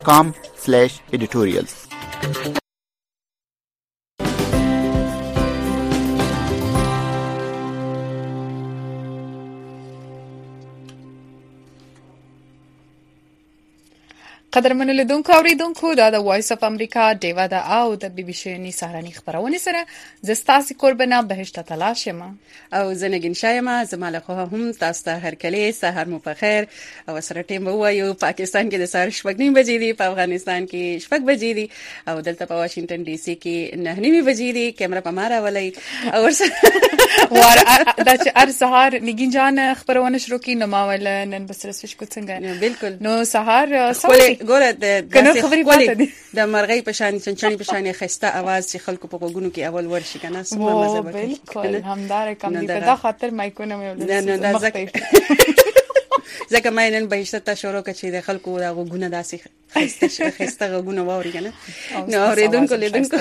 www.bbc.com/editorials. قدرمنو لیدونکو اوریدونکو دا د وایس اف امریکا دیوا دا او د بي بي سي نی سهرنی خبرونه سره زستاسي قربنا بهشت تلاشم او زنګین شایما زماله خو هم تاسو ته هر کله سحر مو په خیر او سره ټیم وایو پاکستان کې د سهار شپږ نیم بجې دي په افغانستان کې شپږ بجې دي او دلته په واشنگټن ډي سي کې 9 بجې دي کیمرا په مارا ولای او ور دا چې ار سهار نګین جان خبرونه شروع کی نو ما ول نن بسره سوش کو څنګه بالکل نو سهار سوي ګوره کنه خبرې پاتې دي د مرغۍ په شان چنچنی په شان خسته आवाज چې خلکو په وګونو کې اول ورشي کنه سمه مزه وکړي بالکل همدار کم دي په دا خاطر مایکونه مې نه ځکه مې نن بهشته ته شروع کړ چې د خلکو دا وګونه داسې خسته وګونه ووري کنه نو اوریدونکو لیدونکو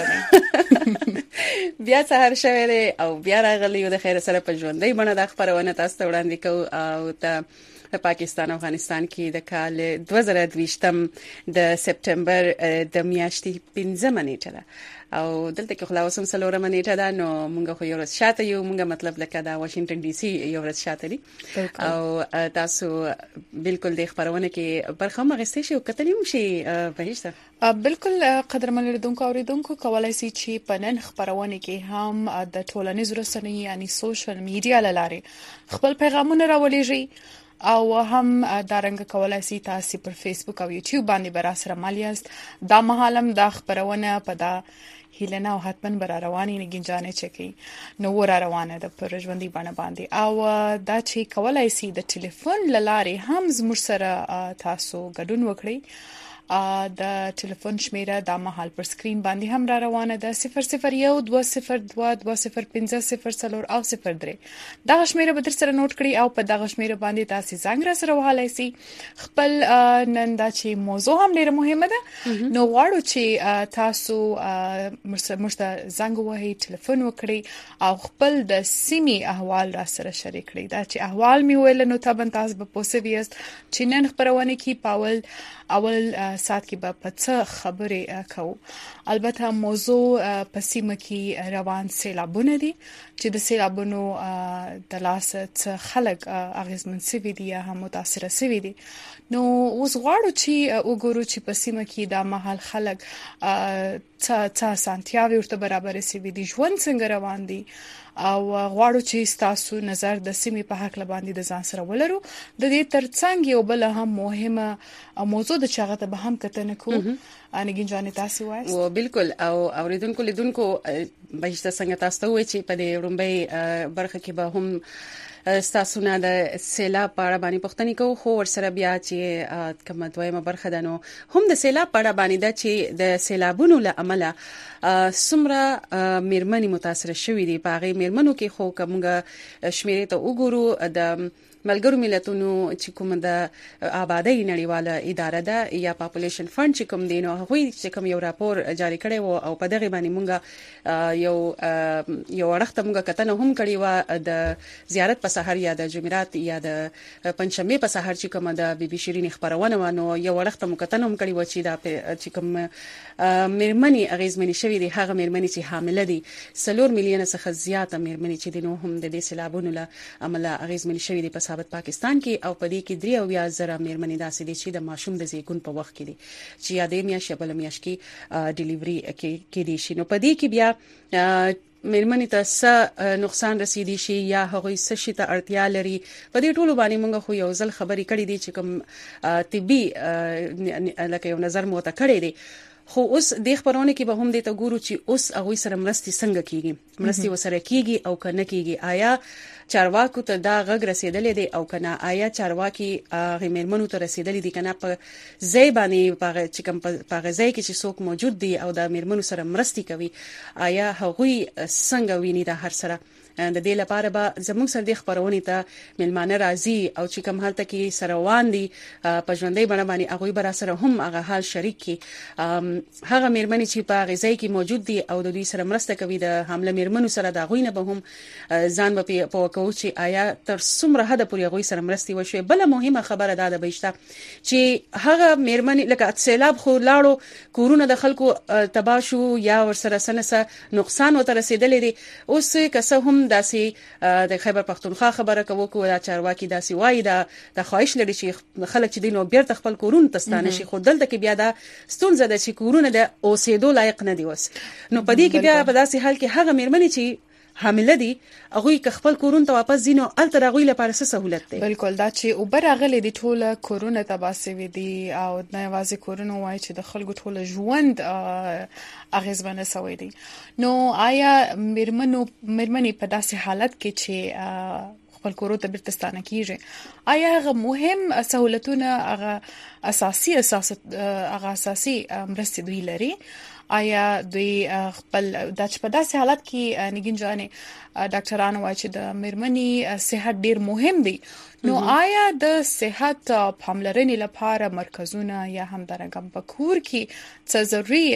بیا سهار شوه او بیا راغلی د خیر سره په ژوندۍ باندې د خبرونه تاسو ته وړاندې کوو او ته د پاکستان او افغانستان کې د کال 2023 د سپټمبر د میاشتې 15 نیټه ده او دلته کې خلاصوم سلوره نیټه ده نو موږ خو یو ورځ شاته یو موږ مطلب لکه دا واشنگټن ډي سي یو ورځ شاته دي او تاسو بالکل د خبرونه کې برخه مغستې شي او کتلې شي بهشته بالکل قدرمن لیدونکو اوریدونکو کولای شي چې په نن خبرونه کې هم د ټولنیزو رسنیو یعنی سوشل میډیا لاره خپل پیغامونه راولېږي او هم دارنګ کولای شي تاسو پر فیسبوک او یوټیوب باندې برا سره مالیاست دا مهالم د خبرونه په دا هیلنا او حتمن بر رواني نګین جانې چکی نو ور روانه د پر ژوندۍ باندې او دا چې کولای شي د ټلیفون لاره هم زموږ سره تاسو ګډون وکړي د ټلیفون شمیره د مهال پر سکرین باندې هم را روانه ده 00120220500 او 03 دا شمیره به در سره نوٹ کړئ او په دغه شمیره باندې تاسو زنګ را سره وهلای شئ خپل نن دا چې موضوع هم ډیره مهمه ده نو غواړو چې تاسو مرسته زنګ وهئ ټلیفون وکړئ او خپل د سیمې احوال را سره شریک کړئ دا چې احوال می ویل نو تاسو به پوسویست چې نن خبرونه کې پاول اول سات کې به پڅ خبرې کوو البته موضوع په سیمه کې روان سیلابونه دي چې د سیلابونو د لاسه خلک اغیزمن سوي دي یا هم متاثر سوي دي نو اوس غواړو چې وګورو چې په سیمه کې د محل خلک څه سانتیاوي ورته برابر سوي دي ژوند څنګه روان دي او غواړو چې تاسو نظر د سیمې په حق لباندې د ځان سره ولرو د دې ترڅنګ یو بل هم مهمه موضوع د چاغه ته به هم کتنه کو انګین جانې تاسو وایي او بالکل او اوریدونکو لیدونکو بهشته څنګه تاسو ته وایي چې په دې رومبي برخه کې به هم تاسو نه د سیلاب په اړه باندې پوښتنه کوو خو ورسره بیا چې کومه دویمه برخه ده نو هم د سیلاب په اړه باندې ده چې د سیلابونو له امله څومره میرمنې متاثر شوې دي په هغه میرمنو کې خو کومه شمیرې ته وګورو د ملګرو ملتونو چې کوم د آبادی نړیواله اداره ده یا پاپولیشن فند چې کوم دینو هغه چې کوم یو راپور جاری کړی و او په دغه باندې مونږ یو ورخت مونږ کتنه هم کړی و د زیارت په سحر یا د جمعرات یا د پنځمه په سحر چې کوم د بي بي شيرين خبرونه ونه یو ورخت مونږ کتنه هم کړی و چې دا چې کوم میرمنې اغیزمنې شوې دي هغه میرمنې چې حامله دي 3 میلیونه څخه زیاته میرمنې چې دینو هم د دې سیلابونو له عمله اغیزمنې شوې دي په ثابت پاکستان کې او په دې کې 3,000 میرمنې داسې دي چې د ماشوم د زیږون په وخت کې دي چې یادې میاشتې بل میاشت کې ډیلیوري کې دي شي نو په دې کې بیا میرمنې ته څه نقصان رسیدي شي یا هغه څه شي ته اړتیا لري په دې ټولو باندې موږ خو یو ځل خبرې کړې دي چې کوم طبي لکه یو نظر مو ته کړی دی خو اوس د خبرونه کې به هم د ته ګورو چې اوس هغه سره مرستي څنګه کیږي مرستي وسره کیږي او کنه کیږي آیا چارواکو ته دا غږ رسیدلې دي او کنه آیا چارواکي غیمرمنو ته رسیدلې دي کنه په ځای باندې په چې کوم په ځای کې چې څوک موجود دي او د میرمنو سره مرستي کوي آیا هغه څنګه ویني دا هر سره د دې لپاره به زموږ سره د خبرونې ته ملمانه راځي او چې کوم حالت کې سره روان دي په ژوندۍ بڼه باندې هغه به را سره هم هغه حال شریک کی هغه میرمنې چې په غذای کې موجود دي او د دوی سره مرسته کوي د حامله میرمنو سره دا غوینه به هم ځان په پوکو چې آیا تر څومره حد پورې غوي سره مرستي وشي. بل مهمه خبره ده بهشته چې هغه میرمنې لکه سیلاب خو لاړو کورونه د خلکو تباشو یا ورسره سنسه نقصان وته رسیدلې دي. اوس که څه هم داسې د خیبر پختونخوا خبره کوو دا چارواکي داسې وایي دا د خواهش لري چې خلک چې دینو بیرته خپل کورونه تستانه شي، خو دلته کې بیا دا ستونزه ده چې کورونه د اوسېدو لایق نه دي وس. نو په دې کې بیا په داسې حال کې هغه میرمنې چې حامله دي هغه که خپل کورونه ته واپس ځینو الته راغوي لپاره څه سہولت ده. بالکل دا چې اوبر غلې دي ټوله کورونه تباسي وي دي او نه یوازې کورونه وای چې د خلکو ټوله ژوند اغیزمنه سوی دي. نو آیا میرمنې په داسې حالت کې چې خپل کورو ته بیرته ستانه کیږي آیا هغه مهم سہولتونه هغه اساسي مرستې دوی لري؟ آیا دوی خپل د په داسې حالت کې نګین جانې ډاکټرانو وایي چې د میرمنې صحت ډیر مهم دی، نو آیا د صحت پاملرنې لپاره مرکزونه یا هم درنګم په کور کې څه ضروري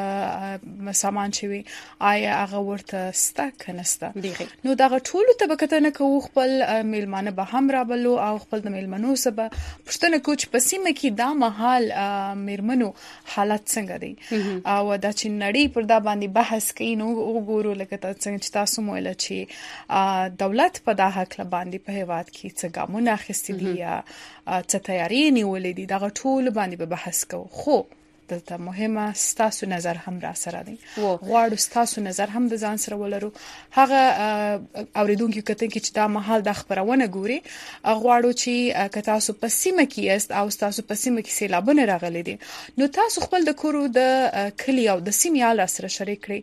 سامان شوی آیا هغه ورته ستا کنسته؟ نو دا ټول ته بکتنه کوو خپل میلمانه به هم رابلو او خپل د میلمنو سبا پښتنه کوچ په سیمه کې دا مهال میرمنو حالت څنګه دی او دا چې نړۍ پر دا باندې بحث کوي. نو وګورو لکه څنګه چې تاسو مویل چې دولت په دا حق باندې په هیواد کې څه ګامونه اخیستي دي یا څه تیاری نیولې دي دا ټول باندې به بحث کوو. خو دلته مهمه ستاسو نظر هم را سره دی، غواړو ستاسو نظر هم د ځان سره ولرو. هغه اوریدونکو کته کې چې دا محل د خبرونه ګوري غواړو چې که تاسو په سیمه کې یاست او تاسو په سیمه کې سیلابونه راغلي دي نو تاسو خپل د کورو د کلی او د سیمې سره شریک کړئ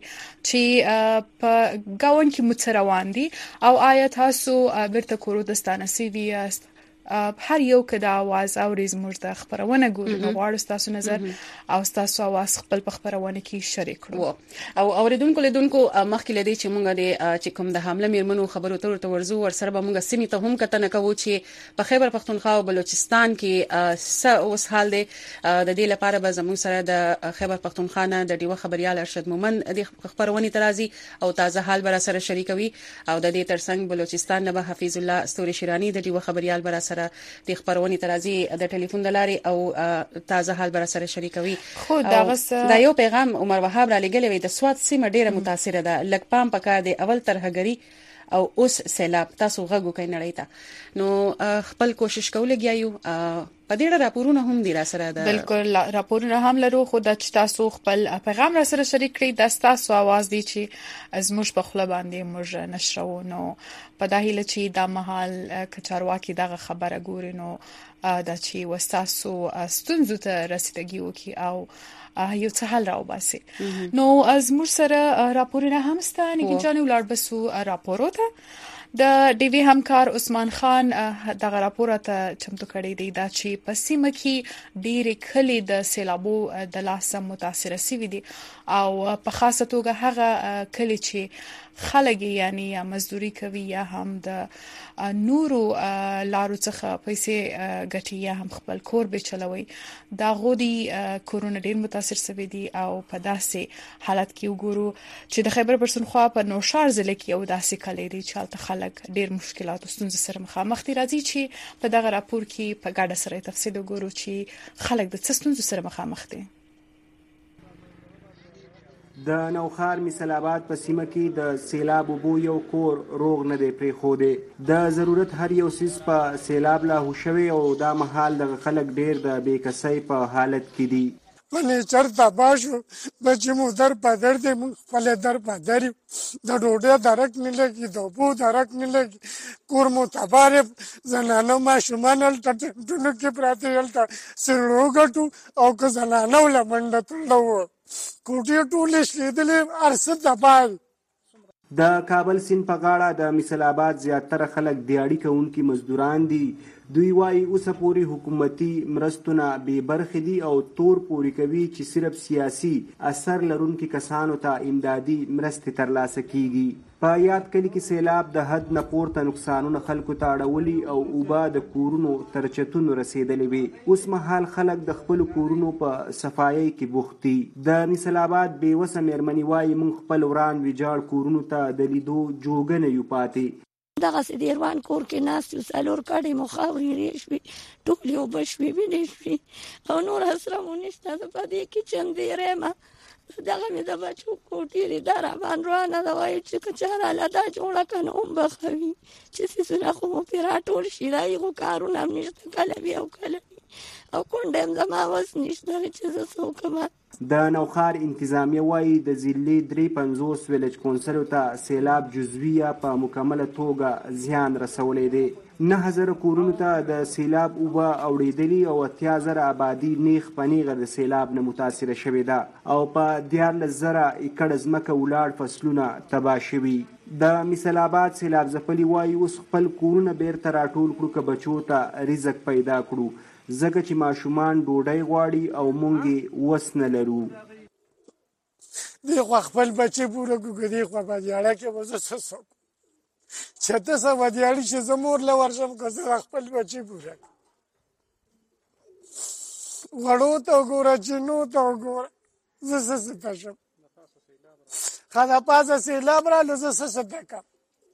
چې په گاون کې متروان دي او آیا تاسو بیرته کورو د ستانه سی وی است هر یو کدا आवाज او زموږ د خبرونه ګوري نو غواړو تاسو نظر او تاسو आवाज خپل په خبرونه کې شریک کړو. او اوریدونکو لیدونکو مخکې لدی چې مونږ د چې کوم د حامله میرمنو خبرو ته ورزو ور سره به مونږ سیمې ته هم کتنه کوو چې په خیبر پختونخوا او بلوچستان کې اوس حال دی. د دې لپاره به زموږ سره د خیبر پختونخوا نه د ډیوه خبريال ارشد مومن د خبرونه ترازی او تازه حال بر سره شریکوي او د دې ترڅنګ بلوچستان نه به حفیظ الله استوري شیرانی د ډیوه خبريال بر سره د خبرونې ترازی د ټلیفون د لارې او تازه حال بر سره شریکوي. خو دا یو پیغام عمر وهاب را لګلې وي د سواد سیمه ډیره متاثره ده لګ پام پکار دی اول ترهګری او اوس سیلاب تاسو غږو کوي نړۍ ته نو خپل کوشش کولګیایو په دې راپورونه هم دي را سره ده. بالکل راپورونه هم لرو خو د تاسو خپل پیغام را سره شریک کړئ د تاسو आवाज دی چې از موږ په خپل باندې موږ نشرو. نو په داهله چې د محل کچارواکي دغه خبره ګوري نو د چې وستاسو ستونزو ته رسیدګي وکي او یو څه حل راو باسي. نو از موږ سره راپورونه هم ستانه کې جانو لاړ بسو راپورو ته د ډي وی همکار عثمان خان دغه راپور ته چمتو کړی دی دا چې په سیمه کې ډېر کلی د سیلابو د لاسه متاثر شوي دي او په خاصه توګه هغه کلی چې خلک یعنی یا مزدوري کوي یا هم د نورو لارو څخه پیسې ګټي یا هم خپل کور به چلوي دا غودي کورونا ډېر متاثر شوي دي او په داسې حالت کې وګورو چې د خیبر پښتونخوا په نوشار ضلع کې یو داسې کلی دی چې هلته خلک ډېر مشکلات او ستونزې سره مخامخ دي. راځي چې په دغه راپور کې په ګډه سره تفصیل وګورو چې خلک د څه ستونزو سره مخامخ دي. د نوخار مثال آباد په سیمه کې د سیلاب وبو یو کور روغ نه دی پرېښودی. د ضرورت هر یو څیز په سیلاب لاهو شوی او دا مهال دغه خلک ډېر د بېکسۍ په حالت کې دي. فرنیچر تباه شو، بچې مو در په در دی، موږ خپل در په در یو، د ډوډۍ درک نه لګي، د اوبو درک نه لګي، کور مو تباه دی، زنانه ماشومان هلته ټنټونو کې پراته هلته سړو ګټو او که زنانه وله منډه تړله وه کوټې ټولې شلېدلې هر څه تباه. د کابل سیند په غاړه د مثال آباد زیاتره خلک دیاړي کوونکي مزدوران دي دوی وايي اوسه پورې حکومتي مرستونه بې برخې دي او تور پورې کوي چې صرف سیاسي اثر لرونکي کسانو ته امدادي مرستې ترلاسه کیږي. په یاد کلي کې سیلاب د حد نه پورته نقصانونه خلکو ته اړولي او اوبه د کورونو تر چتونو رسیدلې وي. اوس مهال خلک د خپلو کورونو په صفایۍ کې بوخت دي. د مثال آباد بېوسه مېرمنې وايي موږ خپل وران ویجاړ کورونو ته د لیدو جوګه نه یو پاتې. دغسې د روان کور کې ناست یو 4 کډې مو خاورې ری شوې ټولې اوبه شوې وینې شوې او نور اسره مو نشته. زه په دې کچن دی یم دغه مې د بچو کوټې دا راباندې روانه ده وایي چې که چاره دا جوړه که نه هم بخوي چې څیزونه خو مو پرې راټول شي د هغو کارونه هم نشته کله وي او کله وي او کونډه هم زما وس نشته چې زه څه وکړم. د نوښار انتظامیه وايي د ضلعي 53 ویلج کونسلو ته سیلاب جزوي یا په مکمله توګه زیان رسولی دی. 9000 کورونو ته د سیلاب اوبه اوړېدلي او 8000 آبادي نیغ په نیغه د سیلاب نه متاثره شوې ده او په 14000 ایکړ ځمکه ولاړ فصلونه تباه شوي. د مثال آباد سیلاب ځپلي وايي اوس خپل کورونه بیرته راټول کړو که بچو ته رزق پیدا کړو ځکه چې ماشومان ډوډۍ غواړي او مونږ یې وس نه لرو. دې خوا خپل بچې پوره کړو که دې خوا بدیاړه کې به زه څه څوک چې ته څه بدیاړي چې زه مور له ورشم که زه خپل بچې پوره کړم. غړو ته وګوره چینو ته وګوره زه څه څه شم ښه د پاسه سیلاب راغله زه څه څه کړم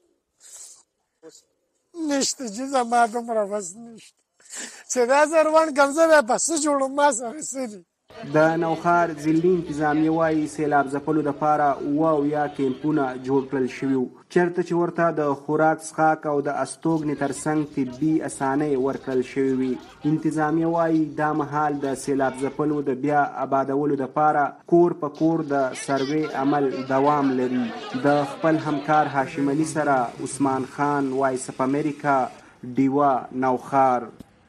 نشته چې زما دومره وس نشته چې دا زروان کمزه به پس جوړم ما سره سړي. د نوښار ضلعي انتظامیه وايي سیلاب ځپلو دپاره اویا کیمپونه جوړ کړل شوي وو چېرته چې ورته د خوراک څښاک او د استوګنې ترڅنګ طبي اسانۍ ورکړل شوي وي. انتظامیه وايي دا مهال د سیلاب ځپلو د بیا آبادولو دپاره کور په کور د سروې عمل دوام لري. د خپل همکار هاشم علي سره عثمان خان وایس اف امریکا ډیوا نوښار.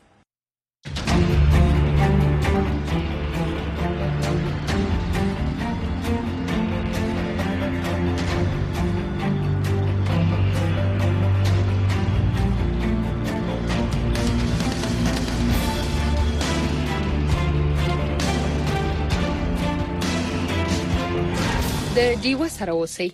د ډیوا سره اوسئ.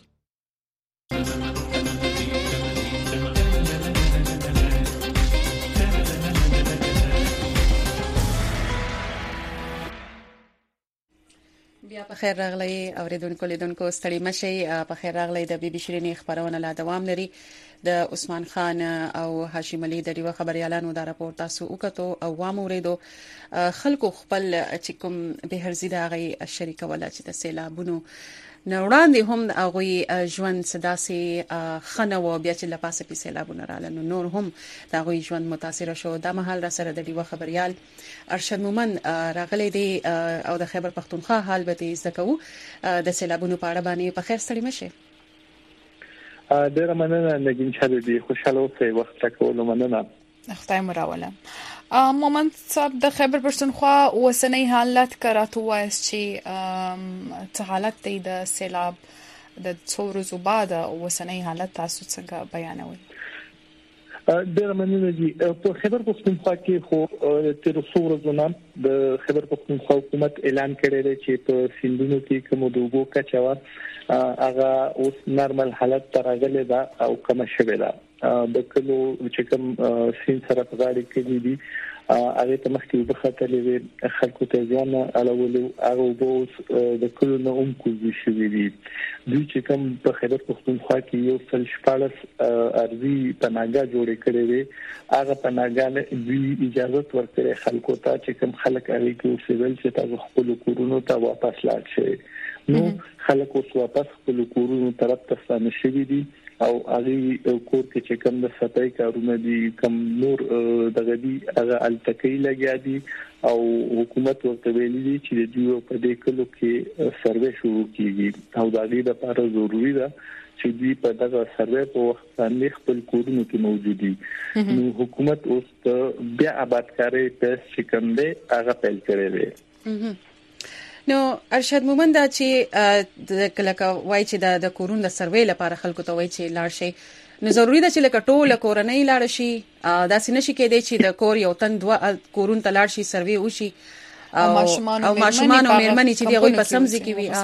بیا په خیر راغلی اوریدونکو لیدونکو ستړي مشي. په خیر راغلی د بي بي شيرينې خبرونه لا دوام لري. د عثمان خان او هاشم علي د ډیوا خبريالانو دا راپور تاسو وکړو او وامو ورېدو خلکو خپل چې کوم به هرزي دا غي شریک ولا چې د سیلابونو نو وړاندې هم هغه ژوند صداسي خنه و بیا چې لپاسه په سیلابونه رااله نو نور هم دا هغه ژوند متاثر شو. دا مهال را سره د ډیوا خبريال ارشد مومن راغلي دي او د خیبر پختونخوا حال به زکو د سیلابونو په اړه باندې په خیر ستړي مشه. ډیر مننه نګین چې دې خوشاله اوسئ وخت راکولو مننه. خدای مو راوله. مومن صاحب د خیبر پختونخوا اوسنۍ حالت کراتو وایس چې څه حالت دی د سیلاب د څو ورځې بعد اوسنۍ حالت تاسو څنګه بیانوي؟ ډیر مننه دي. په خیبر پختونخوا کې خو تر څو ورځې د خیبر پختونخوا حکومت اعلان کړی دی چې په سیندونو کې کوم د اوبو کچه هغه اوس نارمل حالت ته راغلی ده او کم شوې ده. د کلو چې کوم سین سره په غاړه کې دي هغه ته مخکې د خطرې خلکو ته ځان اړولو هغه وو د کلو نه کوزي شوې دي. دوی چې کوم په خیبر پختونخوا کې یو څل شپارس ارزي پناهګاه جوړې کړې وي هغه پناهګاه دوی اجازه ورکړي خلکو ته چې کوم خلک هغه کې اوسېدل چې تاسو خپل کورونو ته واپس لاړ شئ. نو خلک اوس واپس خپل کورونو طرف ته ستانه شوي دي او هغه کور کې چې کوم د صفای کارونه دي کوم نور دغه دي هغه التکی لګیا دي او حکومت ورته ویلي دي چې دوی په دې کلو کې سروې شروع کیږي او دا دې لپاره ضروری ده چې دوی په دغه سروې په وخت باندې خپل کورونو کې موجود دي. نو حکومت اوس بیا آبادکاري په سکندې هغه پیل کړی دی. نو ارشد مومن دا چې د کلکه وای چې د کورون د سروې لپاره خلکو ته وای چې لاړ شي نو ضروري ده چې لکه ټول کورنۍ لاړ شي دا سینشي کې دی چې د کور یو تن دوه کورون ته لاړ شي سروي وشي او ماشومان او مېرمنې چې دی غوي په سمځي کې وي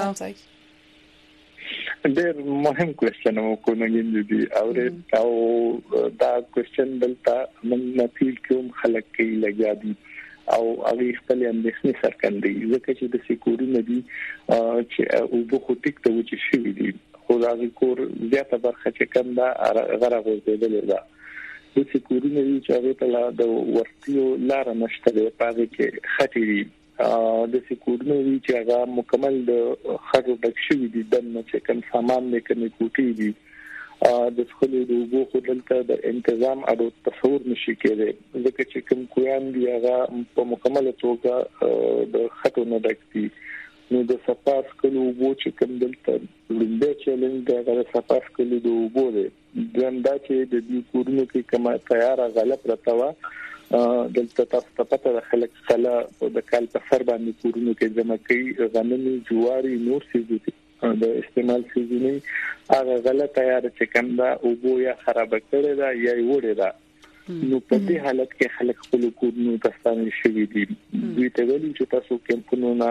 ډېر مهم کوېسچن مو کو نه دی او دا کوېسچن دلته موږ نه فیل کوم خلک کې لګیا دي او هغه خپل اندېښنې څرګندوي ځکه چې د سکورونه دي چې او په خټک ته وچی شي دي خو دا کور زیاته برخه چې کوم دا غره غوځېدل ده د سکورونه دي چې هغه ته د ورتیو لار نشته په هغه کې خټيري د سکورونه دي چې هغه مکمل د خړو ډک شوی دي دنه چې کوم سامان نه کوي کوټي دي د خپل د وګو خدلته د تنظیم او تصور نشي کېږي ځکه چې کوم کویان دی هغه په مکمل توګه د خټو نه ډکتي نو د سپاس کلو وګو چې کوم دلته لومبه چیلنج د سپاس کلو د وګو دی ګندا چې د دې کورونو کې کما تیار غلط راتوا دلته تاسو ته پته د خلک کله د کال په سر باندې کورونو کې جمع کوي غنمي جواري نور سيزي د استعمال سيزي هغه غلط تیار چې کوم دا او بو یا خراب کړي دا یا وړي دا نو په دې حالت کې خلک خپل کورونو ته ستانه شي دي دوی ته ویلي چې تاسو کمپونو نه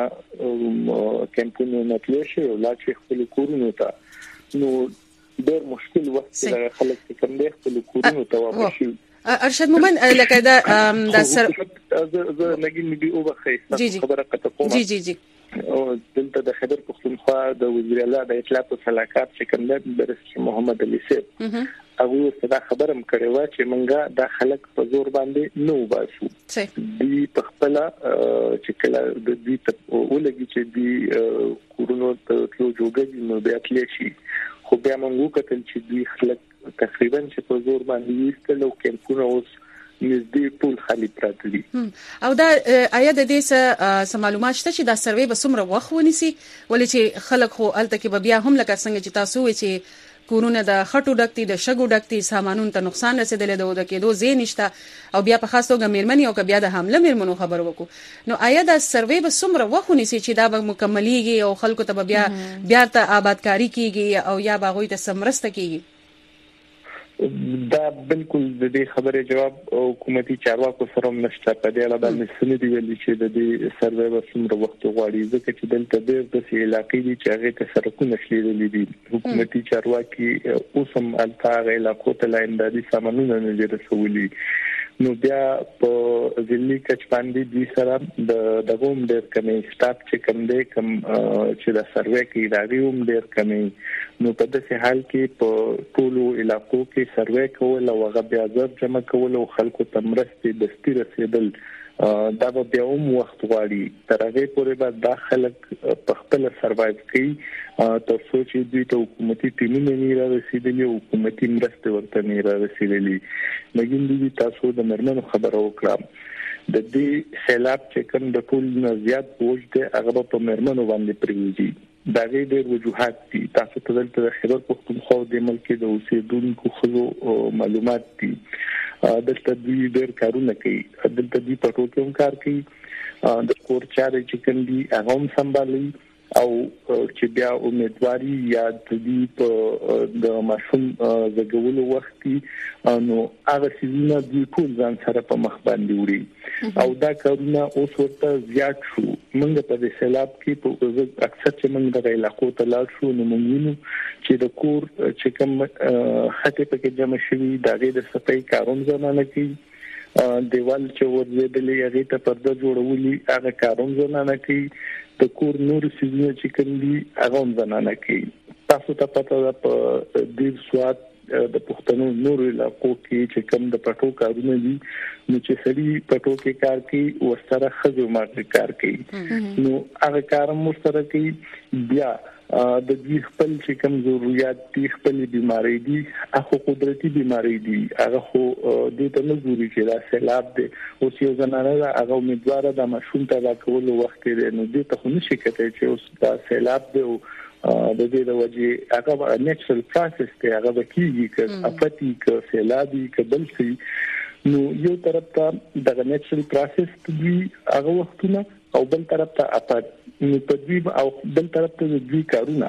تلشي او لا چې خپل کورونو ته نو ډېر مشکل وخت کې خلک کوم دې خپل کورونو ته واپس ارشد مومن لکه دا سر زه لګین دی او بخښه خبره کته کوم جی او دلته د خبر پښتونخوا د وزیر اعلی د اطلاعات او صلاحیت چې کوم د رئیس محمد علي صاحب هغه ستاسو خبرم کړې و چې منګه د خلک په زور باندې نو باسو دی په خپل چې کله د دې ولګي چې دی کورونو ته جوړګي نو بیا تللی شي خو بیا موږ کتل چې دی خلک تقریبا چې په زور باندې یستلو کمپونه اوس نږدې ټول خالی پراته دي او دا آیا د دې څه معلومات شته چې دا سروې به څومره وخت ونیسي ولې چې خلک خو الته کې بیا هم لکه څنګه چې تاسو وایي چې کورونه د خټو ډکتي د شګو ډکتي سامانونو ته نقصان رسیدلی د کېدو ځای نشته او بیا په خاص توګه مېرمنې او بیا د حمله مېرمنو خبر وکړو نو آیا دا سروې به څومره وخت ونیسي چې دا به مکملېږي او خلکو ته بیا ته آبادکاری کیږي او یا به هغوی ته سمرسته کیږي دا بالکل د دې خبره جواب حکومتي چارواکو سره نشته په دې اړه باندې سندې ویلي چې د دې سروې وسمره وخت غواړي ځکه چې دلته د علاقې دي چې هغه ته سرکونه شلیدلې دي حکومتي چارواکي اوسم التاغ علاقو ته لاندې سامانونه نه رسولي نو بیا په ځلې کچ باندې د سره د غوم ډېر کمې سټاف چې کم دی کم چې د سروې کې راغیوم ډېر کمې نو په داسې حال کې په ټولو علاقو کې سروې کول او هغه بیا ځر جمع کول او خلکو ته مرستې دستي رسیدل دا به بیا هم وخت غواړي تر هغه پورې به دا خلک په خپل سروایو کوي تر څو چې دوی ته حکومتي ټیمونه نه رسیدلي او حکومتي مرستې ورته نه رسیدلي مګین دي تاسو د مرمنو خبرو وکړم د دې سیلاب چې کوم د ټول نه زیات بوج دی هغه په مرمنو باندې پریږدي دا غیر وجوهات دي تاسو ته دلته خبر پښتونخوا د ملک د اوسیدونکو خو معلومات دي دلته دوی ډېر کارونه کوي دلته دوی په ټول کې کار کوي د کور چارې چې کوم دي هغه هم سمبالي او چې بیا امیدواري یا د دې په د ماشوم زګولو وخت نو هغه سيزونه د ټول ځان سره په مخ باندې وړي او دا کارونه اوس ورته زیات شو موږ په دې سیلاب کې په اکثر چې موږ د علاقو ته لاړ شو نو موږ وینو چې د کور چې کوم خټه په کې جمع شوی دا غي د صفای کاروم زمانه کې دیوال چې ورزيدلې هغه ته پرده جوړولې هغه کاروم زمانه کې د کور نور سيزونه چې کوم دي هغه هم زمانه کې تاسو ته پته ده په دې سواد د پښتنو نور علاقو کې چې کوم د پټو کارونه دي نو چې سړي پټو کې کار کوي او سره خزو مارکه کار کوي نو هغه کارم مستره کوي بیا د دې خپل چې کوم ضرورت دي خپل بيماري دي هغه قدرتي بيماري دي هغه خو د دې نه ضروري چې دا سیلاب دي او چې زنانه هغه امیدواره د ماشوم ته دا کول وخت دی نو دې ته خو نشي کېدای چې اوس دا سیلاب دی د دې د وجې هغه نیچرل پروسس دی هغه کیږي چې افتی ک سیلابي ک بل شي نو یو طرف ته د نیچرل پروسس دی هغه وختونه او بل طرف ته اپات نو په دې او بل طرف ته د دې کارونه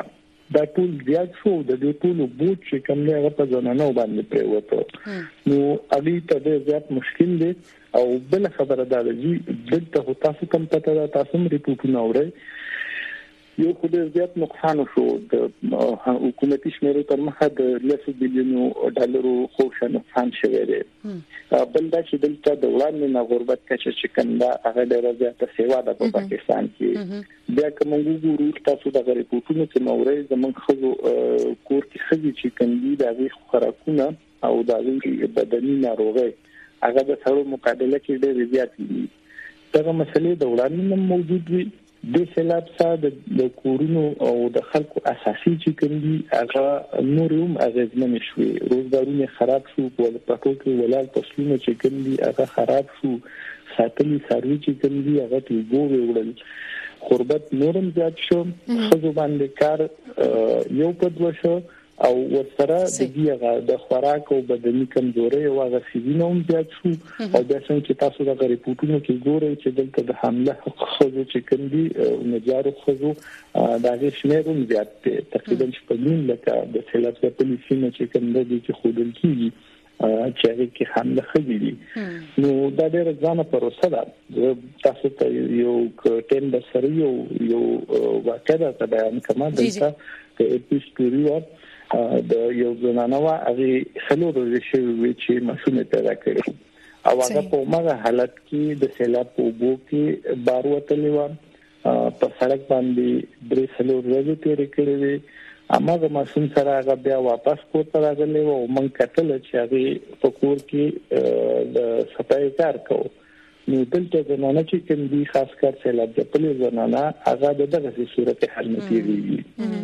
دا ټول زیات شو د دې ټول بوج چې کوم نه هغه په ځانانو باندې پریوته نو اړې ته ډېر زیات مشکل دی او بل خبره ده چې دلته تاسو کوم پته ده تاسو هم ریپورتونه اورئ یو خو ډېر زیات نقصان شو د حکومتي شمیرو تر مخه د $1 بلین خوشا نقصان شوی دی بل دا چې دلته د وړاندې نه غربت کچه چې کنده هغه ډېر زیات سیوا ده په پاکستان کې بیا کوم وګورو تاسو د ریپورتونو کې نورې زمونږ خو کور کې خزي چې کندي د هغه خوراکونه او د هغه بدني ناروغي هغه د سره مقابله کې ډېر زیات دي دا مسلې د وړاندې موجود وي د سیلاب سره د کورونو او د خلکو اساسي چې کندي هغه نورم اغیزمن شوي روزګارونه خراب شو په پټو کې ولال فصلونه چې کندي هغه خراب شو ساتلي سروي چې کندي هغه ته وګورل غربت نورم زیات شو خزو باندې کار یو پد وشو او ورسره د دې د خوراک او بدني کمزوري او هغه سیدینه هم زیات شو او د څنګه چې تاسو د ریپورتونو کې ګورئ چې دلته د حمله خزو چې کندي نجارو خزو د هغه شمېر هم زیات دی تقریبا شپږ لکه د سیلاب په پولیسینه چې کندي چې خودل کیږي چې هغه کې حمله خزي دي نو دا ډېر ځانه پروسه ده تاسو ته یو ټیم سره یو واقعه ته بیان کوم دلته د اپیستوري د یو زنانه هغه خلو ورځ شوی چې مسؤلیت پیدا کړی او هغه په ماغه حالت کې د سیلاب په وبو کې باروتلې و په سړک باندې درې خلو ورځ تیرې کړې وي اماغه مسؤل سره هغه بیا واپس کوته راغلی او مونږ کتل چې هغه په کور کې د صفای کار کوي نو دلته زنانه چې کوم دي خاص کر سیلاب د پلي زنانه هغه دغه صورت حل نه کیږي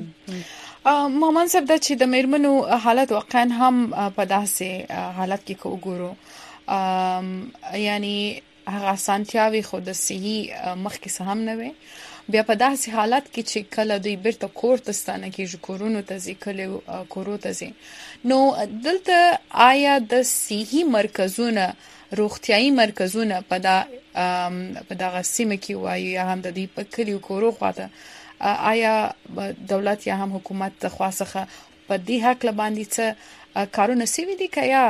محمد صاحب دا چې د میرمنو حالت واقعا هم په داسې حالت کې وګورو یعنی هغه سانتیاوي خود صحیح مخکې سهم نه وي بیا په داسې حالت کې چې کله دوی بیرته کور ته ستانه کېږي کورونو ته ځي کله کورو ته ځي نو دلته آیا د صحي مرکزونه روغتيایي مرکزونه په دغه سیمه کې وایي یا هم د دې په کلیو کورو خواته آیا دولت یا هم حکومت خاصه په دې حق لباندې څه کارونه سوي دي کیا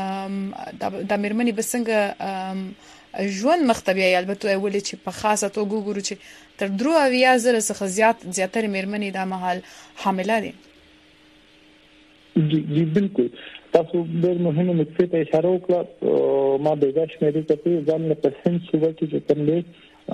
د میرمنې بسنګ ژوند مختبي البته ولې چې په خاصه توګه ګورو چې تر 3000 څخه زیاتره میرمنې د مهال حامله دي جی بالکل تاسو ډېر مهمه نقطه ته اشاره وکړه ما به دا شمیرې ته ځان له پرسنټ شو چې کوم دی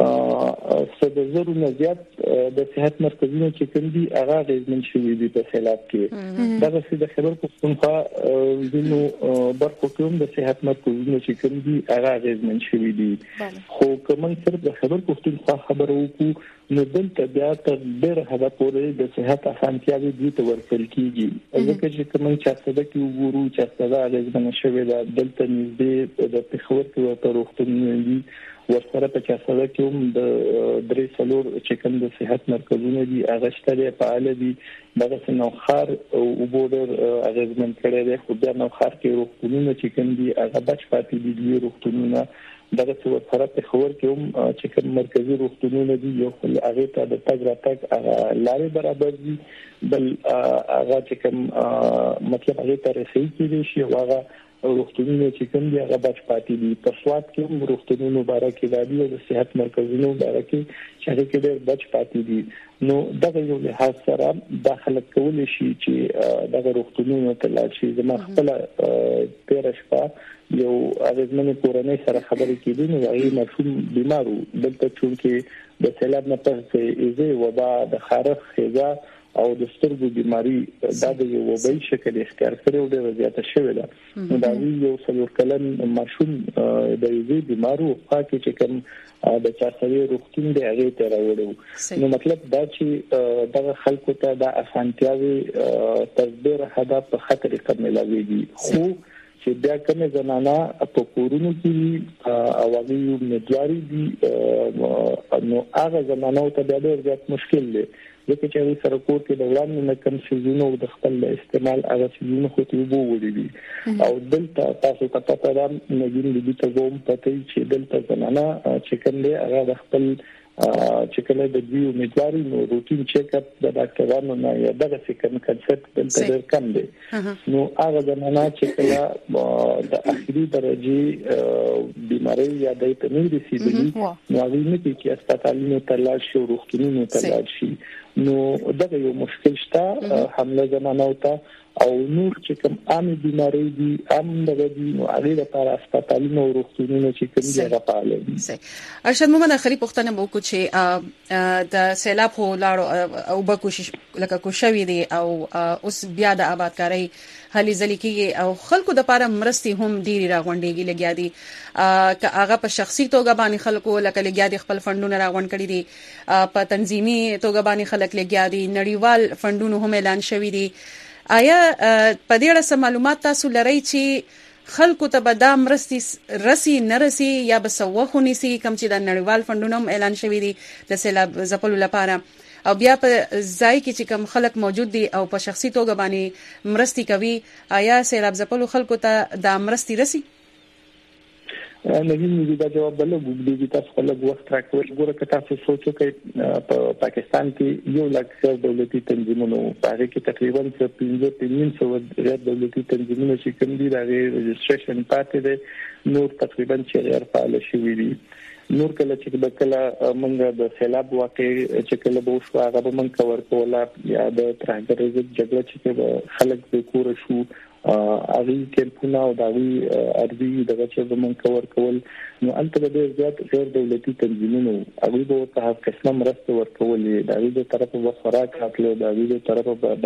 زرو زیات د صحت مرکزونو چې کوم دي هغه غیزمن شوي دي په سیلاب کې دا څه د خبر پښتونخوا ځینو برخو کې هم د صحت مرکزونو چې کوم دي هغه غیزمن شوي دي خو کوم صرف د خبر پښتونخوا خبر وکړو نو دلته بیا تر ډېر حدا پورې د صحت اسانتیاوې دي ته ورکړل کیږي ځکه چې کوم چې څه د کې وګورو چې څه د غیزمن شوي ده دلته نږدې د تخور کې ورته روغتونونه دي ورسره په چاسره کې هم د درې څلور چې کوم د صحت مرکزونه دي هغه شته فعال دي دغه نوخار او بورډر اغیزمن کړي دي خو بیا نوخار کې روغتونونه چې کوم دي هغه بچ پاتې دي روغتونونه دغه څو سره په خبر کې هم چې کوم مرکزی روغتونونه دي یو هغه ته د تګ راتګ لارې برابر دي بل هغه چې کوم مطلب هغه ته رسېږي کېږي شي هغه روغتونونه چې کوم دي هغه بچ پاتې دي په سواد کې هم روغتونونو باره کې د صحت مرکزونو باره کې چې هغه کې ډېر بچ پاتې دي نو دغه یو له سره داخله کول شي چې دغه روغتونونو ته لاړ شي زما خپل تیر شپه یو اغیزمن کورنۍ سره خبرې کېدې نو هغه مفهوم بیمارو دلته چې د سیلاب نه پس ایزه وبا د خارخ خزا او د سترګو بیماری دا د یو وبای شکل اختیار کړو ډېر زیاته شوې ده نو دا یو څلور کلن ماشوم د یوې بیمارو پاتې چې کوم د چارسوي روغتون دی هغه ته راوړو نو مطلب دا چې دغه خلکو ته د اسانتیاوي تدبیر هدف په خطر کې ملاويږي خو چې بیا کومه زنانه په کورونو کې او هغه مدواري دي نو هغه زنانه ته ډېر زیات مشکل دی ځکه چې سره کور کې د وړاندې نه کوم شیزونه د خپل استعمال هغه شیزونه خو ته وبو وړي او دلته تاسو ته پته ده نګین دې ته کوم پته چې دلته زنانه چې کوم دی هغه د خپل چې کله د دې امیدواري نو روټین چیک اپ د ډاکټرانو نه یا دغه څه کنسپټ دلته ډېر کم دی نو هغه د نه چې کله د اخري درجه بیماری یا د تنویر رسیدلی نو هغه نه کې هسپتالونو ته لاړ شي روغتونونو ته لاړ شي نو دغه یو مشکل شته حمله زمانه او او نور چې کوم عام بیماری دي عام دغه دي نو هغه لپاره هسپتالونو او روغتونونو چې کوم دي هغه فعال دي. ارشد محمد اخري پوښتنه مو وکړه چې د سیلاب خو لاړو او به کوشش لکه کوشوي دي او اوس بیا د آبادکاري هلي ځلې کېږي او خلکو د لپاره مرستي هم ډېری راغونډيږي لګیا دي که هغه په شخصي توګه باندې خلکو لکه لګیا دي خپل فندونه راغونډ کړي دي په تنظیمي توګه باندې خلک لګیا دي نړیوال فندونه هم اعلان شوي دي آیا په دې اړه څه معلومات تاسو لرئ چې خلکو ته به دا مرستي رسي نه رسي یا به څه وخت ونیسي کوم چې د نړیوال فندونو هم اعلان شوي دي د سیلاب ځپلو لپاره او بیا په ځای کې چې کوم خلک موجود دي او په شخصي توګه باندې مرستي کوي آیا سیلاب ځپلو خلکو ته دا مرستي رسي؟ نګین دې دا جواب بل وګړي تاسو خپل وخت راکوي ګوره که تاسو سوچو کې په پاکستان کې یو لږ دولتي تنظیمونو په کې تقریبا 1500 غیر دولتي تنظیمونو چې کوم دي دا رجسټریشن پاتې دي نور تقریبا چې غیر فعال شوي دي نور کله چې کله موږ د سیلاب واقع چې کله به وشو هغه به موږ کور کولا یا د ترهګر جګړه چې خلک به کور شو اغي کمپونه او داوی اربي دغه چې زمون کور کول نو البته د زیات غیر دولتي تنظیمونو اغي به په قسمه مرسته ورکولې داوی د طرفه و خوراک حاصله داوی د طرفه د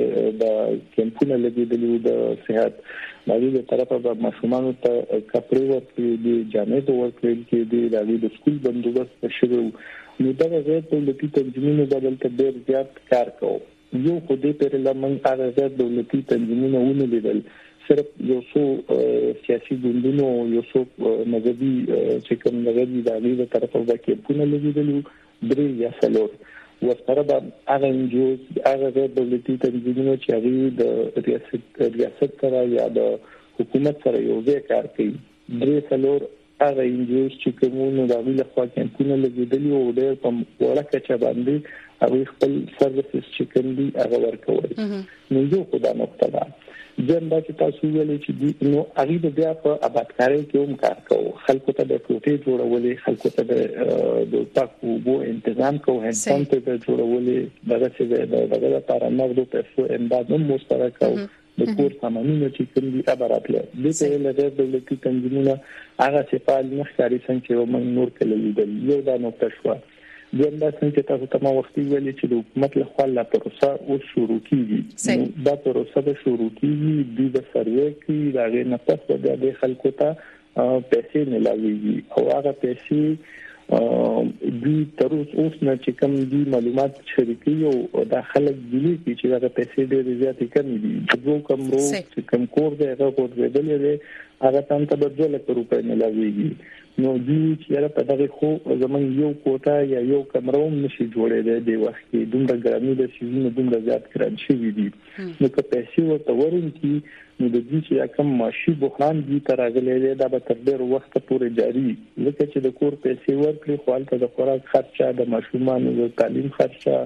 کمپونه لګیدلې د صحت داوی د طرفه د مشروعانو ته کپړې ورکړي دي جامې ورکړي کې دي داوی د سکول بندوبست شوی نو دا غیر دولتي تنظیمونو بدلته ډیر زیات کار کوي یو خو دې پر لمن هغه غیر دولتي تنظیمونه ونه لیدل صرف یو څو سیاسي ګوندونو یو څو مذهبي چې کوم مذهبي دالي د طرفه د کېپونه لیدل درې یا څلور ورسره د هغه انجوز هغه غیر دولتي تنظیمونه چې هغه د ریاست سره یا د حکومت سره یو ځای کار کوي درې څلور هغه انجوز چې کومونو د ویل خوا کېپونه لیدل او ډېر په ورکه چا باندې هغه خپل سرویسز چې کوم دي هغه ورکوي نو یو خدای نقطه ده جنبه چې تاسو ویلې چې نو هغه بیا په آبادکاري کې هم کار کوي خلکو ته د کوټې جوړولې خلکو ته د پاکو بو تنظیم کوي هڅه ته جوړولې دغه چې دغه لپاره نغدو پیسو امداد هم مشترک کوي د کور سامانونو چې کوم دي ابراتله د څه له دولتي تنظیمونو هغه چې فعال نه ښکاري څنګه موږ نور کله لیدل یو دا نقطه شو دغه څنګه تاسو ته ما وختي ویلي چې د حکومت له خوا لا پروسه او شروع کیږي دا پروسه به شروع کیږي د سروې کې راغی نه پس د خلکو ته پیسې نه لاويږي او هغه پیسې د تر اوس نه چې کوم دي معلومات شریکي او د خلک دي چې هغه پیسې ډېر زیاتې کمی دي د کومرو چې کوم کور دی هغه ورغېدلې ده هغه تام ته د 2 لک روپۍ نه لاويږي نو دي چې په دغه خو زمون یو کوټه یا یو کمره هم نشي جوړېدل د وخت کې دومره ګرامي د سیزونو دومره زیات کړل شي دي نو که پیسې ورته ورونکي نو د دې چې کوم معاشي بحران دي ترغلې دا به تر ډېر وخت پورې جاري لکه چې د کور پیسې ورکړي خو البته د خوراک خرچه د ماشومان د تعلیم خرچه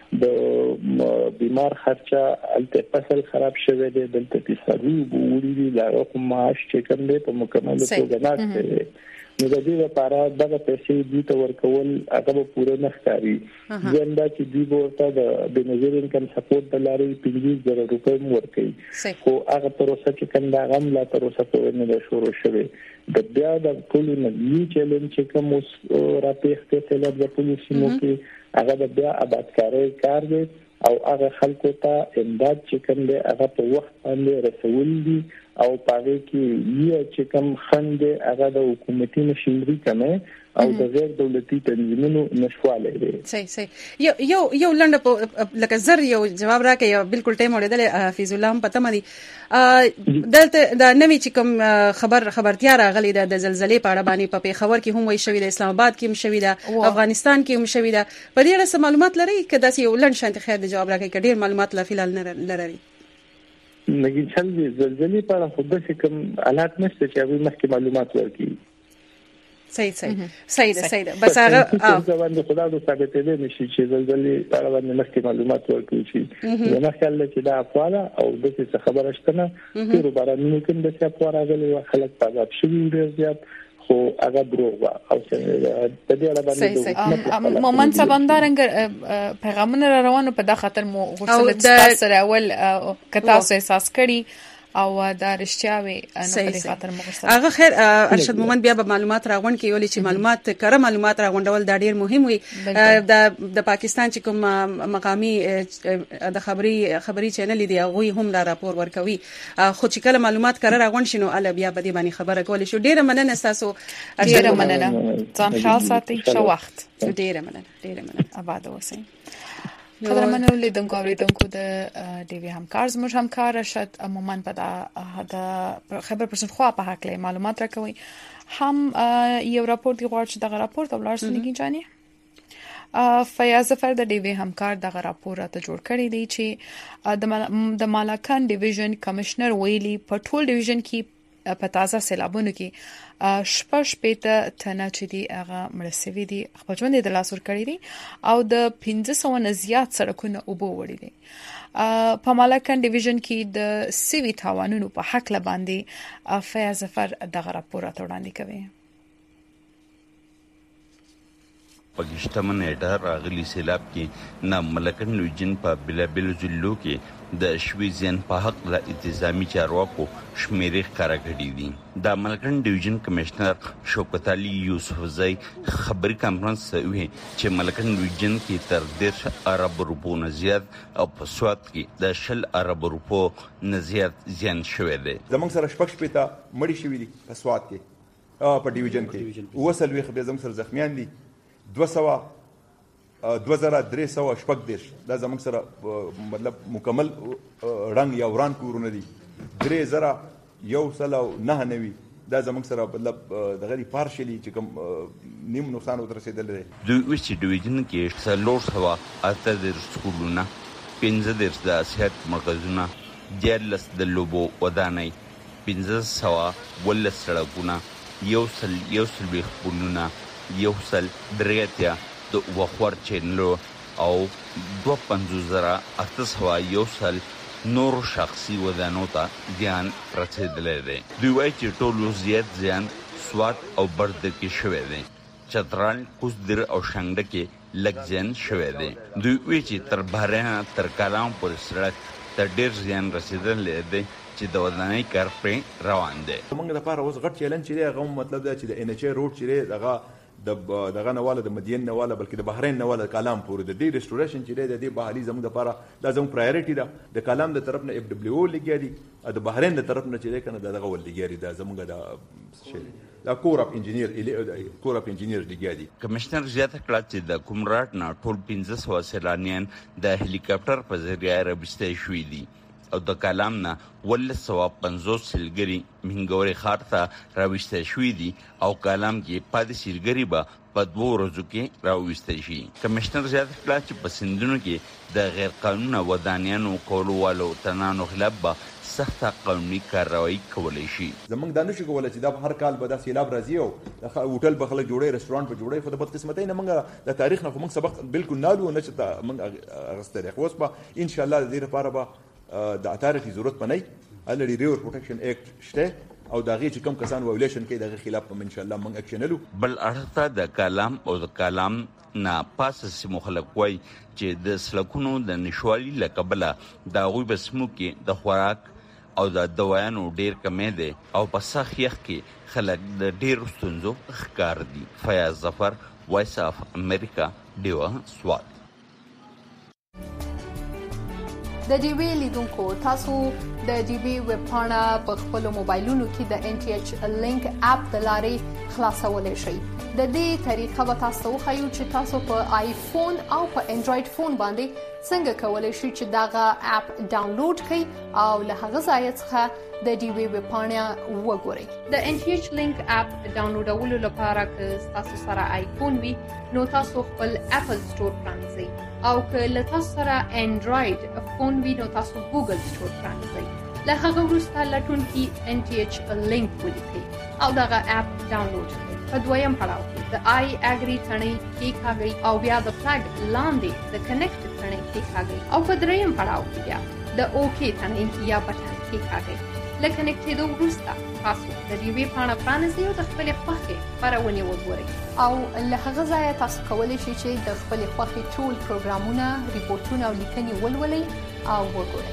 د بیمار خرچه البته فصل خراب شوه دي دلته پیسې وګوري دا کوم معاش چې کوم دی په مکمل توګه نه نو د دې لپاره دغه پیسې دې ته ورکول هغه پوره نه ښکاري ځکه چې دوی ورته د بنظیر انکم سپورټ د لارې 15,000 روپۍ ورکړي خو هغه پروسه چې کنده غم لا پروسه پورې نه شروع شوه د بیا د ټول نوی چیلنج چې کوم راپېښته سیلاب د پولیسو کې هغه د بیا آبادکاري کار دی او هغه خلکو ته امداد چې کوم دی هغه په وخت باندې رسول دي او پاره کې یو چې کوم خند هغه د حکومتي مشینری کمه او د غیر دولتي تنظیمونو نشواله دي صحیح یو لنډه لکه زر یو جواب راکې یو بالکل ټیم وړدل حفیظ الله پته مدي دلته د نوې چې کوم خبرتیا راغلي د زلزلې په اړه باندې په پیښور کې هم وایي شوې د اسلام آباد کې هم شوې ده افغانستان کې هم شوې ده په دې اړه معلومات لري کدا چې یو لنډ شانت خیر د جواب راکې ډېر معلومات لا فعال نه لري نګین چل زلزلې په اړه خو د کوم حالات نشته چې هغه مخکې معلومات ورکړي صحیح ده بس هغه باندې خدای د ثابتې دي نشي چې زلزلې په اړه باندې مخکې معلومات ورکړي شي نو خلک چې دا افواله او د څه خبره شته نه چې بارانونو کې د څه افواله غلي خلک تعقیب شوي ډیر زیات خو هغه دروغ او په دې اړه باندې مومن سباندارنګ پیغامونه روانو په د خاطر مو غوښتل سره اول کتا احساس کړي او دا رښتیاوي نو په خاطر مغرسه هغه خیر ارشد مومن بیا به معلومات راغون کې ولې چې معلومات کړه معلومات راغونډول دا ډیر مهم وي د پاکستان چې کوم مقامی د خبري چینل دی هغه هم دا راپور ورکوي خو چې کله معلومات کړه راغون شنو ال بیا به دې باندې خبره کول شو ډیر مننه تاسو ډیر مننه ځان خیال ساتئ شو وخت ډیر مننه آباد اوسئ قدرمنو لیدونکو اوریدونکو د ډي وی همکار زموږ همکار رشد مومن په د خبر پرسنخوا په حق له معلومات راکوي هم یو راپور دی غواړي چې دغه راپور ته ولاړ سنګي جاني فیاض ظفر د ډي وی همکار دغه راپور ته جوړ کړی دی چې د مالاکان ډیویژن کمشنر ویلي په ټول ډیویژن کې په تازه سیلابونو کې شپږ پېته تنه چې دی هغه مرسوي دي خپل ژوند د لاس ور کړی دي او د 1500 نه زیات سړکونه اوبو وړي دي په مالاکان ډیویژن کې د سیوی تاوانونو په حق لباندې فیاض ظفر دغه راپور ته وړاندې کوي پګشتمن اډر راغلی سیلاب کې نه ملکن ډیویژن په بلابل ضلعو کې د شویزن په حق د انتظامی چارواکو شمیرې ښکارا کړې دي د ملکن ډیویژن کمشنر شوکت علي یوسف زئی خبري کانفرنس وی چې ملکن ډیویژن کې تر 10 ارب روپو نه زیات او په سواد کې د 10 ارب روپو نه زیات زیان شوی دی زمونږ سره شپږ پېته مړی شوی دي په سواد کې په ډیویژن کې وسلوي خبر زموږ سره زخمیان دي 2300 شپږ دیش دا زموږ سره مطلب مکمل رنگ یا وران کورونه دي 3199 دا زموږ سره مطلب د غری پارشلی چې کوم نیم نقصان ورسېدل دي دوی وشي ډیویژن کې څلور سوا اته د سکولونه 15 د صحت مرکزونه 14 د لوبو ودانۍ 1500 ول سړکونه یو سل خپلونه یو سل درېتیا د وخور چینلو او 25,800 یو سل نور شخصي ودانو ته ځان رسیدلی دی دوی وایي چې ټولو زیات ځان سوات او برد کې شوی دی چترال کوزدر او شانګډه کې لږ ځان شوی دی دوی وایي چې تر بهرنه تر کلام پر سړک ته ډېر ځان رسیدلی دی چې د ودانۍ کار پرې روان دی موږ لپاره اوس غټ چیلنج دی هغه مطلب دا چې د ان ایچ ای روډ چې دغه دغه نواله د مدین نواله بلکې د بحرین نواله کلام پورې د دې ریسټوریشن چې د دې بحالي زموږ لپاره دا زموږ پرایورټي ده د کلام د طرف نه اف دبليو او لګیا دي د بحرین د طرف نه چې کنه دغه ول لګیا دي دا زموږ د شي دا کور اف انجینیر لګیا دي کمشنر زیاته کړه چې د کومراټ نه ټول 1500 سیلانیان د هلیکاپټر په ذریعہ راوستل شوې دي او د کلام نه 150 سلګری منګوري خار ته راوستل شوې دي او کلام کې پاتې سلګری به په 2 ورځو کې راوستل شي کمشنر زیات کړه چې په سندونو کې د غیر قانوني ودانیانو کولو والو تنانو خلاف به سخت قانوني کارروايي کولای شي زمونږ د نشو کولای چې دا هر کال به د سیلاب راځي او هوټل به خلک جوړي رستورانت به جوړي خو د بدقسمتۍ نه موږ د تاریخ نه موږ سبق بالکل نالو نه چې موږ اغستل خو اوس به ان شاء الله د دې لپاره به د تاریخي ضرورت پني الری ریور پروټیکشن اکټ شته او دا غي چې کوم کسان وایلیشن کوي دغه خلاف ان شاء الله موږ اکشنلو بل اړه د کلام او د کلام نه پاسه مخالف وای چې د سلکونو د نشوالي لقبله دا غوي بسمو کې د خوراک او د دوايانو ډیر کمې دي او په سخیخ کې خلک د ډیر ستونزو ښکار دي فیاض ظفر وایس اف امریکا دیوا سوات د ډي وی لیدونکو تاسو د ډي وی ویب پاڼه په خپل موبایلونو کې د ان ټي ایچ لینک اپ د لارې خلاصولای شئ د دې طریقه به تاسو خو چې تاسو په آیفون او په انډراید فون باندې څنګه کولای شئ چې داغه اپ ډاونلوډ کړئ او له هغه ځای څخه د ډي وی ویب پاڼه وګورئ د ان ټي ایچ لینک اپ ډاونلوډولو لپاره که تاسو سره آیفون وي نو تاسو خپل اپل سٹور پرانځئ او که له تاسو سره انډراید فون وي نو تاسو ګوګل سٹور پرانځئ له هغه وروسته لټون کې ان ټي ایچ لینک ولیکئ او دغه اپ ډاونلوډ کړئ په دویم پړاو کې د آی اګری تڼۍ کېکاږئ او بیا د فلګ لاندې د کنیکټ تڼۍ کېکاږئ او په دریم پړاو کې بیا د اوکې تڼۍ یا بټن کېکاږئ. له کنیکټېدو وروسته تاسو د ډیوې پاڼه پرانیزئ او د خپلې خوښې خپرونې وګورئ او له هغه ځایه تاسو کولی شئ چې د خپلې خوښې ټول پروګرامونه، ریپورټونه او لیکنې ولولئ او وګورئ.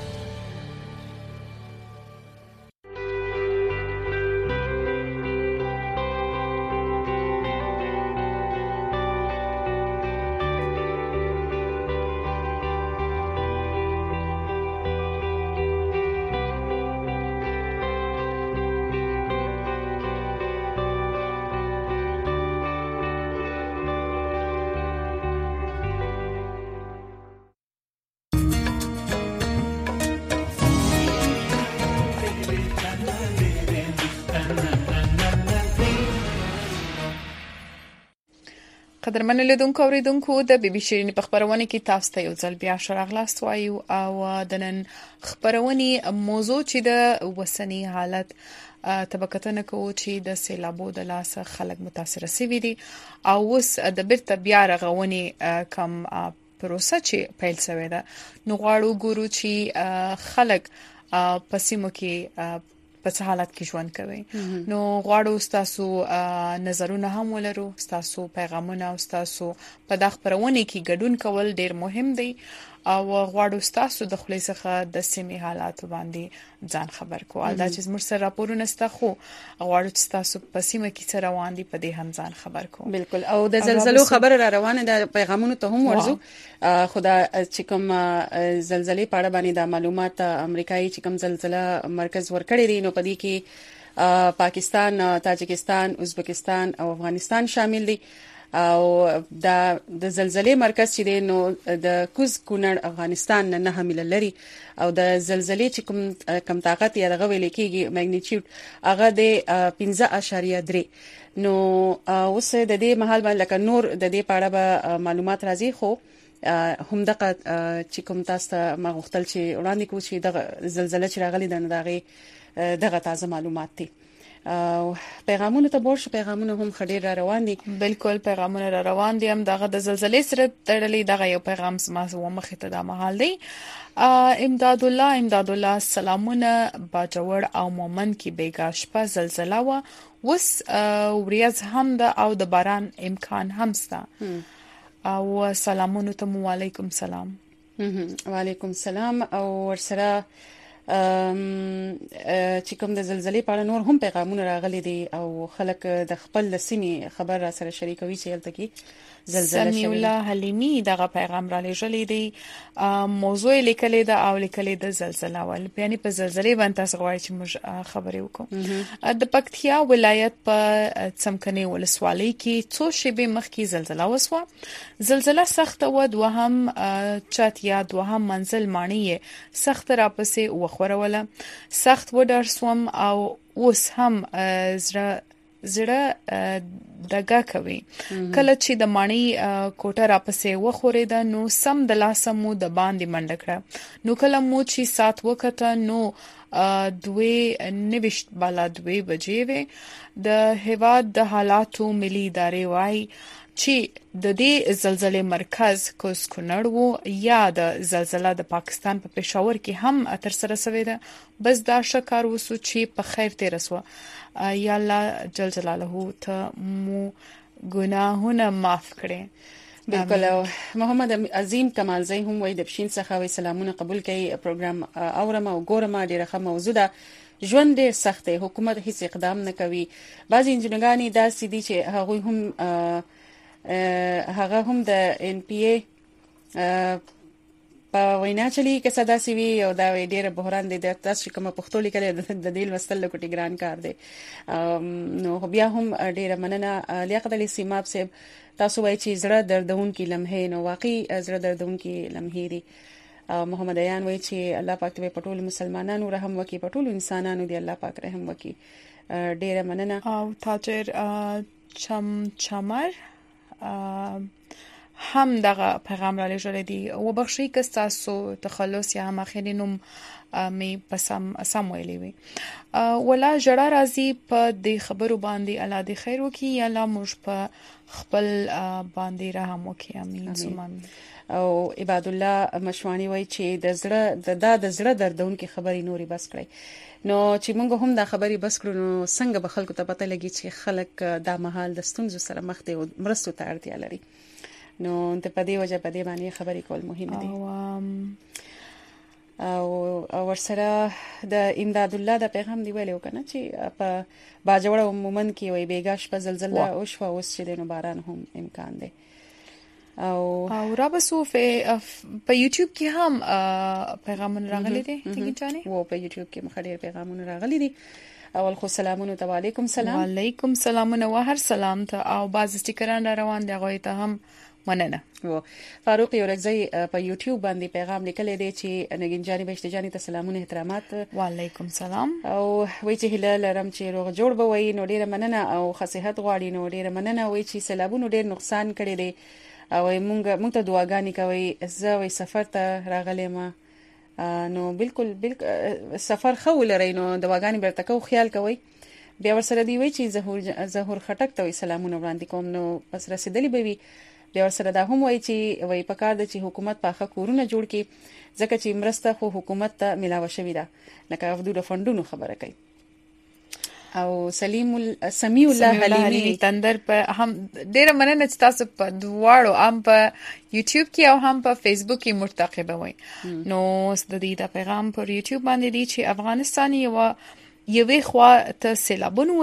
قدرمن لیدونکو اوریدونکو د بي بي شيرين په خبرونه کې تاسو ته یو ځل بیا شراغلاست وایو او د نن خبرونه موضوع چې د وسنی حالت طبقاتونه کوي چې د سیلابو د لاس خلک متاثر شوي دي او اوس د بیرته بیا رغونې کم پروسه چې پیل شوې ده. نو غواړو ګورو چې خلک پسیمو کې په حالت کې ژوند کوي. نو غواړو تاسو نظرونه هم ولرو، تاسو پیغامونه او تاسو په دغه خبرونه کې ګډون کول ډیر مهم دی او غواړو تاسو د خپل څخه د سیمې حالات باندې ځان خبر کوو. دا چې موږ سره راپورونه ستخو غواړو چې تاسو په سیمه کې څه روان دي په دې هم ځان خبر کوو. بالکل. او د زلزلو خبر را روانه د پیغامونو ته هم ورزو. خدا چې کوم زلزلې په اړه باندې د معلومات امریکایي چې کوم زلزلہ مرکز ورکړی دی نو په دې کې پاکستان، تاجکستان، ازبکستان او افغانستان شامل دي. او د زلزلې مرکز چې دی نو د کوز کونړ افغانستان نه حمل لري او د زلزلې چې کم طاقت یا دغه ویل کېږي میګنیټیوډ هغه د 5.3. نو اوس د دې محل باندې لکه نور د دې په اړه به معلومات راځي خو هم دغه چې کوم تاسو ما غوښتل چې وړاندې کوم چې دغه زلزلې چې راغلي دغه تازه معلومات دي. پیغامونه ته ورشو، پیغامونه هم خډیر را روان دي. بالکل پیغامونه را روان دي. هم دغه د زلزلې سره تړلې دغه یو پیغام سما مخې ته د محل دی. امداد الله سلامونه باجوړ او مومن کې بیګا شپه زلزلہ و وس وریاض هم د او د باران امکان هم ستا او سلامونه ته وعلیکم سلام. وعلیکم سلام. او ورسره چې کوم د زلزلې په اړه نور هم پیغامونه راغلي دي او خلک د خپل سیمې خبر را سره شریکوي چې هلته کې زلزلہ سمیع الله حلیمی دغه پیغام را لېږلی دی. موضوع لیکلې ده او لیکلې ده زلزلہ ول یعنی په زلزلې باندې تاسو غواړئ چې موږ خبرې وکړو. د پکتیا ولایت په څمکني ولسوالۍ کې څو شېبې مخکې زلزلہ وسوه. زلزلہ سخت و دوهم چت یا دوهم منزل مانی سخت راپسې وخوروله. سخت و ډار سوم او اوس هم زړه دغه کوي. کله چې د مانی کوټه راپسې وخورېده نو سم د لاسمو د باندې منډه کړه. نو کله مو چې سات وکړه نو 2:29 بجې وې. د هیواد د حالاتو ملي ادارې وايي چې د دې زلزلې مرکز کوز کونړ وو یا د زلزلہ د پاکستان په پېښور کې هم تر سره شوې ده. بس دا شکر وسو چې په خیر تیر وسو. یا الله جل جلاله ته مو ګناهونه معاف کړي. بالکل. محمد عظیم کمالزی هم وای د بشین څخه وای سلامونه قبول کړي. پروګرام اورم او ګورم ډیره ښه موضوع ده. ژوند ډیر سخت دی، حکومت هیڅ اقدام نه کوي. بعضی انجنیرګانی داسې دي چې هغه هم د ان پی ای په وینا چلی کې صدا سی وی او دا ډیره بحران دی. د تاسو کومه پښتو لیکل د دې وستل کوټی ګران کار دی. نو بیا هم ډیره مننه لیاقت علي سیماب صاحب. تاسو وایي چې زړه دردون کې لمحې نو واقعي زړه دردون کې لمحې دي. محمد ایان وایي چې الله پاک دې په ټول مسلمانانو رحم وکړي، په ټول انسانانو دې الله پاک رحم وکړي. ډیره مننه. او تاجر چمر هم دغه پیغام را لېږلی دی وبخښئ که ستاسو تخلص یا هم اخري نوم مې په سم ویلی وي. ولا ژړا راځي په دې خبرو باندې الله دې خیر وکړي یا الله موږ په خپل باندې رحم وکړي. امین ثم امین. او عباد الله مشوانی وای چې د زړه دردونکې خبرې نوري بس کړي. نو چې موږ هم دا خبرې بس کړو نو څنګه به خلکو ته پته لګي چې خلک دا مهال د ستونزو سره مخ دي او مرستو ته اړتیا لري. نو ته په دې وجه په دې باندې خبرې کول مهم دي. او ورسره د امداد الله د پیغام دی ویلو کنه چې په باجوړ عموما کې وي بیګاش په زلزلہ او شوا اوس چې د باران هم امکان دی. او رابسو په یوټیوب کې هم پیغامونه راغلي دي څنګه چانه وو په یوټیوب کې مخډیر پیغامونه راغلي دي. اول خو سلامونه ته وعلیکم سلام. وعلیکم سلامونه و هر سلام ته او باز سټیکران را روان دي غوي ته هم مننه. و فاروق یورکزی په یوټیوب باندې پیغام لیکلی دی چې نگین جانی بهشت جانی ته سلامونه احترامات. وعلیکم سلام. او وای چې هله لرم چې روغ جوړ به وای نو ډیره مننه او خصيحت غواړي نو ډیره مننه. وای چې سیلابونو ډیر نقصان کړی دی او موږ ته دعاګانې کوي. زه وای سفر ته راغلی ما نو بالکل سفر خو لري نو دعاګانې برته کو خیال کوي. بیا ورسره دی وای چې ظهور خټک ته سلامونه وړاندې کوم نو پس رسیدلی به وي. بیا ورسره دا هم وای چې وای پکار د چې حکومت پاخه کورونه جوړ کړي ځکه چې مرسته خو حکومت ته ملاوه شوې ده لکه افدو د فندونو خبره کوي. او سمیع الله حلیمی تندر په هم ډیره مننه چې تاسو په دواړو هم په یوټیوب کې او هم په فیسبوک کې مرتقبه وای. نو د دې د پیغام پر یوټیوب باندې دی چې افغانستان یوې خوا ته سیلابونو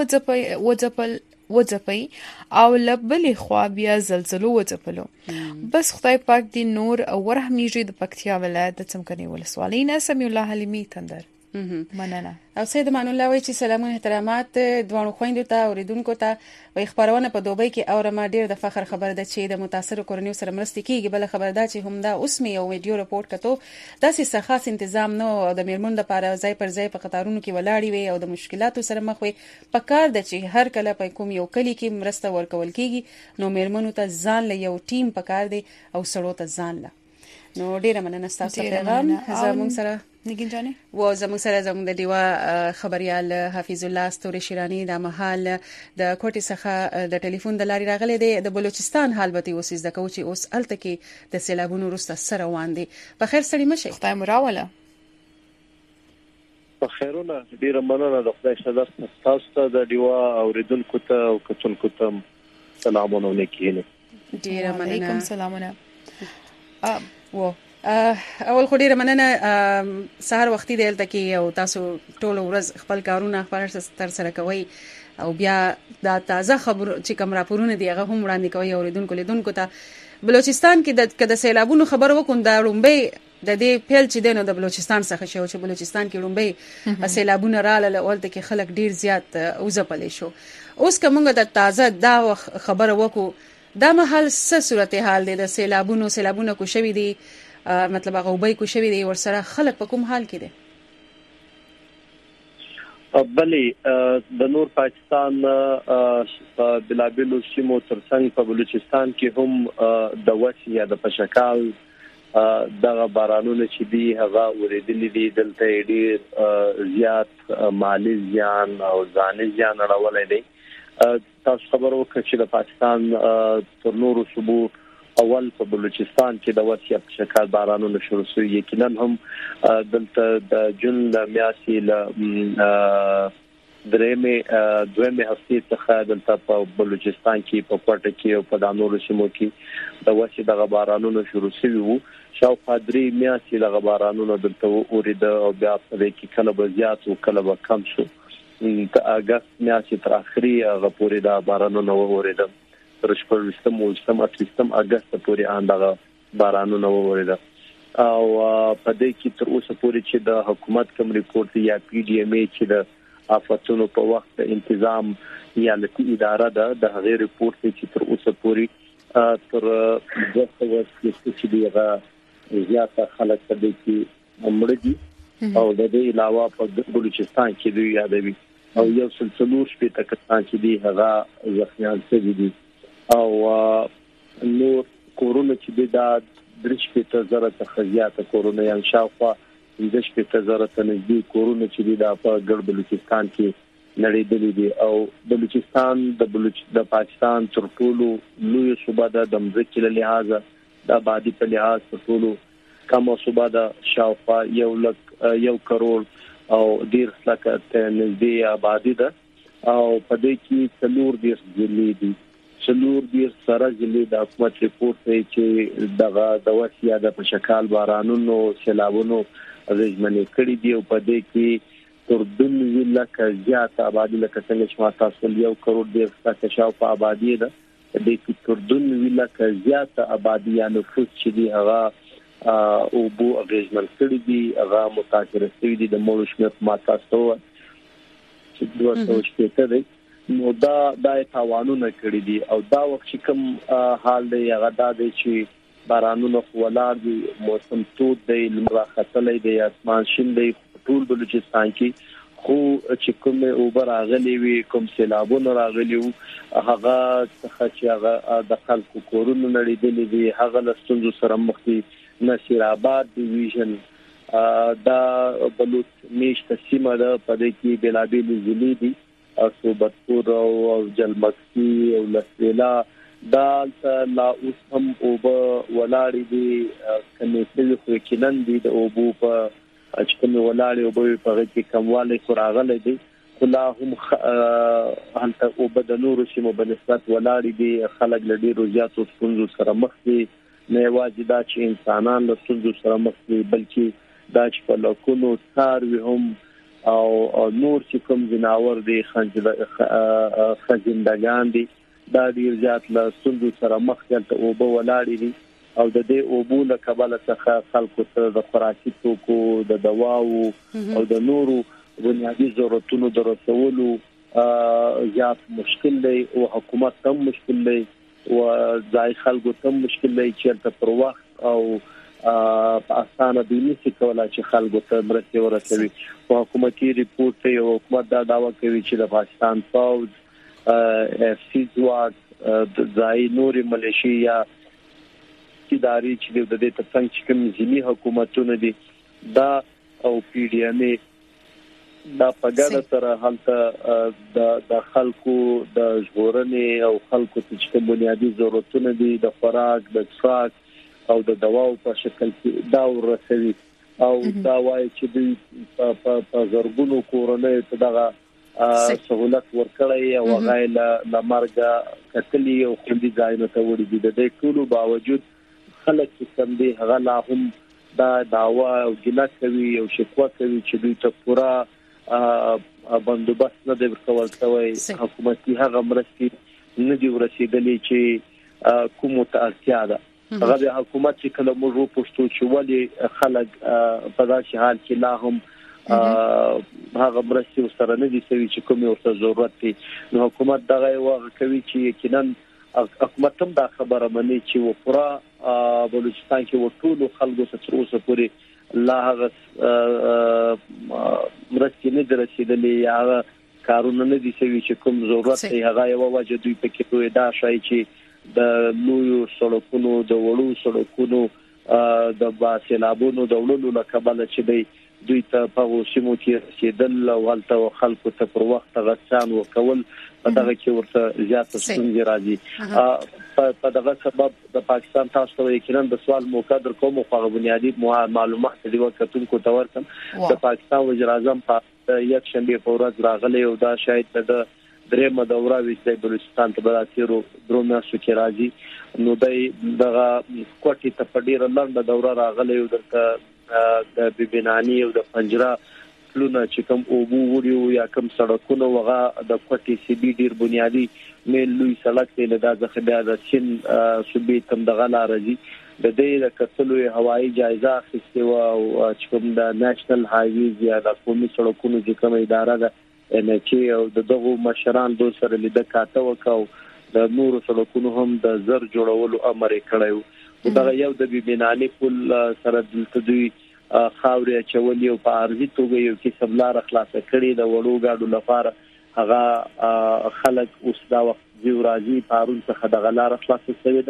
وځپي او لبلې خوا بیا زلزلو وځپلو. بس خدای پاک دې نور ورحمیږي. د پکتیا ولایت د څمکني ولسوالۍ نه سمیع الله حلیمی تندر مننه. او سید امان الله وای چې سلامونه احترامات دوانو خويندو ته اوریدونکو ته. وای خبرونه په دوبۍ کې اورم ډیر د فخر خبر ده چې د متاثر کورنیو سره مرستې کیږي. بل خبر ده چې هم دا اوس مې یو ویډیو رپورت کتو داسې خاص تنظیم نو او د میرمن لپاره ځای پر ځای په قطارونو کې ولاړی وي او د مشکلاتو سره مخ وي. پکار ده چې هر کله په کوم یو کلی کې مرسته ورکول کیږي نو میرمنو ته ځان له یو ټیم پکار دی او سړو ته ځان له. نو ډیره مننه تاسو ته پیغام زموږ سره نگین جانی و زموږ سره زموږ د دیوا خبريال حفیظ الله استوري شیرانی د محل د کوټي څخه د ټلیفون د لاري راغلي دی. د بلوچستان حال به اوس د کوچي اوس الته کې د سیلابونو وروسته سره روان دي. په خیر سړی مشه خدای مراوله په خیرونه ډیره مننه د خدای صدر تاسو ته د دیوا اوریدونکو ته او کتونکو ته سلامونه وکړي. ډیره مننه. علیکم سلامونه. و اول خو ډیره مننه. سهار وختي دلته کې او تاسو ټول ورځ خپل کارونه خپل تر سره کوي او بیا دا تازه خبر چې کوم راپورونه دی هغه هم وړاندې کوي اوریدونکو ته. بلوچستان کې د سیلابونو خبر وکوم دا رومبي د دې پیل چې دینو د بلوچستان څخه شو چې بلوچستان کې رومبي سیلابونه رااله ولته کې خلک ډیر زیات اوځپلې شو. اوس کومه د تازه دا خبر وکړو دا محل څه صورتحال دی د سیلابونو کو شوی دی مطلب هغه وبای کو شوی دی ورسره خلک په کوم حال کې دي؟ بلې د نور پاکستان په بلابلو سیمو ترڅنګ په بلوچستان کې هم د وسی یا د پشکال دغه بارانونه چې دی هغه ورېدلې دي. دلته ډېر زیات مالی زیان او ځاني زیان اړولې دي. تاسو خبر وکړئ چې د پاکستان تر نورو صوبو اول په بلوچستان کې د وسی په شکل بارانونه شروع شوي. یقینا هم دلته د جون د میاشتې له دویمه هفتې څخه دلته په بلوچستان کې په کوټه کې او په نورو سیمو کې د وسی د بارانونو شروع شوي وو. شاوخوا 3 میاشتې د بارانونو دلته اورید او بیا په دې کې کله به زیات او کله به کم شو. د اگست میاشتې تر اخري هغه پورې د بارانونو اوریدل تر 18 اگست پورې اندغه بارانونه اوریدل او په دې کې تر اوسه پورې چې د حکومت کوم ریپورت یا پی ډی ام ای چې د آفاتونو په وخت تنظیم یا لتی اداره ده د هغه ریپورت چې تر اوسه پورې تر دغه وخت چې دیغه زیاته خلک په دې کې مړ دي او د دې علاوه په بلوچستان کې دوی یادوي او یو سلسله شپې کسان چې دی هغه ځخیان شوي دي او نور کورونه چې د درشپته زره څخه زیاته کورونه یا شاوخوا درشپته زره ته نږدې کورونه چې د ګډ بلوچستان کې نړیدلې دي او بلوچستان د پاکستان تر ټولو لوی صوبه ده د مځکې له لحاظه د آبادی په لحاظ تر ټولو کم صوبه ده شاوخوا 1 کروڑ او 10 لک ته نږدې آبادی ده او په دې کې څلور ضلعې دي سره ضلعې د حکومت ریپورت دی چې دغه د وسیا د په شکل بارانونو سیلابونو رژمنې کړې دي او په دې کې تر 2 لک زیات آبادی لکه څنګه چې ما تاسو 1 کروڑ 10 لک شاوخوا آبادی ده د دې تر 2 لک زیات آبادی یا نفوس چې دی هغه او بو رژمن کړي دي هغه متاثر شوي دي د مړو شمېر ما تاسو چې 280 دی نو دا تاوانونه کړی دي او دا وخت چې کوم حال دی هغه دا دی چې بارانونه ولار دي موسم تود دی لمر خطلې دی اسمان شین دی ټول بلوچستان کې خو چې کوم اوبر راغلي وي کوم سیلابونه راغلي وو هغه څخه چې هغه د خلکو کورونه نړیدلې دي هغه لستونزو سره مخ دي نصیر آباد ډیویژن دا بلوچ میشت سیمه ده په دې کې بلابل ضلع دي او صوبتپور او جلمکسي او لسویلا دا لا اوس هم اوبه ولاړې دي کنيسي خو کینن دي د اوبو په اچکن ولاړې اوبه په کې کمواله راغلي دي خلا هم هلته اوبه د نور سیمو بنسبت ولاړې دي خلک لډي روزياتو څنګه سره مخ دي نه واجب دا چې انسانان له څنګه سره مخ دي بلکې دا چې په لکونو څاروي هم او نور چې کوم جناور دي خزندگان دي دا ډیر زیات له څنګه سره مخ ته اوبه ولاړې دي او د دې اوبو له کبله څخه خلکو ته د خوراکي توکو د دواو او د نورو بنیادی ضرورتونو درسولو زیات مشکل دی او حکومت هم مشکل دی او ځای خلکو ته مشکل دی چې تر پر وخت او په اسانه دی نشي کولای چې خلکو ته مرسته ورسوي او حکومتي ریپورت یو حکومت دا داوا کوي چې د پاکستان پوز اف سی ځواک د ځای نوري ملیشیا اداري چې د دې ترڅنګ چې کوم ځینی حکومتونه دي دا او پی ډی ام ای دا په ګډه سره هلته د خلکو د ژغورنې او خلکو ته چې بنیادی ضرورتونه دي د خوراک د څښاک او د دواو په شکل کې دا ورسوي او دا وایي چې د په زرګونو کورنۍ ته دغه سہولت ورکړی او غایله لمرګه کتلی او خوندي ځایونه ته وړي دي د دې ټولو باوجود خلک چې کم دي هغه لا هم دا داوا او ګیله کوي او شکوه کوي چې دوی ته پورا بندوبست نه دی ورکول شوی حکومتي هغه مرستې نه دی ورسېدلې چې کوم متأثر ده هغه د حکومت چې کله موږ پښتو چې ولې خلک په داسې حال کې لا هم هغه مرستې سره نه دي سوي چې کوم ورته ضرورت دي نو حکومت دغه وغه کوي چې یقینا حکومت هم دا خبره مني چې و پورا بلوچستان کې وټول خلکو ته اوسه پوری الله هغه مرستې نه درسېدلې یا کارونه نه دي سوي چې کوم ضرورت دی هغه یو وجه دوی پکې دوی دا شای چې د لویو سړکونو د وړو سړکونو د باسلابونو د وړلو لکبل چې دوی ته په سیمو کې رسیدل او هلته خلکو ته پر وخت غسان وکول په دغه کې ورته زیاته ستونزې راځي په دغه سبب د پاکستان تاسو ته یقینا د سوال موقع در کوم خو بنیادی معلومات دی ورکتونکو ته ورکم د پاکستان وزیر اعظم په یک شنبه په ورځ راغلی او دا شاید د درېمه دوره وشته بلوچستان ته براتیرو درومه شو کې راځي نو دغه کوټی ته په ډیره لنډه دوره راغلی او د بیبینانی او د پنجره پلونه چې کوم اوبو وړي یا کوم سړکونه وغه د کوټی سی بي ډیر بنیادی مې لوی سړک دی له دغه بیا د سین صوبې تم دغه لارځي د دې د کتلو هوایي جایزه اخیستو او چې کوم د نېشنل هایویز یا د قومي سړکونو چې کوم اداره ده چې او دغه مشران دوی سره لیدل کاته وکاو د نور سړکونو هم د زر جوړولو امر کړیو دغه یو د بیبینانی پل سره دلته دوی خاورې چولې او په ارزي توګه یو کې سبلار خلاص کړي د وړو گاډو لپاره هغه خلک اوس دا وخت دی راځي پارون څخه د غلار خلاص شوی ده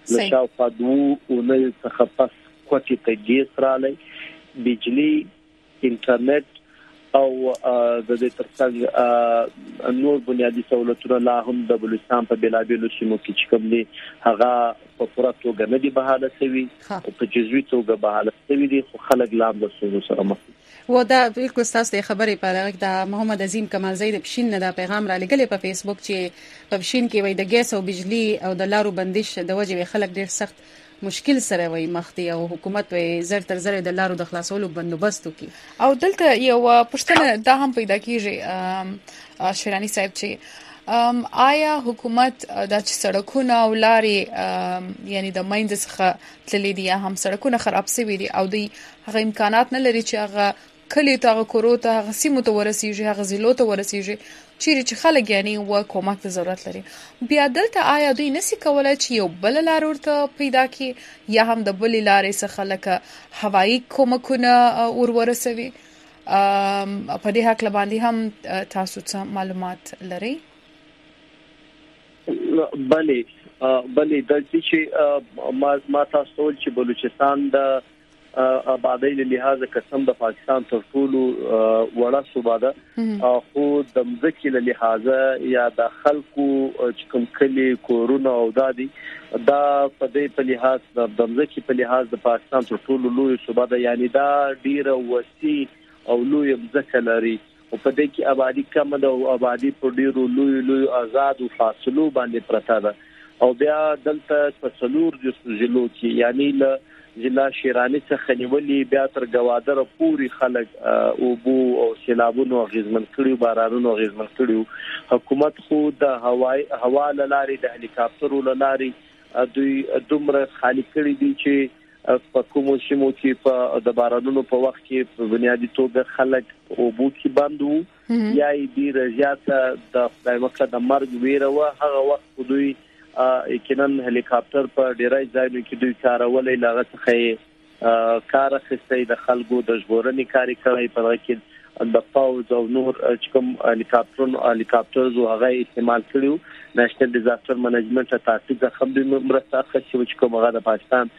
نشاو فادو ونه تخصص کوټی ته ګیس رالی بجلی انټرنیټ او د دې ترڅنګ نور بنیادی سہولتونه لا هم د بلوچستان په بلابلو سیمو کې کوم دي هغه په پوره توګه نه دي بحاله شوی او په جزوي توګه بحاله شوی دي خو خلک لا هم د سره مخ و دا بالکل تاسو د خبرې په اړه د محمد عظیم کمال زید پښین نه د پیغام را لګلې په فیسبوک چې په پښین کې وای د ګیس او بجلی او د لارو بندش د وجې خلک ډیر سخت مشکل سره وای مخدي او حکومت وای زر تر زر د لارو د خلاصولو بندوبست وکي او دلته یو پښتنه دا هم پیدا کیږي شیرانی صاحب چې آیا حکومت د سړکونو او لارې یعنی د ماینځ څخه تللی دي هم سړکونه خراب شوي دي او د هغه امکانات نه لري چې هغه کلی ته کورو ته هغه سیمو ته ورسیږي هغه ضلعو ته ورسیږي چې خلک یعنی و کومک ته ضرورت لري بیا دلته آیا دوی نسی کولای چې یو بل لار ورته پیدا کړي یا هم د بل لارې څخه لکه هوایی کومکونه ورسوي په دې حق باندې هم تاسو څه معلومات لرئ بلې د چې ما تاسو چې بلوچستان د آبادی له لحاظه قسم د پاکستان تر ټولو وړه صوبه ده خو د مځکې له لحاظه یا د خلکو چې کوم کلی کورونه او دادي دا په دې په لحاظ د مځکې په لحاظ د پاکستان تر ټولو لوی صوبه ده یعنی دا ډیره وسیع او لوی مځکه لري او په دې کې آبادی کم ده او آبادی په ډیرو لوی آزاد او فاصلو باندې پرته ده او بیا دلته په څلور ضلعو کې یعنی له ضلع شیرانی څخه نیولې بیا تر گوادر پوری خلک او بو او سیلابونو غزمن کړي بارانونو غزمن کړي حکومت خو د هوا لاري د هلیکاپټرو لاري دوی دومره خالی کړي دي چې په کومو سیمو کې په د بارانونو په وخت کې په بنیادی توګه خلک او بو کې بندو یا ډیر زیاته د خدای مخه د مرګ ویره و هغه وخت دوی یقینا هلیکاپټر په ډیرای ځایونو کې دوی کارولې لاغه څخه کار اخیستي د خلکو د ژغورنې کاری کوي په هغه کې د پاوز او نور کوم هلیکاپټرز او هغه استعمال کړیو نېشنل ډیزاستر منیجمنت تاسیس د خبرې مرسته اخیستي چې کوم هغه د پاکستان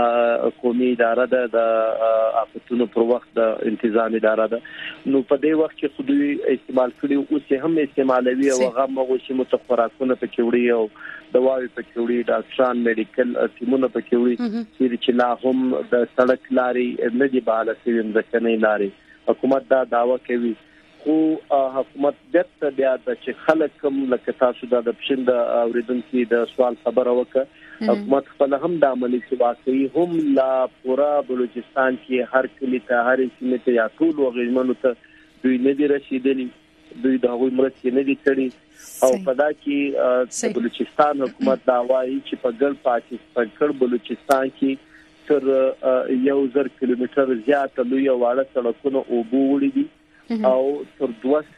قومي اداره ده د افتونو پر وخت د تنظیم اداره ده نو په دې وخت کې خودي استعمال کړي او څه هم استعمالوي او هغه مغوشي متخوراکونه پکې وړي او دواوی پکې وړي ډاکټران میډیکل ټیمونه پکې وړي چې لا هم د سړک لاري نه دی بحاله شوی ځکه لاري حکومت دا داوا کوي خو حکومت دغه بیا د خلک کوم لکه تاسو د پښین د اوریدونکو د سوال خبره وکړه حکومت خپل هم د عملي واقعي هم لا پورا بلوچستان کې هر کلی ته هر سیمه ته یا ټول وغیرمنو ته دوی نه دي رسیدلي دوی د هغوی مرستې نه دي کړې او په دا کې بلوچستان حکومت دا وایي چې په ګل پاکستان بلوچستان کې تر 1000 کیلومتر زیات لوی واړه سړکونه او بوړي دي او تر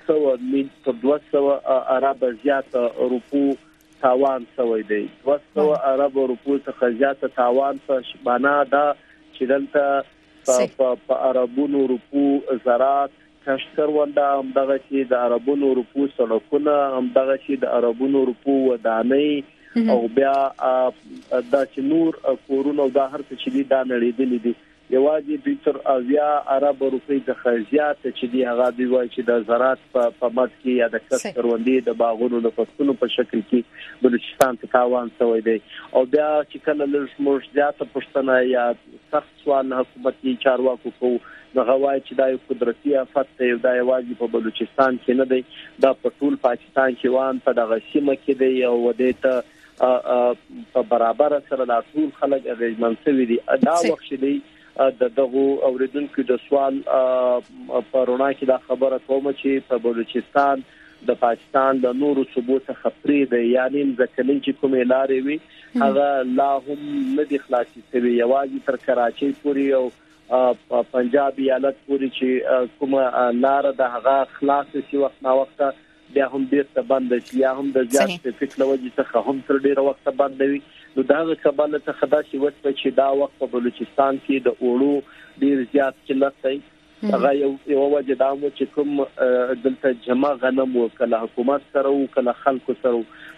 200 عرب زیات روپو تاوان شوی دی 200 عرب روپو څخه زیات تاوان په شبانه دا چې دلته په عربونو روپو زراعت کښت کړوندا هم دغه چې د عربونو روپو سړکونه هم دغه چې د عربونو روپو ودانۍ او بیا د چنور کورونو د هر څه چې دا نړیدلې دي یوازې د تر اویا عرب روپی د خرجات چې دی هغه دی وای چې د زراعت په مد کې یا د کسب کروندې د باغونو د فصلونو په شکل کې بلوچستان ته تاوان شوی دی او بیا چې کله لږ زیاته پښتنه یا سخت سوال حکومتي چارواکو کو د غوای چې د قدرتي افت ته د یوازې په بلوچستان کې نه دی د پټول پاکستان کې وان په دغه سیمه کې دی او ودیته په برابر سره د ټول خلک اغیزمن شوی دی دا وخت دی د دغه اوریدونکو د سوال په رڼا کې دا خبره کوم چې په بلوچستان د پاکستان د نورو صوبو څخه پرې دی یعنی ځکه چې کومه لارې وي هغه لا هم نه دي خلاصې شوی یوازې تر کراچۍ پورې او پنجاب ایالت پورې چې کومه لار د هغه خلاص شي وخت نا وخت بیا هم ډیر بند شي یا هم د زیات فکر لوجي څخه هم تر ډیر وخت بند وي نو دا کبل ته خدا شي وڅ چې دا وخت په بلوچستان کې د اورو ډیر زیات قلت دی هغه یو وجه دا مو چې کوم دلته جمع غنم او کله حکومت سره او کله خلکو سره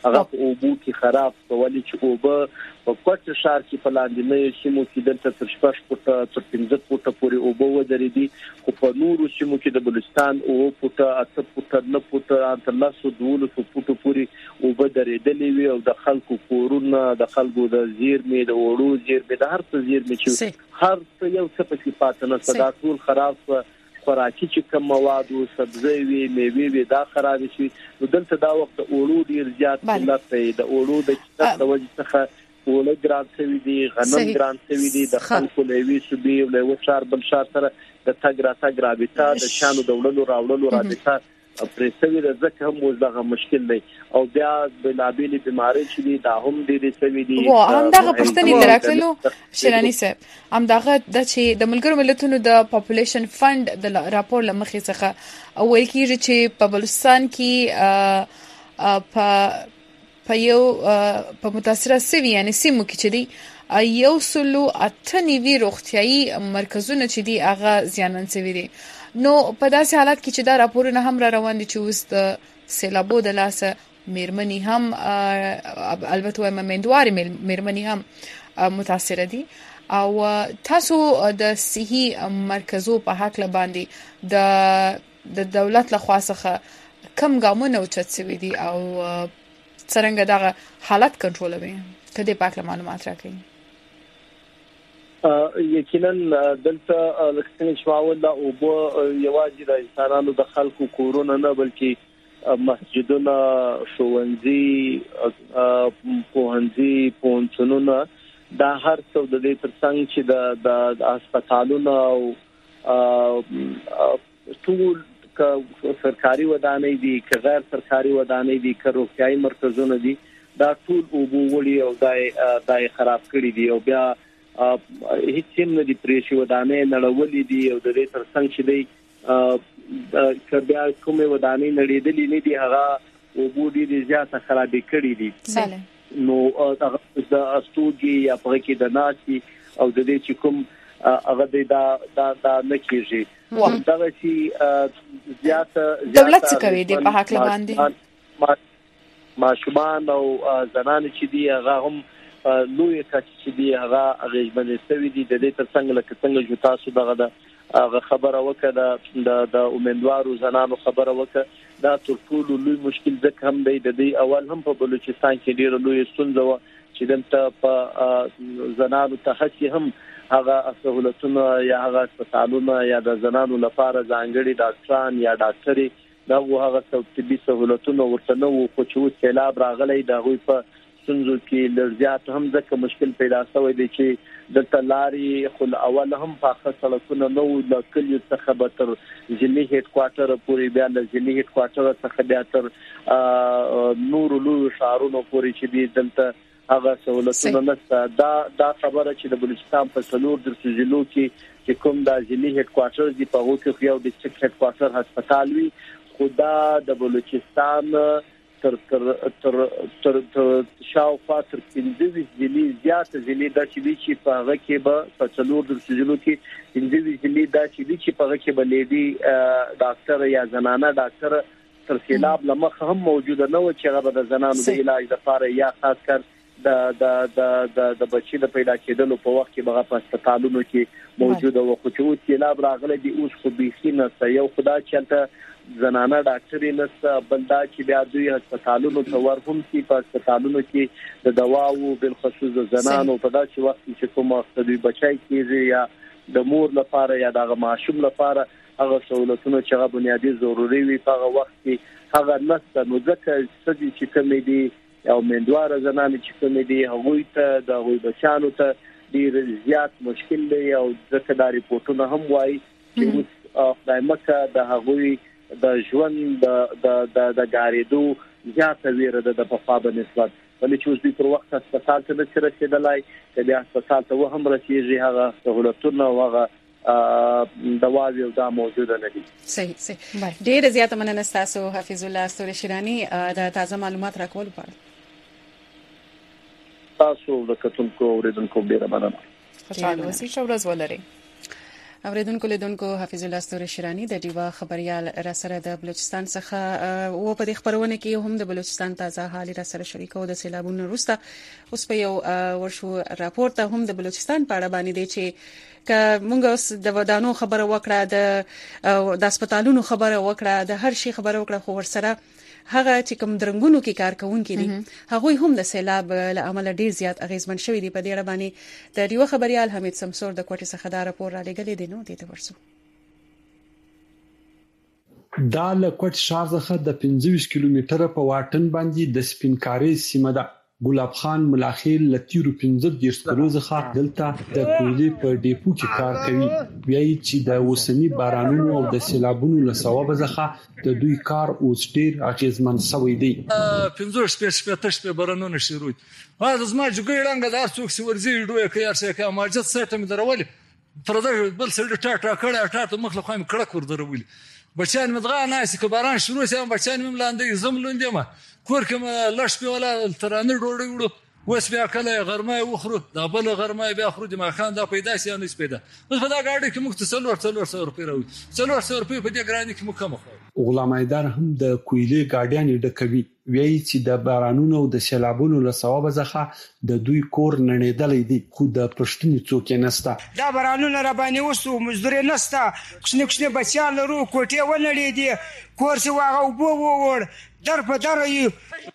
هغه او بو کې خراب کولې چې اوبه په کوټ شهر کې په لاندې سیمو کې د تر 6 فوټه تر 15 فوټه پورې اوبه ودرېدي خو په نورو سیمو کې د بلوچستان او فوټه 8 فوټه 9 فوټه تر 12 فوټه پورې اوبه درېدلې وي او د خلکو کورونه د خلکو د زیرمې د وړو زیرمې د هر څه زیرمې چې هر څه یو څه په صفات نه صداقت خراب خوراکي چې کوم مواد او سبزی وي میوه وي دا خراب شي نو دلته دا وخت اورو ډیر زیات لته د اورو د کیسه د وجې څخه وله ګران سوي دي غنم ګران سوي دي د خلکو لوي سبي او له وشار بل شار سره د تګ رابطه د شانو دولتو راوړلو رابطه پرېسوي د ځکه هم وزغه مشکل دی او بیا بلابېلې بیماری چې دي دا هم ډېرې سوي دي و هم دغه پښتنې دراکلو شیرانی صاحب هم دغه د چې د ملګرو ملتونو د پاپولیشن فند د راپور لمخې څخه ویل کېږي چې په بلوچستان کې په یو په متاثره سوي یعنی سیمو کې چې دی یو سلو اتنوي روغتيایي مرکزونه چې دی هغه زیانمن شوي دي نو په داسې حالت کې چې دا راپورونه هم را روان دي چې اوس د سیلابو د لاسه میرمنې هم البته وایم مندواري میرمنې هم متاثر دي او تاسو د صحي مرکزو په حق باندې د دولت لخوا څخه کم ګامونه اوچت شوي دي او څنګه دا حالت کنټرولوي کله پاک معلومات راکړئ یقینا دلته لکه شواول دا او بو یواځې د انسانانو د خلکو کورونه نه بلکې مسجدونه ښوونځي پوهنځي دا هر څه د دې ترڅنګ چې د هسپتالونو او ټول سرکاري ودانۍ دي که غیر سرکاري ودانۍ دي که روغتيایي مرکزونه دي دا ټول او بو وړي او دای خراب کړي دي او بیا هیڅ هم نه دي پرېښي ودانۍ نړولې دي او د دې ترڅنګ چې دی که بیا کومې ودانۍ نړېدلې نه دي هغه اوبو ډېرې زیاته خرابې کړي دي نو هغه د استوګي یا په کې د ناسي او د دې چې کوم هغه دا نه کېږي دا چې زیاته دولت څه کوي د په حق باندې ماشومان او زنان چې دی هغه هم لوی کچ چې دی هغه غیبنې سوي دي د دې ترڅنګ لکه څنګه جو تاسو دغه خبره وکړه د امیدوارو زنانو خبره وکړه دا تر ټولو لوی مشکل ځکه هم دی د دې اول هم په بلوچستان کې ډېر لوی ستونزه و چې دلته په زنانو ته هڅې هم هغه سہولتونه یا هغه هسپتالونه یا د زنانو لپاره ځانګړي ډاکټران یا ډاکټري دا هغه طبي سہولتونه ورته نو خو چې سیلاب راغلی دا غوي په څنګه کې لړزیات هم ځکه مشکل پیدا شوی دی چې د تلاري خل اول هم په سړکونو نو د کلیو څخه به تر ځلې هډ کوارټر پورې بیا د ځلې هډ کوارټر څخه بیا تر نور لوی شهرونو پورې چې دی دلته هغه سہولتونه نشته دا خبره چې د بلوچستان په څلور د ضلعو کې کوم د ځلې هډ کوارټر دی په هغه کې یو د چک هډ کوارټر هسپتال وي خدا د بلوچستان تر شاوخوا تر 15 ځلې زیات ځلې دا چې په هغه کې به په څلور د ضلعو کې 15 ځلې دا چې په هغه کې به لیدي ډاکټر یا زنانه ډاکټر تر سیلاب لمخ هم موجوده نه و چې هغه د زنانو د علاج لپاره یا خاص کر د بچی د پیدا کېدلو په وخت کې بغه په هسپتالونو کې موجوده و خو چې سیلاب راغلی دی اوس خو بيخي نه یو خدا چلته زنانه ډاکټري نس بلدا چې بیا دوی هسپتالونو ته ورهم چې په هسپتالونو کې د دواو بل خصوص زنانو په داسې وخت کې کوم خدای بچای کیږي یا د مور لپاره یا د معشوم لپاره هغه سہولتونه چې هغه بنیادی ضروري وي په هغه وخت کې هغه نس نو ځکه چې کوم دي او مندوار زنانه چې کوم دي هغه ته د هغوی بچانو ته ډیر زیات مشکل دی او ځکه دا ریپورتونه هم وایي چې خدای مکه د هغوی د ژوند د غاریدو زیاته ویره د په نسبت ولې چې اوس دوی پر وخت هسپتال ته نه رسیدلای چې بیا هسپتال ته هم رسیږي هغه سہولتونه او هغه دواوی او دا موجوده نه دي صحیح ډېر زیاته مننه تاسو حفیظ الله استوري شیرانی د تازه معلومات راکول لپاره تاسو د کتونکو اوریدونکو ډیره مننه خوشاله اوسئ چې ورځ ولرئ اوریدونکو لیدونکو حافظ الله استوری شیرانی د ډیوا خبريال را سره د بلوچستان څخه و په دې خبرونه کې هم د بلوچستان تازه حال را سره شریکو د سیلابونو وروسته اوس په یو ورشو راپور ته هم د بلوچستان په اړه باندې دی چې ک مونږ اوس د ودانو خبره وکړه د هسپتالونو خبره وکړه د هر شي خبره وکړه خو ورسره هغه چې کوم درنګونو کې کار کوونکي دي هغه هم د سیلاب له امله ډیر زیات اغیزمن شوی دی په دې اړه باندې د ډیوا خبريال حمید سمسور د کوټې څخه دا راپور را لګلې دی نو دې ته ورسو دا له کوټ ښار څخه د 25 کیلومتره په واټن باندې د سپینکاري سیمه ده ګلاب خان ملاخیل لتیرو 15 کلو څخه دلته د کویلې په ډیپو کې کار کوي وایي چې د وسنی بارانونو او د سیلابونو له سبب څخه د دوی کار اوس ډیر اغیزمن شوی دی 15 شپه بارانونه شروع هغه زما جوګی رنګ دار څوک سی ورزي ډوې کيار څه کا ماجت سټه مې درولې پرده بل سړی ټاټا کړه ټاټا مخ له خایم کړه کور درولې بچان مدغه ناس که باران شروع شي بچان مم لاندې زم لوندې ما کور کوم لښ په ولا ترانه ډوړې وړو وس بیا کله غرمه وخرو دا بل غرمه بیا خرج ما خان دا پیدا شي نو پیدا اوس په دا gaadi کې مختصر 300 روپۍ راوي 300 روپۍ په دې ګرانی کې مکمه غلام ایدار هم د کویلې ګاډیان ډکوي وایي چې د بارانونو او د سیلابونو له سبب څخه د دوی کور نړیدلې دي خو د پښتني څوک نسته دا بارانونه را باندې وسو مزدوري نسته کښنه بچیان لرو کوټه ولړې دي کور څه واغه وبو ور در په در یو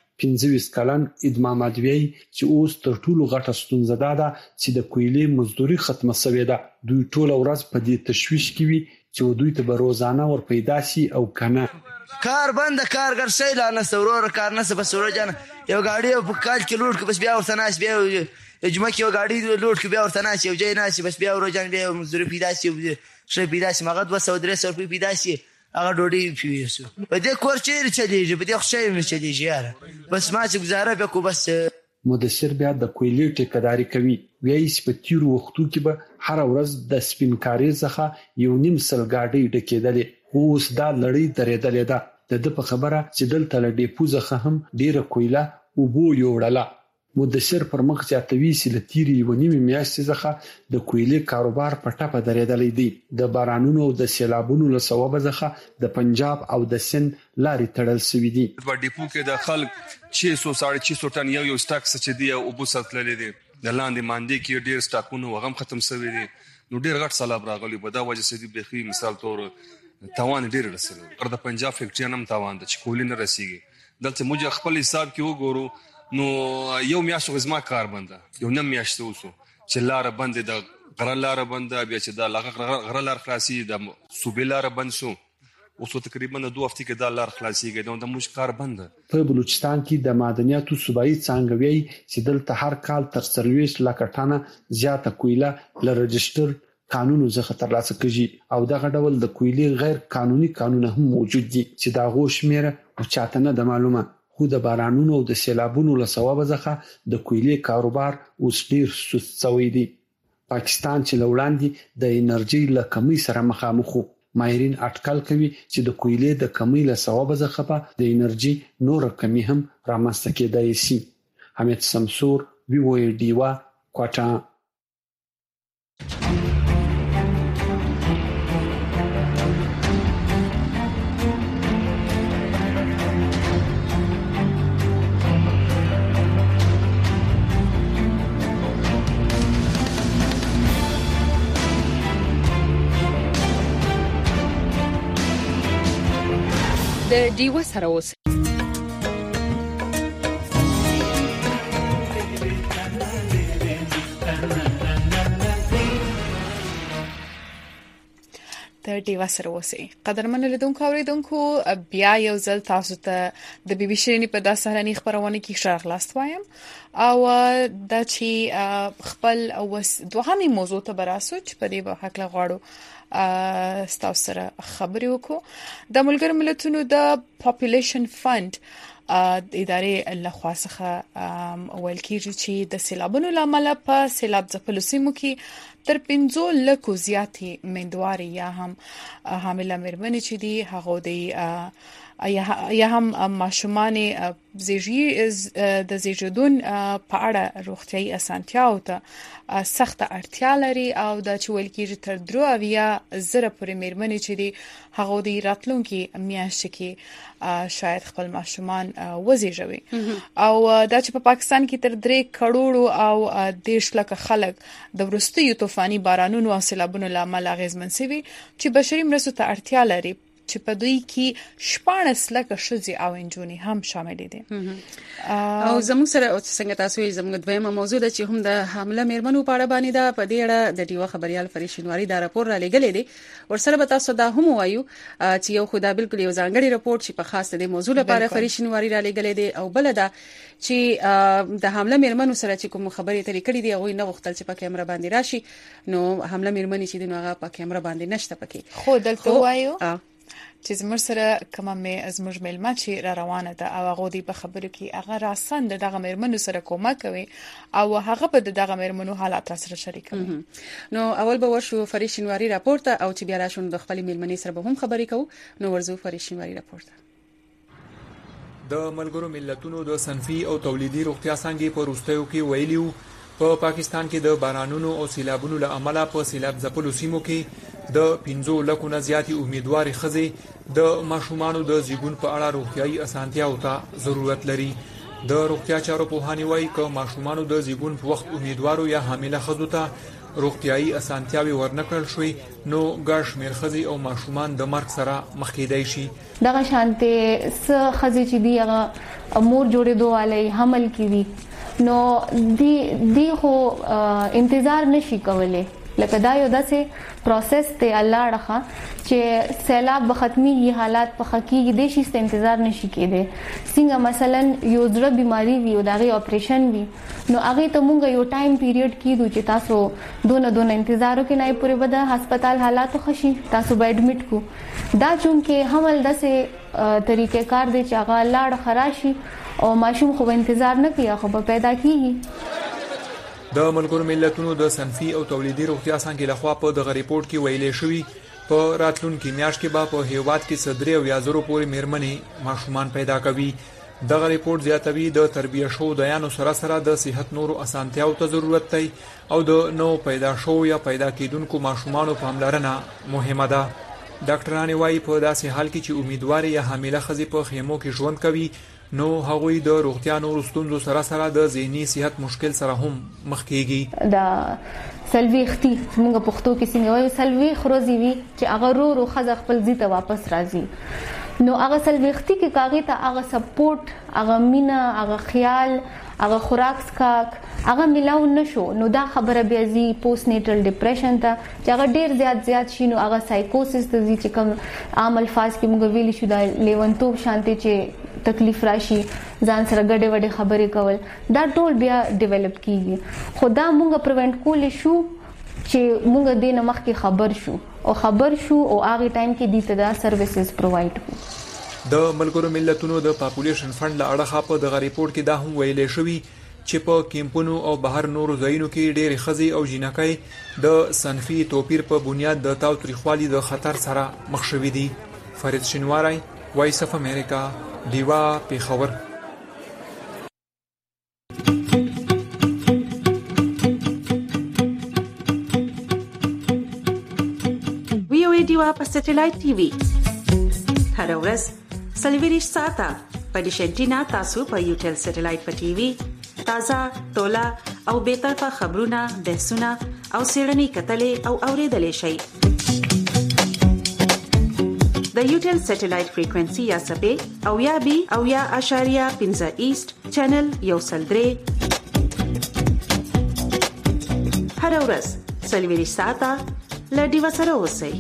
15 کلن ادمام ادوی چې اوس تر ټولو غټه ستونزه ده چې د کویلې مزدوري ختمه شوې ده دوی ټول ورځ په دې تشویش کې وي چې دوی ته به روزانه ور پیدا شي او کنه کار بند کارګر شي نه سورور کار نه بس سورور جان یو غاډي په کال کې لوټ کې بس بیا ورته ناس بیا جمعه کې یو غاډي لوټ کې بیا ورته ناس یو ځای ناس بس بیا ور جان بیا مزدوري پیدا شي شي پیدا شي مغه 200 روپۍ پیدا شي هغه ډوډۍ پیوسو په دې کور چیرې چلیږي په دې خشې نه چلیږي یاره بس ما چې گزاره وکړو بس مدثر بیا د کویلې ټیکداري کوي وایي چې په تیرو وختو کې به هر ورځ د سپینکاري څخه یو نیم سل ګاډي ډکېدلې اوس دا لړۍ درېدلې ده د په خبره چې دلته له ډیپو څخه هم ډیره کویله او بو یوړله مدثر پر مخ چاتوي چې لتیری یو نیم میاشتې څخه د کویلې کاروبار په ټاپه درېدلې دي د بارانونو او د سیلابونو له سبب څخه د پنجاب او د سند لارې تړل شوې دي په ډیپو کې د خلک 600 ټن یو سټاک څه دی او بو ساتللې دي د لاندې ماندې کې ډیر سټاکونه وغم ختم شوی دي نو ډیر غټ سیلاب راغلی په دا وجه سدي بخي مثال تور توان ډیر رسېږي پر د پنجاب فیکټری نم توان د چکولین رسېږي دلته موږ خپل حساب کې وګورو نو یو میاشت غزما کار بنده یو نیم میاشت اوسو چې لار بند د غره لار بند بیا چې دا غره لار خلاصي د صوبې لار بند شو اوس تقریبا 2 هفته کې دا لار خلاصيږي د موږ کار بند په بلوچستان کې د معدنیاتو صوبایي څنګه وی چې دلته هر کال تر 30 لک ټنه زیاته کویله ل رجستر قانونو څخه ترلاسه کیږي او دغه ډول د کویلې غیر قانوني قانون هم موجود دي چې دا غوښمره او چاته نه د معلومه خو د بارانونو او د سیلابونو له سبب څخه د کویلې کاروبار اوس ډیر سست شوی دی پاکستان چې لوړاندې د انرژي له کمی سره مخامخ ماهرین اټکل کوي چې د کویلې د کمی له سبب څخه د انرژي نور کمی هم رامنځته کېدای شي حمید سمسور وی وی ډیوا کوټه د ډیوا سره اوس د ډیوا سره اوسئ قدرمن لیدونکو اوریدونکو بیا یو ځل تاسو ته د بي بي شيرینی په داسې سهرني خبرونه کې ښه راغلاست وایم او د چې خپل اوس دوهمي موضوع ته براسو چې په دې حق له غواړو ستاسو سره خبرې وکړو د ملګرو ملتونو د پاپولیشن فند د ادارې لخوا څخه اول کېږي چې د سیلابونو لامل په سیلاب ځپلو سیمو کې تر 15 لکو زیاتې مندواري یا هم حامله مېرمنې چې دي هغه د یا هم ماشومان د زیږیدون په اړه روغتيایي اسانتیاو ته سخت اړتیا لري او د چول کېږي تر 3,000 پورې میرمنې چې دي هغه د راتلونکي میاشت کې شاید خپل ماشومان وزیږوي او دا چې په پاکستان کې تر 3 کروڑ او 10 لک خلک د ورستیو طوفاني بارانونو او سیلابونو لامل اغیزمن شوي چې بشري مرستو ته اړتیا لري چې په دوی کې 14 لک ښځې او نجونې هم شامل دي او زموږ سره څنګه تاسو یې زموږ دویمه موضوع ده چې هم د حامله میرمنو په اړه باندې دا په دې اړه د ډیوه خبريال فریشنواری دا راپور را لګلې دي ورسره به تاسو دا هم وایو چې یو خدای بالکل یو ځانګړي راپور چې په خاص د موضوع لپاره فریشنواری را لګلې دي او بل دا چې د حامله میرمنو سره چې کوم خبرې ترې کړې دي هغه نه وختل چې په کیمرا باندې راشي نو حامله میرمنې چې د هغه په کیمرا باندې نشته پکې خو دلته وایو چې زموږ سره کومه زموږ ملما چې را روانه ده او هغه دی په خبرو کې هغه راسن دغه میرمنو سره کومک کوي او هغه په دغه میرمنو حالات سره شریکوي نو اول به ورشو فریشنواری راپورټ او چې بیا راشون د خپل میلمنې سره به هم خبرې کوو نو ورزو فریشنواری راپورټ د ملګرو ملتونو د صنفي او تولیدي روغتیا څنګه په روستیو کې ویلیو په پاکستان کې د بارانونو او سیلابونو له امله په سیلاب ځپلو سیمو کې د 15 لکو نه زیاتې امیدوارې ښځې د ماشومانو د زیږون په اړه روغتيایي اسانتیاو ته ضرورت لري د روغتیا چارو پوهانی وایي چې ماشومانو د زیږون په وخت امیدوارو یا حامله ښځو ته روغتيایي اسانتیاوي ورنکړل شوې نو ګڼ شمېر ښځې او ماشومان د مرګ سره مخ کېدای شي دغه شانته څه ښځې چې دی هغه مور جوړېدو والی حمل کوي نو دی خو انتظار نشي کولای لکه دا یو داسې پروسس ته الله راخه چې سیلاب به ختمي حالات په حقيقي د شي انتظار نشي کېده څنګه مثلا یو ځړه بيماري وي او دغه اپریشن وي نو هغه ته مونږ یو ټایم پیریډ کیدو چې تاسو دونه انتظارو کې نه پوره بده هسپتال حالات خوشي تاسو به اډمیټ کو دا چونکه حمل داسې طریقې کار دی چې هغه لاړ خراشي او ماشوم خو انتظار نه کوي خو به پیدا کیږي د ملګرو ملتونو د صنفي او تولیدي روغتیا څنګه لخوا په دغه ریپورت کې ویلې شوی په راتلونکي میاشت کې به په هیواد کې صدري او یازرو پورې میرمنې ماشومان پیدا کوي دغه ریپورت زیاتوي د تربیه شو د یانو سره د صحت نورو اسانتیاو ته ضرورت دی او د نو پیدا شو یا پیدا کیدونکو ماشومانو پاملرنه مهمه ده ډاکټرانو وايي په داسې حال کې چې امیدوار یا حامله ښځې په خیمو کې ژوند کوي نو هغوی د روغتیا نورو ستونزو سره د ذهني صحت مشکل سره هم مخ کیږي دا سلويختي موږ پښتو کې څنګه وایو سلوي خروزي وي چې هغه رو خزه خپل ځي ته واپس راځي نو هغه سلويختي کې کاغی ته هغه سپورټ هغه مینا هغه خیال هغه خوراک سکاک هغه ملاو نشو نو دا خبره بیا زی پوست نیټل ډیپریشن ته چې هغه ډیر زیات شي نو هغه سایکوسس ته زی چې کوم عام الفاظ کې موږ ویلی شو دا لیونتوب شانتي چې تکلیف راشي ځان سره ګډه وډه خبرې کول دا ټول بیا ډیولپ کیږي خدا موږ پریونټ کول شو چې موږ د نه مخکې خبر شو او هغه ټایم کې د تدا سرویسز پرووایډ کو د ملګرو ملتونو د پاپولیشن فند له اړخه په دغه ریپورت کې دا هم ویلې شوی چې په کیمپونو او بهر نورو ځایونو کې ډېر ښځې او جنکۍ د صنفي توپیر په بنیاد د تاوتریخوالي د خطر سره مخ شوي دي فرید شینواری وایس اف امریکا دیوا پیښور ویو دیوا په سټلایټ ټي وي هر ورځ سلویریش ساعته په ډیشنټینا تاسو په یوټل سټلایټ په ټي وي تازه تولا او به طرفه خبرونه بحثونه او سیړنی کتلې او اوریدلې شي د یوټل سټلایټ فریکوئنسي یا سبې او یا بي او یا اشاریه 15 ایست چینل یو سلدري هر ورځ سلویریش ساعته لډي وسره اوسئ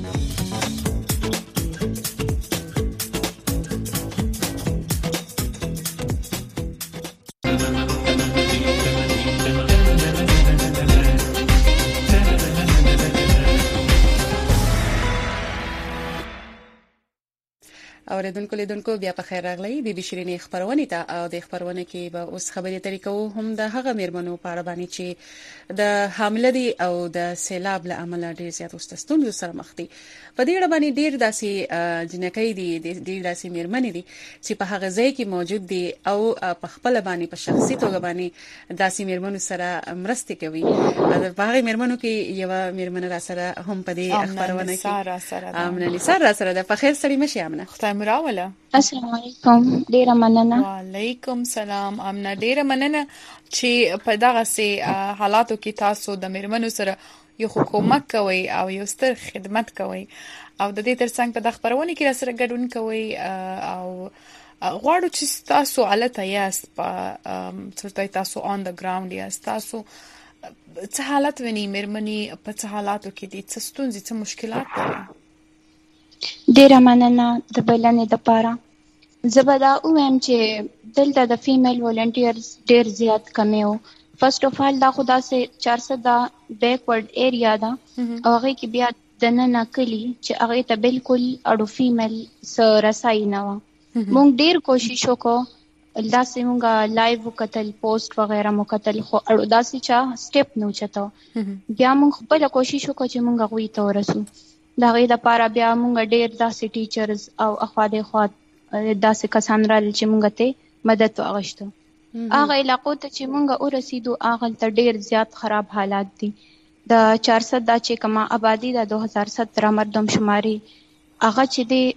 اوریدونکو لیدونکو بیا په خیر راغلی بي بي شيرين خبرونه ته او د خبرونه کې به اوس خبرې طریقو هم د هغه میرمنو په اړه باندې چې د حامله دي او د سیلاب له امله ډیر زیات ستونزو سره مخ دي. په دې اړه باندې ډیر داسې جنکۍ دي ډیر داسې میرمنې دي چې په هغه ځای کې موجود دي او په خپل باندې په شخصي توګه باندې داسې میرمنو سره مرسته کوي. په هغه میرمنو کې یو میرمن را سره هم په دې خبرونه کې امنه نثار را سره د په خیر سړي مشي امنه مراوله. السلام علیکم، ډیره مننه. وعلیکم سلام امنه، ډیره مننه چې په دغه سي حالاتو کې تاسو د میرمنو سره یو حکومت کوي او یو ستر خدمت کوي او د دې ترڅنګ په د خبرونه کې سره ګډون کوي او غواړو چې تاسو علته یاست په څه تاسو اون د ګراوند یاست، تاسو څه حالت ونی میرمنې په څه حالاتو کې دي، څه ستونزې څه مشکلات لري. ډیره مننه د بلنې لپاره. زه به دا ووایم چې دلته د فیمیل والنټیرز ډیر زیات کمی وو. فرست اف آل دا خو داسې 400 بیکورډ ایریا ده او هغې کې بیا دننه کلي چې هغې ته بالکل اړو فیمیل څه رسایي نه وه. مونږ ډیر کوشش وکړو، داسې مونږه لایو وکتل، پوسټ وغیره مو کتل، خو اړو داسې چا سټیپ نه اوچته. بیا مونږ خپله کوشش وکړو چې مونږ هغوی ته ورسو. د هغې دپاره بیا مونږ ډیر داسې ټیچرز او اخوا دېخوا داسې کسان رال چې مونږ ته مدد واغشتو. هغه علاقو ته چې مونږ ورسېدو هغلته ډیر زیات خراب حالات دي. د 400 دا چې کومه آبادي ده 2017 مردم شماري هغه چې دی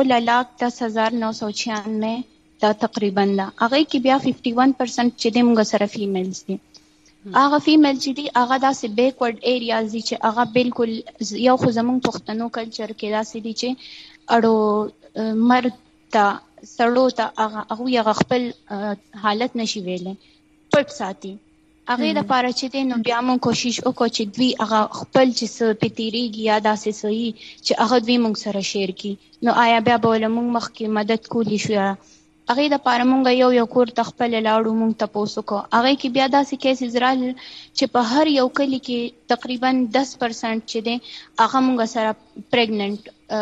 16,10,996 دا تقریبا ده. هغې کې بیا 51% چې دی مونږ سره فیمیلز دي. هغه فیمیل چې دی هغه داسې بیکورډ ایریاز دي چې هغه بالکل یو خو زمونږ پښتنو کلچر کې داسې دي چې اړو مرد ته سړو ته هغوی هغه خپل حالت نشي ویلی پټ ساتي. هغې دپاره چې دی نو بیا مونږ کوشش وکړو چې دوی هغه خپل چې څه پې تېرېږي یا داسې څه وي چې هغه دوی مونږ سره شیر کړي. نو آیا بیا به له مونږ مخکې مدد کولی شو؟ هغې دپاره مونږ یو کور ته خپله لاړو، مونږ تپوس وکړو. هغې کې بیا داسې کیسز رال چې په هر یو کلي کې تقریبا 10% چې دی هغه مونږ سره پریګننټ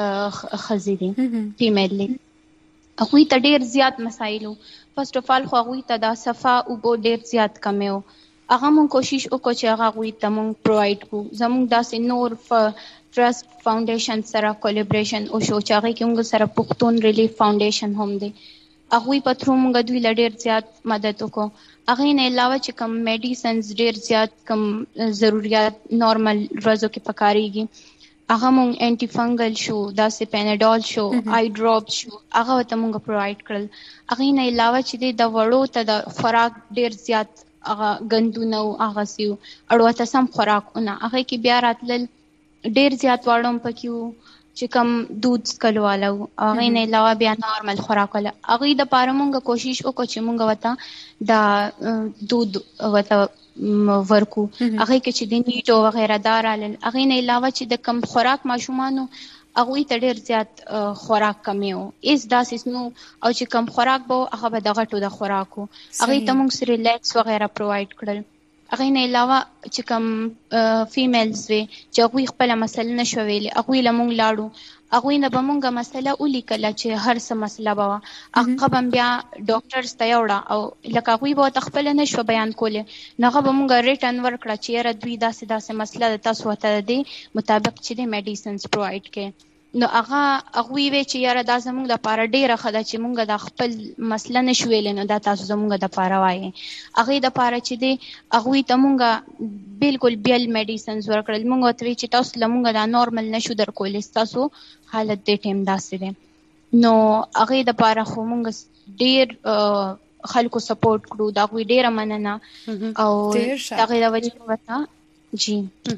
ښځې دي فیمیل دي. هغوی ته ډیر زیات مسایل وو. فرست اف آل خو هغوی ته دا صفا اوبو ډیر زیات کمی وو. هغه مونږ کوشش وکړو چې هغه هغوی ته مونږ پرووایډ کړو. زمونږ داسې نور ټرسټ فاونډیشن سره کولیبریشن وشو چې هغې کې مونږ سره پښتون ریلیف فاونډیشن هم دی. هغوی په تھرو مونږ دوی له ډیر زیات مدد وکړو. هغې نه علاوه چې کوم میډیسنز ډیر زیات کوم ضروریات نارمل ورځو کې پکارېږي هغه مونږ انټي فنګل شو، داسې پیناډول شو، آی ډراپ شو، هغه ورته مونږ پرووایډ کړل. هغې نه علاوه چې دی د وړو ته د خوراک ډیر زیات هغه ګندونه او هغسې وو، اړو ته سم خوراکونه. هغې کې بیا راتلل ډیر زیات واړه هم پکې وو چې کوم دود څکلو والا وو. هغې نه علاوه بیا نارمل خوراک والا. هغوی دپاره مونږ کوشش وکړو چې مونږ ورته دا دود ورته ورکو. هغې کې چې د نیټو وغیره دا رالل. هغې نه علاوه چې د کم خوراک ماشومانو هغوی ته ډېر زیات خوراک کمی و. هېڅ داسې نو او چې کم خوراک به و هغه به د غټو د خوراک و. هغې ته موږ ریلیکس وغیره پرووایډ کړل. هغې نه علاوه چې کم فیمیلز وې چې هغوی خپله مسله نه شوه ویلې هغوی له موږ لاړو. هغوی نه به مونږ مسله ولیکله چې هر څه مسله به وه. هغه به بیا ډاکټرز ته یوړه او لکه هغوی به ورته خپله نه شوه بیان کولی نو هغه به مونږ ریټن ورکړه چې یاره دوی داسې داسې مسله ده تاسو ورته د دې مطابق چې دی میډیسنز پرووایډ کړئ. نو هغوی وی چې یاره دا زموږ دپاره ډېره ښه ده چې مونږ دا خپل مسله نه شو ویلی نو دا تاسو زموږ دپاره وایئ. هغې دپاره چې دی هغوی ته مونږ بالکل بیل میډیسنز ورکړل. مونږ ورته وی چې تاسو له مونږ دا نارمل نه شو درکولی ستاسو حالت دې ټیم داسې دی. نو هغې دپاره خو مونږ ډېر خلکو سپورټ کړو. د هغوی ډېره مننه او د هغې د وجې ورته جی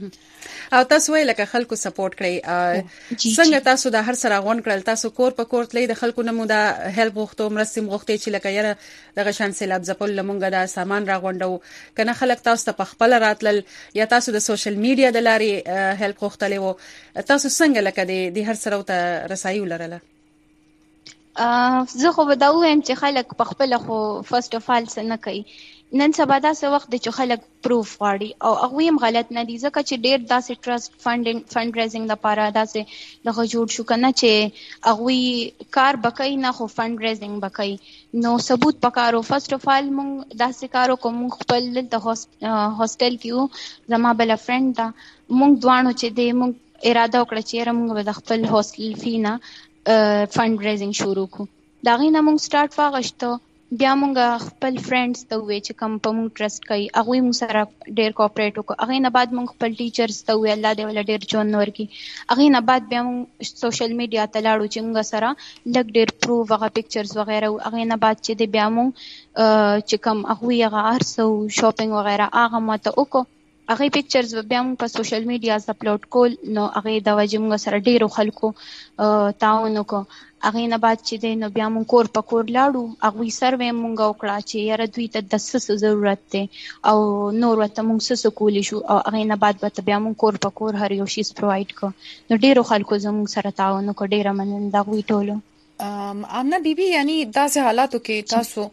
او تاسو ویل لکه خلکو سپورټ کړئ څنګه تاسو دا هر سره غون کړل تاسو کور په کور تللی د خلکو نمو دا هیلپ غوښتو مرستې غوښتې چې لکه یاره دغه شان سیلاب ځپل لمونږه دا سامان راغونډو کنه خلک تاسو ته په خپل راتلل یا تاسو د سوشل میډیا د لارې هیلپ غوښتلې وو تاسو څنګه لکه د هر سره ته رسایي ولرله؟ زه خو به دا ووایم چې خلک په خپله خو فرست اف آل څه نه کوي نن سبا داسې وخت دی چې خلک پروف غواړي او هغوی هم غلط نه دي ځکه چې ډېر داسې ټرسټ فنډ ریزینګ لپاره داسې دغه جوړ شو که نه چې هغوی کار به کوي نه خو فنډ ریزینګ به کوي نو ثبوت پکار و. فرسټ اف آل مونږ داسې کار وکړو مونږ خپل دلته هاسټل کې وو زما بله فرینډ ده مونږ دواړو چې دی مونږ اراده وکړه چې یاره مونږ به د خپل هاسټل فی نه فنډ ریزینګ شروع کړو. د هغې نه مونږ سټارټ واغشته بیا مونږ خپل فرینډز ته وویل چې کوم په مونږ ټرسټ کوي هغوی مونږ سره ډېر کوپریټ وکړو. هغې نه بعد مونږ خپل ټیچرز ته وویل الله دې وله ډېر ژوند ورکړي. هغې نه بعد بیا مونږ سوشل میډیا ته لاړو چې مونږ سره لږ ډېر پروف هغه پکچرز وغیره و. هغې نه بعد چې دی بیا مونږ چې کوم هغوی هغه هر څه و شاپینګ وغیره هغه ماته وکړو. هغې پکچرز بیا مونږ په سوشل میډیا اپلوډ کول نو هغې د وجې مونږ سره ډېرو خلکو تعاون وکړو. هغې نه بعد چې دی نو بیا مونږ کور په کور لاړو هغوی سروې مونږ وکړه چې یاره دوی ته د څه ضرورت دی او نور ورته مونږ څه کولی شو او هغې نه بعد ورته بیا مونږ کور په کور هر یو شیز پرووایډ کړو. نو ډېرو خلکو زمونږ سره تعاون وکړو ډېره مننه د هغوی ټولو. آمنه بیبي یعنی داسې حالاتو کې تاسو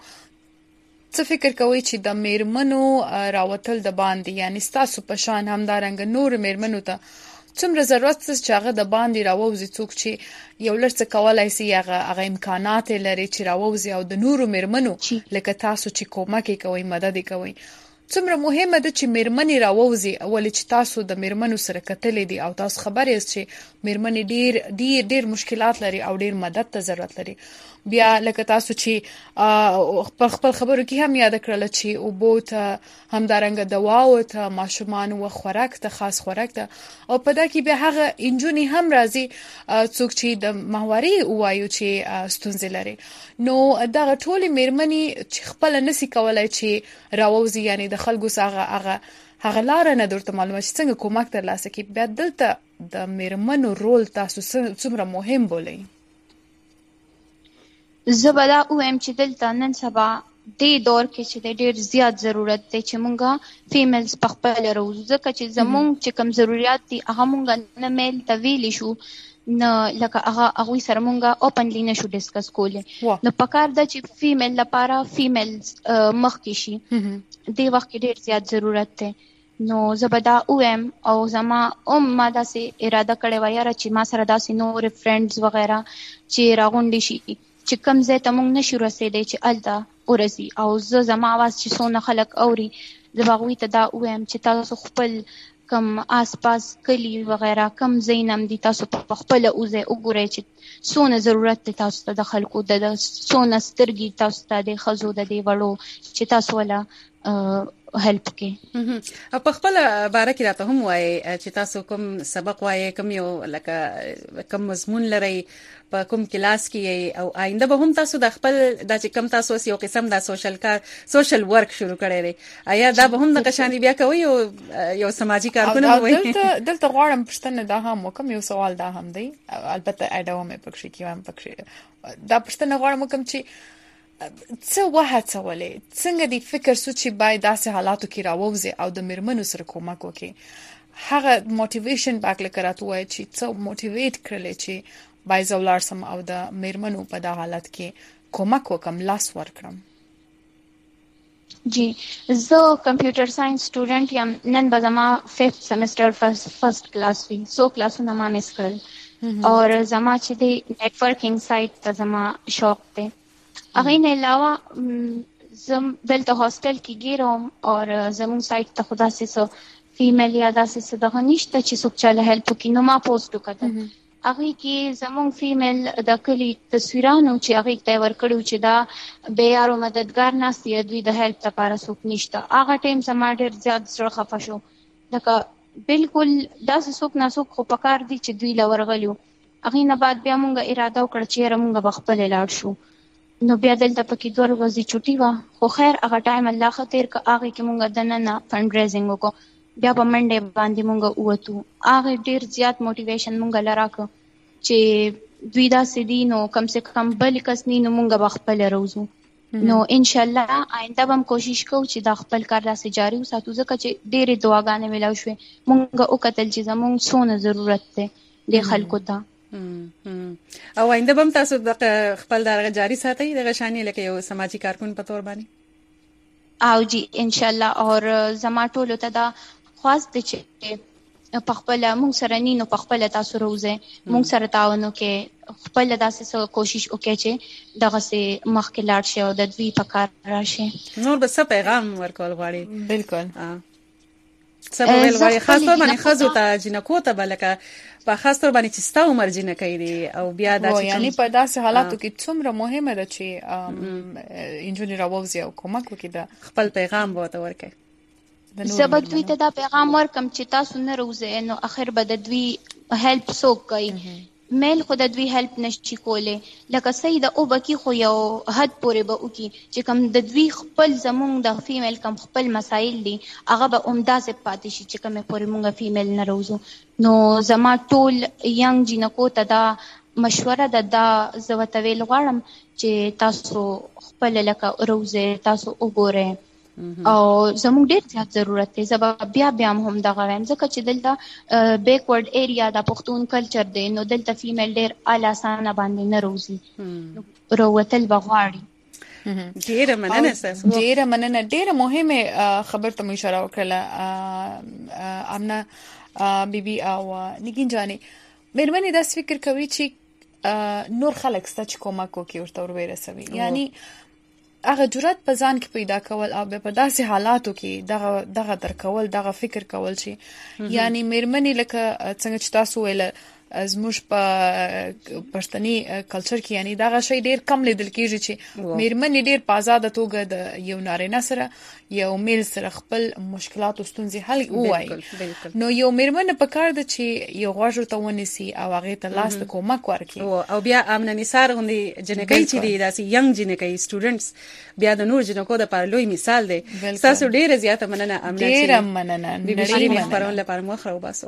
څه فکر کوئ چې د میرمنو راوتل د باندې یعنی ستاسو په شان همدارنګه نور میرمنو ته څومره ضرورت چې هغه د باندې راووځي څوک چې یو لږ څه کولی شي هغه امکانات لري چې راووځي او د نورو میرمنو لکه تاسو چې کومک یې کوئ مدد یې کوئ څومره مهمه ده چې میرمنې راووځي ولې چې تاسو د میرمنو سره کتلې دي او تاسو خبر یاست چې میرمنې ډېر مشکلات لري او ډېر مدد ته ضرورت لري. بیا لکه تاسو چې په خپل خبرو کې هم یاد کړل چې اوبو ته همدارنګه دواو ته ماشومان و خوراک ته خاص خوراک ته او په دا کې بیا هغه انجونی هم راځي څوک چې د ماهواري وایو چې ستونزې لري. نو دغه ټولې میرمنې چې خپل نسی کولای چې راووځي یعنی د خلکو څخه هغه لار نه درته معلومه چې څنګه کومک ترلاسه کړي بیا دلته د میرمنو رول تاسو څومره مهم بولئ؟ زه به دا ووایم چې دلته نن سبا دې دور کې چې د ډېر زیات ضرورت دی چې مونږ فیمیلز په خپله راوځو ځکه چې زمونږ چې کوم ضرورت دي هغه مونږ نه میل ته ویلی شو نه لکه هغوی سره مونږ اوپنلی نشو ډسکس کولی. نو پکار ده چې فیمیل لپاره فیمیلز مخکې شي دې وخت کې ډېر زیات ضرورت دی. نو زه به دا ووایم او زما ما داسې اراده کړې وه یاره چې ما سره داسې نورې فرینډز وغیره چې راغونډې شي چې کوم ځای ته مونږ نشو رسېدی چې هلته ورځي او زه زما اواز چې څونه خلک اوري زه به هغوی ته دا ووایم چې تاسو خپل کم آس پاس کلي وغیره کم ځای نه هم دي تاسو په خپله وځئ وګورئ چې څونه ضرورت دی تاسو ته د خلکو د څونه سترګې تاسو ته د ښځو د دې وړو چې تاسو وله هیلپ کې. په خپل باره کې راته هم وایي چې تاسو کوم سبق وایي کوم یو لکه کوم مضمون لري په کوم کلاس کې او آینده به هم تاسو د خپل د چې کوم تاسو یو قسم د سوشل ورک شروع کړی دی آیا دا به هم د قشانی بیا کوي یو سماجی کارونه وایي؟ دلته غواړم پښتنه دا هم کوم یو سوال دا هم دی البته اډاوم پکې کیوم پکې دا پښتنه غواړم کوم چې څه وهڅولې څنګه دی فکر سو چې باید داسې حالاتو کې راووځي او د میرمنو سره کومک وکړي هغه موټیویشن باک لکه راته وایي چې څه موټیویټ کړلې چې باید زه ولاړ سم او د میرمنو په دا حالت کې کومک وکم لاس ورکړم. جی زه کمپیوټر ساينس سټوډنټ یم نن به زما 5th سیمسټر فرست کلاس وي 100 کلاسونه ما مس کړل اور زما چې دی نیټورکینګ سایت ته زما شوق دی. هغې نه علاوه زم دلته هاسټل کې ګیرم اور زموږ سایت ته خو داسې څه فیمیل یا داسې څه دغه نشته چې څوک چاله هیلپ وکړي نو ما پوسټ وکتل هغې کې زموږ فیمیل د کلي تصویرانو چې هغې ته یې ورکړي چې دا بېیارو مددګار ناست دي دوی د هیلپ لپاره څوک نشته. هغه ټایم زما ډېر زیات زړه خفه شو لکه بالکل داسې څوک ناسوک خو پکار دي چې دوی له ورغلي وو. هغې نه بعد بیا مونږ اراده وکړه چې یاره مونږ به خپلې لاړ شو. نو بیا دلته پکې 2 ورځې چوټي وه خو خیر هغه ټایم الله ښه تېر کړه. هغې کې مونږ دننه فنډ ریزینګ وکړو بیا په منډې باندې مونږ ووتو. هغې ډېر زیات موټیویشن مونږ له راکړه چې دوی داسې دي نو کم سے کم بل کس نی نو مونږ به خپله روزو. نو انشاءالله آینده به هم کوشش کوو چې دا خپل کار داسې جاري وساتو ځکه چې ډېرې دعاګانې میلاو شوې مونږ وکتل چې زمونږ څونه ضرورت دی د خلکو ته. او آینده به هم تاسو د خپل دغه جاري ساتئ دغه شانې لکه یو سماجي کارکون په تور باندې؟ او جی ان شاء الله اور زما ټولو ته دا خواست دي چې په خپل موږ سره نینو په خپل تاسو روزه موږ سره تعاون وکړي خپل داسې کوشش وکړي چې دغه سه مخکې لاړ شي او د دوی په کار راشي. نور به څه پیغام ورکول غواړي؟ بالکل څه ویل غواړي خاص طور باندې خزو ته جنکو ته بلکه په خاص طور باندې چې ستا عمر جنکې دي او بیا دا چې یعنی په داسې حالاتو کې څومره مهمه ده چې انجونی راووزي او کومک وکړي د خپل پیغام وته ورکړي. زه به دوی ته دا پیغام ورکم چې تاسو نه روزه نو اخر به د دوی هیلپ څوک کوي میل خو د دوی هیلپ نشي کولی لکه سید او بکی خو یو حد پورې به وکي چې کم د دوی خپل زمونږ د فیمیل کم خپل مسایل دي هغه به عمداسې پاتې شي چې کومې پورې مونږ فیمیل نه روزو. نو زما ټول ینګ جینکو ته دا مشوره ده دا زه ورته ویل غواړم چې تاسو خپل لکه روزه تاسو وګورئ او زموږ ډیر زیات ضرورت دی. زه بیا هم دغه وایم ځکه چې دلته بیکورډ ایریا د پښتون کلچر دی نو دلته فیمیل ډیر اعلی سانه باندې نه روزي روتل بغواړي. ډیره مننه ډیره مهمه خبر ته اشاره وکړه امنه بیبي او نگین جاني. مېرمنې دا فکر کوي چې نور خلک ست چې کومک کوي ورته ورسوي یعنی هغه جرأت په ځان کې پیدا کول او په داسې حالاتو کې دغه درکول دغه فکر کول شي یعنی مېرمنې لکه څنګه چې تاسو ویل زموږ په پښتني کلچر کې یعنی دغه شی ډیر کم لیدل کیږي چې مېرمنې ډیر په آزاد توګه د یو نارینه سره یو میل سره خپل مشکلات او ستونزې حل وایي. نو یو مېرمنه په کار ده چې یو غوږ ته ونیسي او هغه ته لاس ته کومک ورکړي او بیا امنه نثار غوندي جنکې چې دي داسې ینګ جنکې سټوډنټس بیا د نور جنکو د پر لوی مثال دی. تاسو ډیره زیاته مننه امنه ډیره مننه نړۍ خبرونه لپاره مخ راو باسو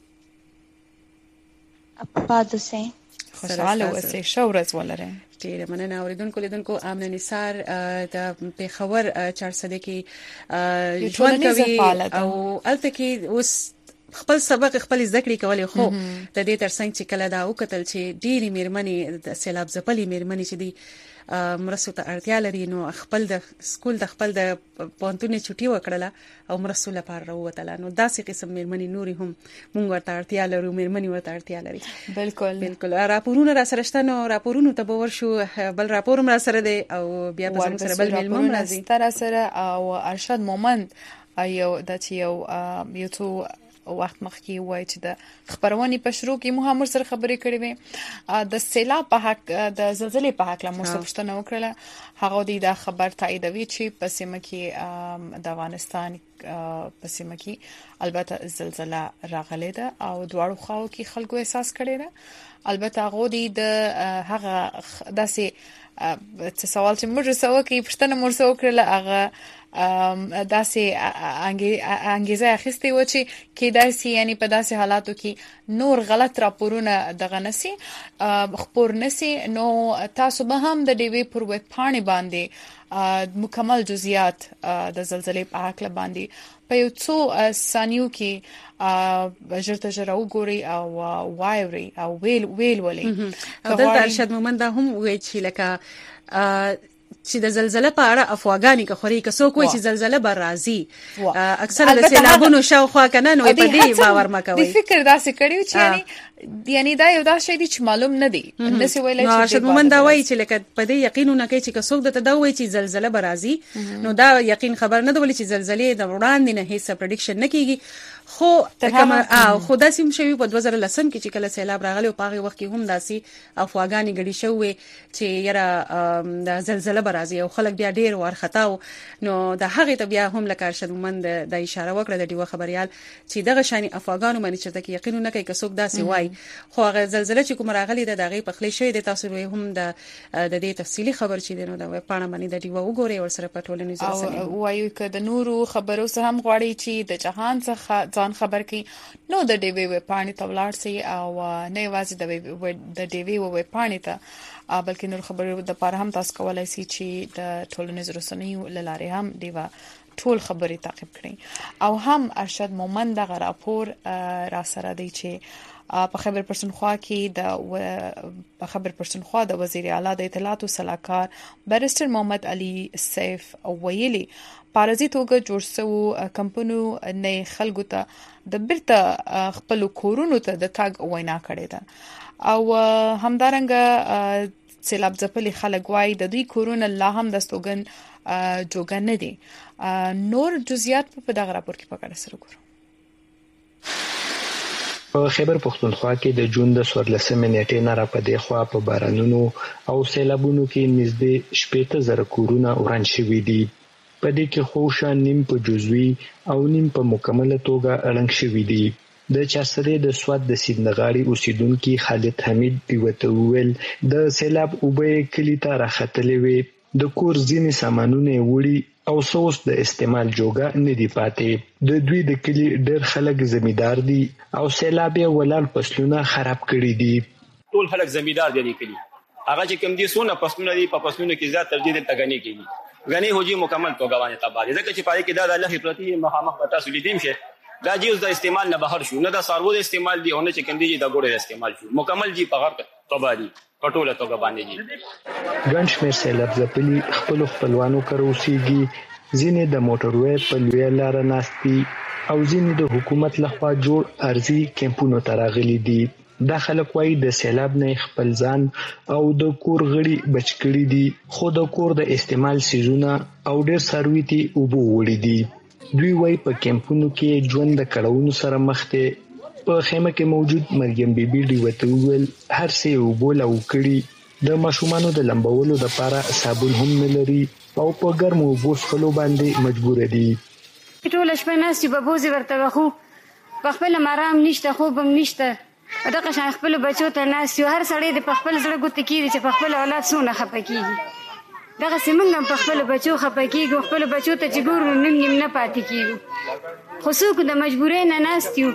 پاد سه خوشاله اوسئ ښه ورځ ولرئ. ډیره مننه اوریدونکو لیدونکو امنه نثار د پیښور 400 کې ژوند کوي او الته کې اوس خپل سبق خپل ذکر کولای خو د دې ترڅنګ چې کله دا وکتل چې ډیری مېرمنې د سیلاب ځپلې مېرمنې چې دی مرستو ته اړتیا لري نو خپل د سکول د خپل د پونتونې چټي وکړه او مرستو لپاره راووتله. نو داسې قسم مېرمنې نوري هم مونږ ورته اړتیا لرو مېرمنې ورته اړتیا لري. بالکل راپورونه را سره شته نو راپورونو ته به ورشو. بل راپور هم را سره دی او بیا په زموږ سره بل مېلمه راځي تر سره او ارشد مومند یو د یو څو وخت مخکې وای چې د خبرونې په شروع کې مو هم سره خبرې کړې وې د سیلاب په حق د زلزلې په حق له مو پوښتنه وکړه. هغه د خبر تاییدوي چې په سیمه کې د افغانستان په سیمه کې البته زلزلہ راغله ده او دواړو خواو کې خلکو احساس کړي ده. البته هغه د هغه داسې سوال چې موږ سوه کې پښتنه مور سوه کړله هغه داسې انګیزه اخیستې و چې کېدای شي یعنی په داسې حالاتو کې نور غلط راپورونه دغه نسی خبر نسی نو تاسو به هم د ډیوی پر ویب پاڼې باندې مکمل جزئیات د زلزلې په اړه باندې په یو څو ثانیو کې ژر وګوري او وایوري او ویل ولې او دلته ارشد مومند هم وایي چې لکه چې د زلزلې په اړه افواګانی که خوري که څوک وایي چې زلزلې به راځي اکثره د سیلابونو شاوخوا کنه نو په دې باور مکوي. د فکر داسې کړیو چې یعنی دا یو داسې دی چې معلوم نه دی نسی ویلای چې ارشد مومند دا وایي چې لکه په دې یقینونه کوي چې که څوک د دا وایي چې زلزلې به راځي نو دا یقین خبر نه دی ولې چې زلزلې د وړاندې نه هیڅ پریډکشن نه کیږي. خو خو دا سیم شوی په 2010 کې چې کله سیلاب راغلی او په هغه وخت کې هم داسي افواګانی غړي شوې چې یاره د زلزلې برازي او خلک بیا ډیر ورختاو. نو د هغه ته بیا هم لکه ارشد مومند د اشاره وکړه د دیو خبريال چې دغه شانی افواګانو باندې چې کې یقین نه کوي که څوک داسي وای خو هغه زلزلې چې کوم راغلی د دغه په خلی شوی د تاسو هم د دې تفصیلی خبر چې دینو د پاڼه باندې د دیو وګوري او سره په ټولنیز رسنیو وایي ک د نورو خبرو سره هم غواړي چې د جهان څخه ځان خبر کړي نو د ډیوی ویب پاڼې ته ولاړ سي او نه یوازې د ډیوی ویب پاڼې ته بلکې نور خبرو د پاره هم تاسو کولای شئ چې د ټولنیز رسنیو لاره هم دیوا ټول خبرې تعقیب کړئ او هم ارشد مومند غ راپور را سره دی چې په خیبر پښتونخوا کې په خیبر پښتونخوا د وزیر اعلی د اطلاعات او صلاحکار بیرسټر محمد علي سیف ویلي پارازي توګه جوړ شو کمپنیو نه خلکو ته د بیرته خپل کورونو ته د تاګ وینا کړې ده او همدارنګه سیلاب ځپلي خلک وای د دوی کورونه لا هم د ستوګن جوګن نه دي. نور جزئیات په دغه راپور کې په اړه سره ګورو. په خیبر پښتونخوا کې د جون د 14 نیټې نه را پدې خوا په بارانونو او سیلابونو کې نږدې 80,000 کورونه وران شوي دي. په دې کې خوشا نیم په جزوي او نیم په مکمله توګه اړنګ شوي دي. د چارسدې د سواد د سیندغاړي اوسیدونکو خالد حمید دیوته ویل د سیلاب اوبه کلی ته راختلې وي د کور ځینې سامانونه وړي او سوس د استعمال جوګه نه دی پاتې. د دوی د کلی ډېر خلک زمیدار دي او سیلاب یې ولال فصلونه خراب کړي دي. ټول خلک زمیدار دي کلی هغه چې کوم دي سونه فصلونه دي په فصلونو کې زیات ترجیح دي تګنی کیږي غنی هوجي مکمل توګه باندې تباہ ځکه چې پای کې دا د الله پرتی مخامخ پتا سولیدیم شه دا جیوز د استعمال نه بهر شو نه د سارو د استعمال دی او نه چې کندي د ګوره استعمال شو مکمل جی په غرق تباہ دي پټوله توګه باندې دي. ګڼ شمېر سیلاب ځپلي خپلوانو کروسيږي ځینې د موټروي په لوی لار ناستي او ځینې د حکومت لخوا جوړ ارزي کیمپونو ته راغلي دي. دا خلک وایي د سیلاب نه خپل ځان او د کور غړي بچ کړي دي خو د کور د استعمال سيزونه او ډېر سروي ته اوبو وړي دي. دوی وایي په کیمپونو کې ژوند د کړهونو سره مخ ته په خیمه کې موجود مریم بیبي دی وته ویل هر څه وبول او کړي د ماشومانو د لمبولو لپاره صابون هم نه لري او په ګرمو بوسخلو باندې مجبور دي. ټول شپه ناسي په بوزي ورته خو په خپل مرام نشته خو بم نشته دغه شان خپل بچو ته ناسي هر سړی د خپل زړه ګوت کیږي چې په خپل اولاد سونه خپکیږي دغه سیمنګ په خپل بچو خپکیږي خپل بچو ته چې ګور نیم نه پاتې کیږي خو څوک د مجبورۍ نه ناستیو.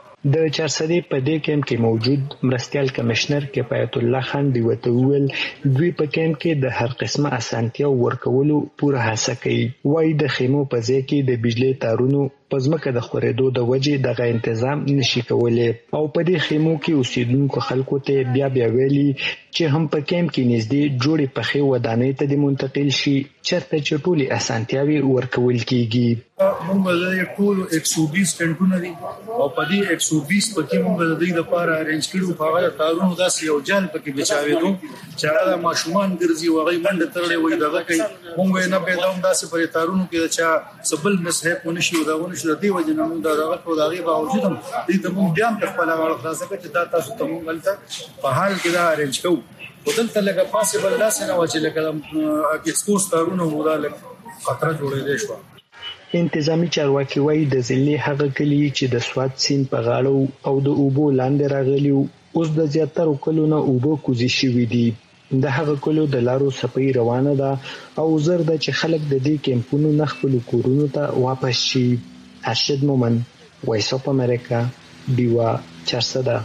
د چارسدې په دې کیمپ کې موجود مرستيال کمشنر کفایت الله خان دی وته ویل دوی په کیمپ کې د هر قسمه اسانتیا ورکولو پوره هڅه کوي. وای د خیمو په ځای کې د بجلی تارونو پزمکه د خورېدو د وجې دغه تنظیم نشي کولای او په دې خیمو کې اوسیدونکو خلکو ته بیا ویلي چې هم په کیمپ کې نږدې جوړې پخې ودانۍ ته د منتقل شي چرته چې ټولې اسانتیاوي ورکول کیږي. موږ د ټول 120 ټنټونه دي او په دې 120 پکې موږ د دې لپاره ارینج کړو په هغه تارونو داسې یو جال پکې بچاوېدو چې هغه ماشومان ګرځي وغي منډه ترلې وي دغه کوي موږ نه پیداوم داسې پر تارونو کې چې سبل مسحب ونشي او دا ونشي د دې وجه نه موږ دغه په دغه باوجود هم دې ته موږ بیا په خپل اړه خلاصه کړ چې دا تاسو ته موږ غلطه په حال کې دا ارینج کوو ودلته لکه پاسبل داسې نه و چې لکه ایکسپوز تارونو موږ خطر جوړېدل شو. انتظامی چارواکي وایي د ځلې هغه کلی چې د سواد سیند په غاړه او د اوبو لاندې راغلي اوس د زیاتره کلونو اوبو کوزي شوي دي. د هغه کلو د لارو صفای روانه ده او زر د چې خلک د دې کیمپونو نه خپل کورونو ته واپس شي. ارشد مومن وایس اف امریکا دیوا چارسده.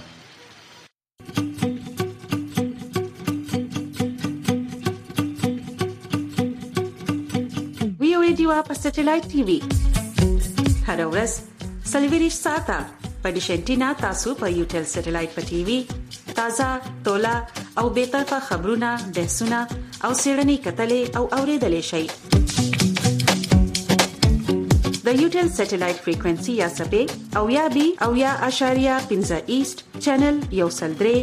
دیوا په سټلایټ ټي وي هر ورځ سلویریش ساته په ډیشنټینا تاسو په یوټل سټلایټ په ټي وي تازه تولا او به طرفه خبرونه بحثونه او سیړنی کتلې او اوریدلې شي د یوټل سټلایټ فریکوئنسي یا سپې او یا بي او یا اشاریه 15 ایست چینل یو سلدري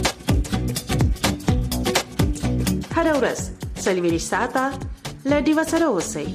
هر ورځ سلویریش ساته لدی وسره اوسئ.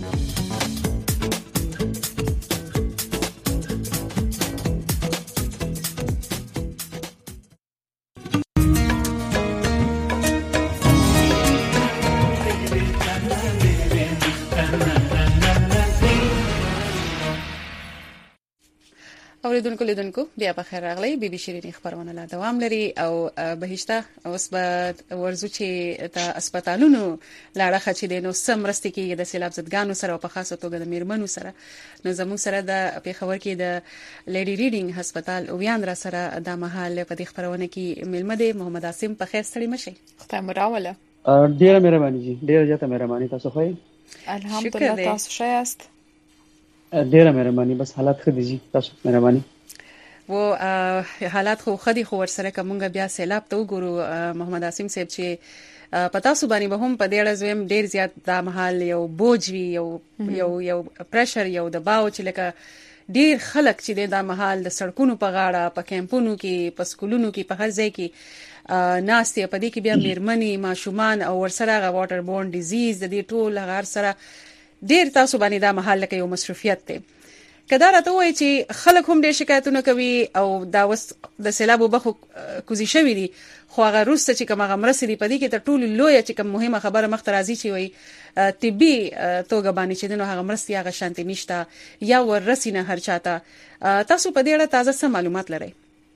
اوریدونکو لیدونکو بیا په خیر راغلی بي بي شيرين خبرونه لا دوام لري او بهشته اوس به ورزو چې د هسپتالونو لاړه چې د نو سمرستي کې د سیلاب زدګانو سره په خاصه توګه د میرمنو سره نو زموږ سره د پیښور کې د لیډي ریډینګ هسپتال او ویاندرا سره د محل په دې خبرونه کې ملمده محمد عاصم په خیر ستړي مشي خدای مراوله ډیره مهرباني جی ډیره زیاته مهرباني تاسو خو الحمدلله تاسو ښه یاست ډیره مهرباني بس حالات ښه دي جی تاسو مهرباني حالات خو خدي خو ورسره کومګه بیا سیلاب ته وګورو محمد عاصم صاحب چې پتا سو باندې به هم په دې اړه زم ډیر زیات د محل یو بوج وی یو پرشر یو د باو چې لکه ډیر خلک چې د محل د سړکونو په غاړه په کیمپونو کې په سکولونو کې په هر ځای کې ناستې په دې کې بیا میرمنې ماشومان او ورسره غ واټر بورن ډیزیز د دې ټول هغه سره ډیر تاسو باندې د محل کې یو مصرفیت ته کدا راته وای چې خلک هم ډېر شکایتونه کوي او دا وس د سیلاب وبخو کوزي شوی دي خو هغه روسته چې کومه مرسته دی پدې کې تر ټولو لوی چې کوم مهمه خبره مخ ته راځي چې وای طبي توګه باندې چې دنه هغه مرستي هغه شانتي نشته یا ورسینه هر چاته تاسو په دې اړه تازه سم معلومات لرئ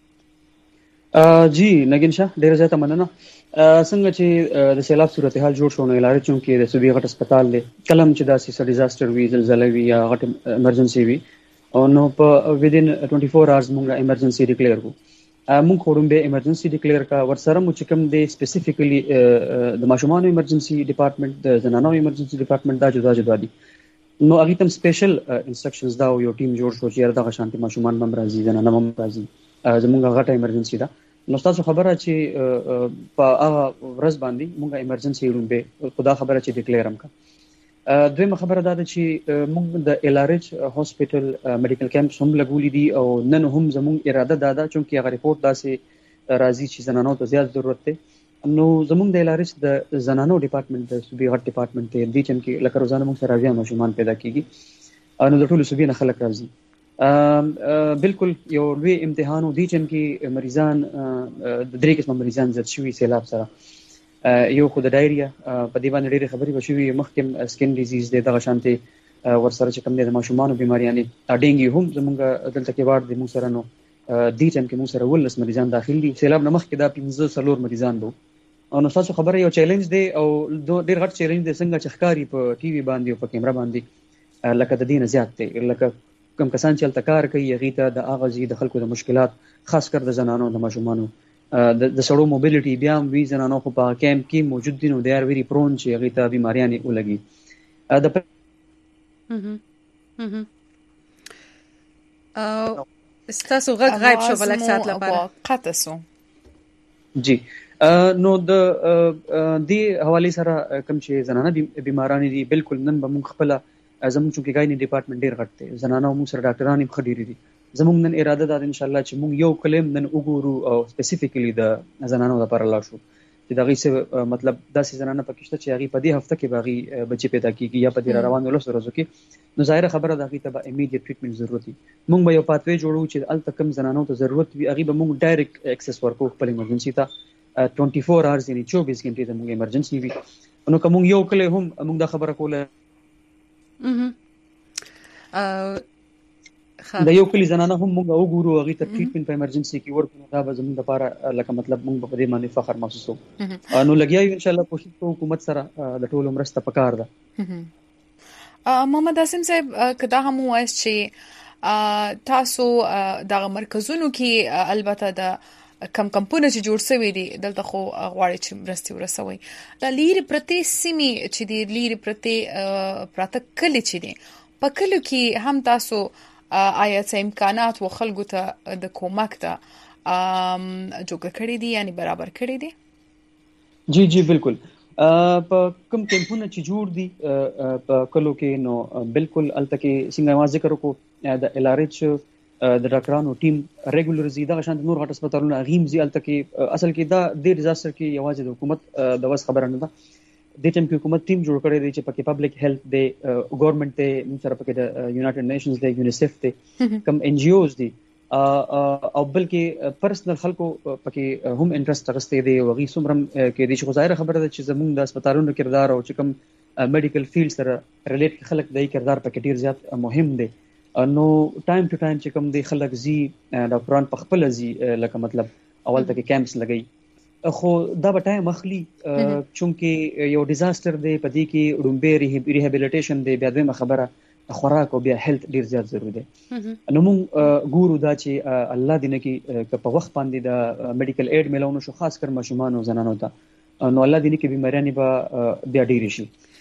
جی نگین شاه ډیر زیاته مننه څنګه چې د سیلاب صورتحال جوړ شو نه لاره چونکې د صوبې غټ هسپتال له کلم چې داسې ډیزاستر وی زلزلہ وی یا غټ ایمرجنسي وی او نو په within 24 hours مونږه ایمرجنسي ډیکلیئر کو مونږ خورم به ایمرجنسي ډیکلیئر کا ورسره مو چې کوم دی سپیسیفیکلی د ماشومان ایمرجنسي ډپارټمنټ د زنانو ایمرجنسي ډپارټمنټ دا جدا جدا دي نو هغه تم سپیشل انسټرکشنز دا یو ټیم جوړ شو چې دغه شانتي ماشومان هم راځي زنانه هم راځي زمونږه غټه ایمرجنسي ده نو تاسو خبره چې په هغه ورځ باندې مونږه ایمرجنسي روم به خدا خبره چې ډیکلیئر هم کا دویمه خبره دا ده چې موږ د LRH هاسپټل میډیکل کیمپس هم لګولې دي او نن هم زموږ اراده دا ده چې هغه ریپورت داسې راځي چې زنانو ته زیات ضرورت دی نو زموږ د LRH د زنانو ډپارټمنټ د صوبې غټ ډپارټمنټ ته دي چې لکه روزانه موږ سره راځي ماشومان پیدا کیږي نو د ټولو صوبې نه خلک راځي بالکل یو لوی امتحان دی چې مریضان د درې قسم مریضان زیات شوي سیلاب سره یو خو د ډایریا په دی باندې ډېری خبرې وشوي مخکې سکن ډیزیز دغه شانتي ورسره چې کوم د ماشومانو بیماریانې ډینګي هم زمونږ دلته کې وار د مو سره نو دی ټیم کې مو سره ولس مریضان داخل دي سیلاب نمخ کې دا 15 مریضان وو او نو تاسو خبره یو چیلنج دی او ډېر غټ چیلنج دی څنګه چې ښکاری په ټي وي باندې او په کیمرا باندې لکه د دین زیات دی لکه کوم کسان چې التکار کوي غیته د اغازي د خلکو د مشکلات خاص کر د زنانو د ماشومانو د سړو موبیلیټي بیا وی زنانو خو په کیمپ کې موجود دي نو they are very prone چې هغه ته بیماریاں ولګي استاسو غایب شو بلک سات لپاره قطسو جی نو د دې حواله سره کوم چې زنانه بیماران دي بالکل نن به موږ خپل زموږ چې ګایني ډپارټمنټ ډیر غټ دی زنانه موږ سره ډاکټران هم خډيري دي زموږ نن اراده ده ان شاء الله چې موږ یو کلم نن وګورو او سپیسیفیکلی د زنانو لپاره لا شو چې دغه څه مطلب داسې زنانه پکشته چې هغه په دې هفته کې باغی بچي پیدا کیږي یا په دې روانو لسو ورځو کې نو ظاهر خبره ده چې به امیډیټ ټریټمنټ ضرورت دي موږ به یو پاتوي جوړو چې ال تکم زنانو ته ضرورت وي هغه به موږ ډایرکټ اکسس ورکو خپل ایمرجنسي ته 24 hours یعنی 24 غنټې د موږ ایمرجنسي وي نو کوم یو کله هم موږ دا خبره کوله دا یو کلی زنانه هم موږ وګورو هغه ته ټریټمنټ په ایمرجنسي کې ورکو دا به زموږ لپاره لکه مطلب موږ په دې باندې فخر محسوسو نو لګیایو ان شاء الله کوشش کوو حکومت سره د ټولو مرسته پکار ده محمد عاصم صاحب کدا هم وایي چې تاسو د مرکزونو کې البته د کم کمپونه چې جوړ شوی دي دلته خو غواړي چې مرستي ورسوي د لیری پرتی سیمي چې دی لیری پرتی پراته کلی چې دی په کلو کې هم تاسو آیا څه امکانات و خلکو ته د کومک ته جوګه کړی دي یعنی برابر کړی دي جی بالکل په کوم کمپونه چې جوړ دي په کلو کې نو بالکل الته کې څنګه ما ذکر وکړو د LRH د ډاکټرانو ټیم ریګولر زی دا شان نور غټ هسپتالونه غیم زی الته کې اصل کې دا د ډیزاستر کې یوازې د حکومت د وس خبره نه ده د ټیم کې حکومت ټیم جوړ کړی دی چې پکې پبلک هیلث دی ګورنمنت ته سره پکې د یونایټډ نیشنز دی یونیسف ته کم ان جی اوز دی او بلکې پرسنل خلکو پکې هم انټرست راغستې دی او غي سمرم کې د شو ظاهر خبره ده چې زموږ د هسپتالونو کردار او چې کوم میډیکل فیلډ سره ریلیټ خلک د کردار پکې ډیر زیات مهم دی نو ټایم ټو ټایم چې کوم دی خلک زی ډاکټران په خپل زی لکه مطلب اول ته کې کیمپس لګي خو دا به ټایم اخلي چونکې یو ډیزاستر دی په دې کې ډومبه ریهابیلیټیشن دی بیا دویمه خبره خوراک او بیا هیلث ډیر زیات ضروري دی نو موږ ګورو دا چې الله دې نه کې په وخت باندې د میډیکل ایډ ملونه شو خاص کر ماشومان او زنانو ته نو الله دې نه کې بیماریاں به بیا ډیر شي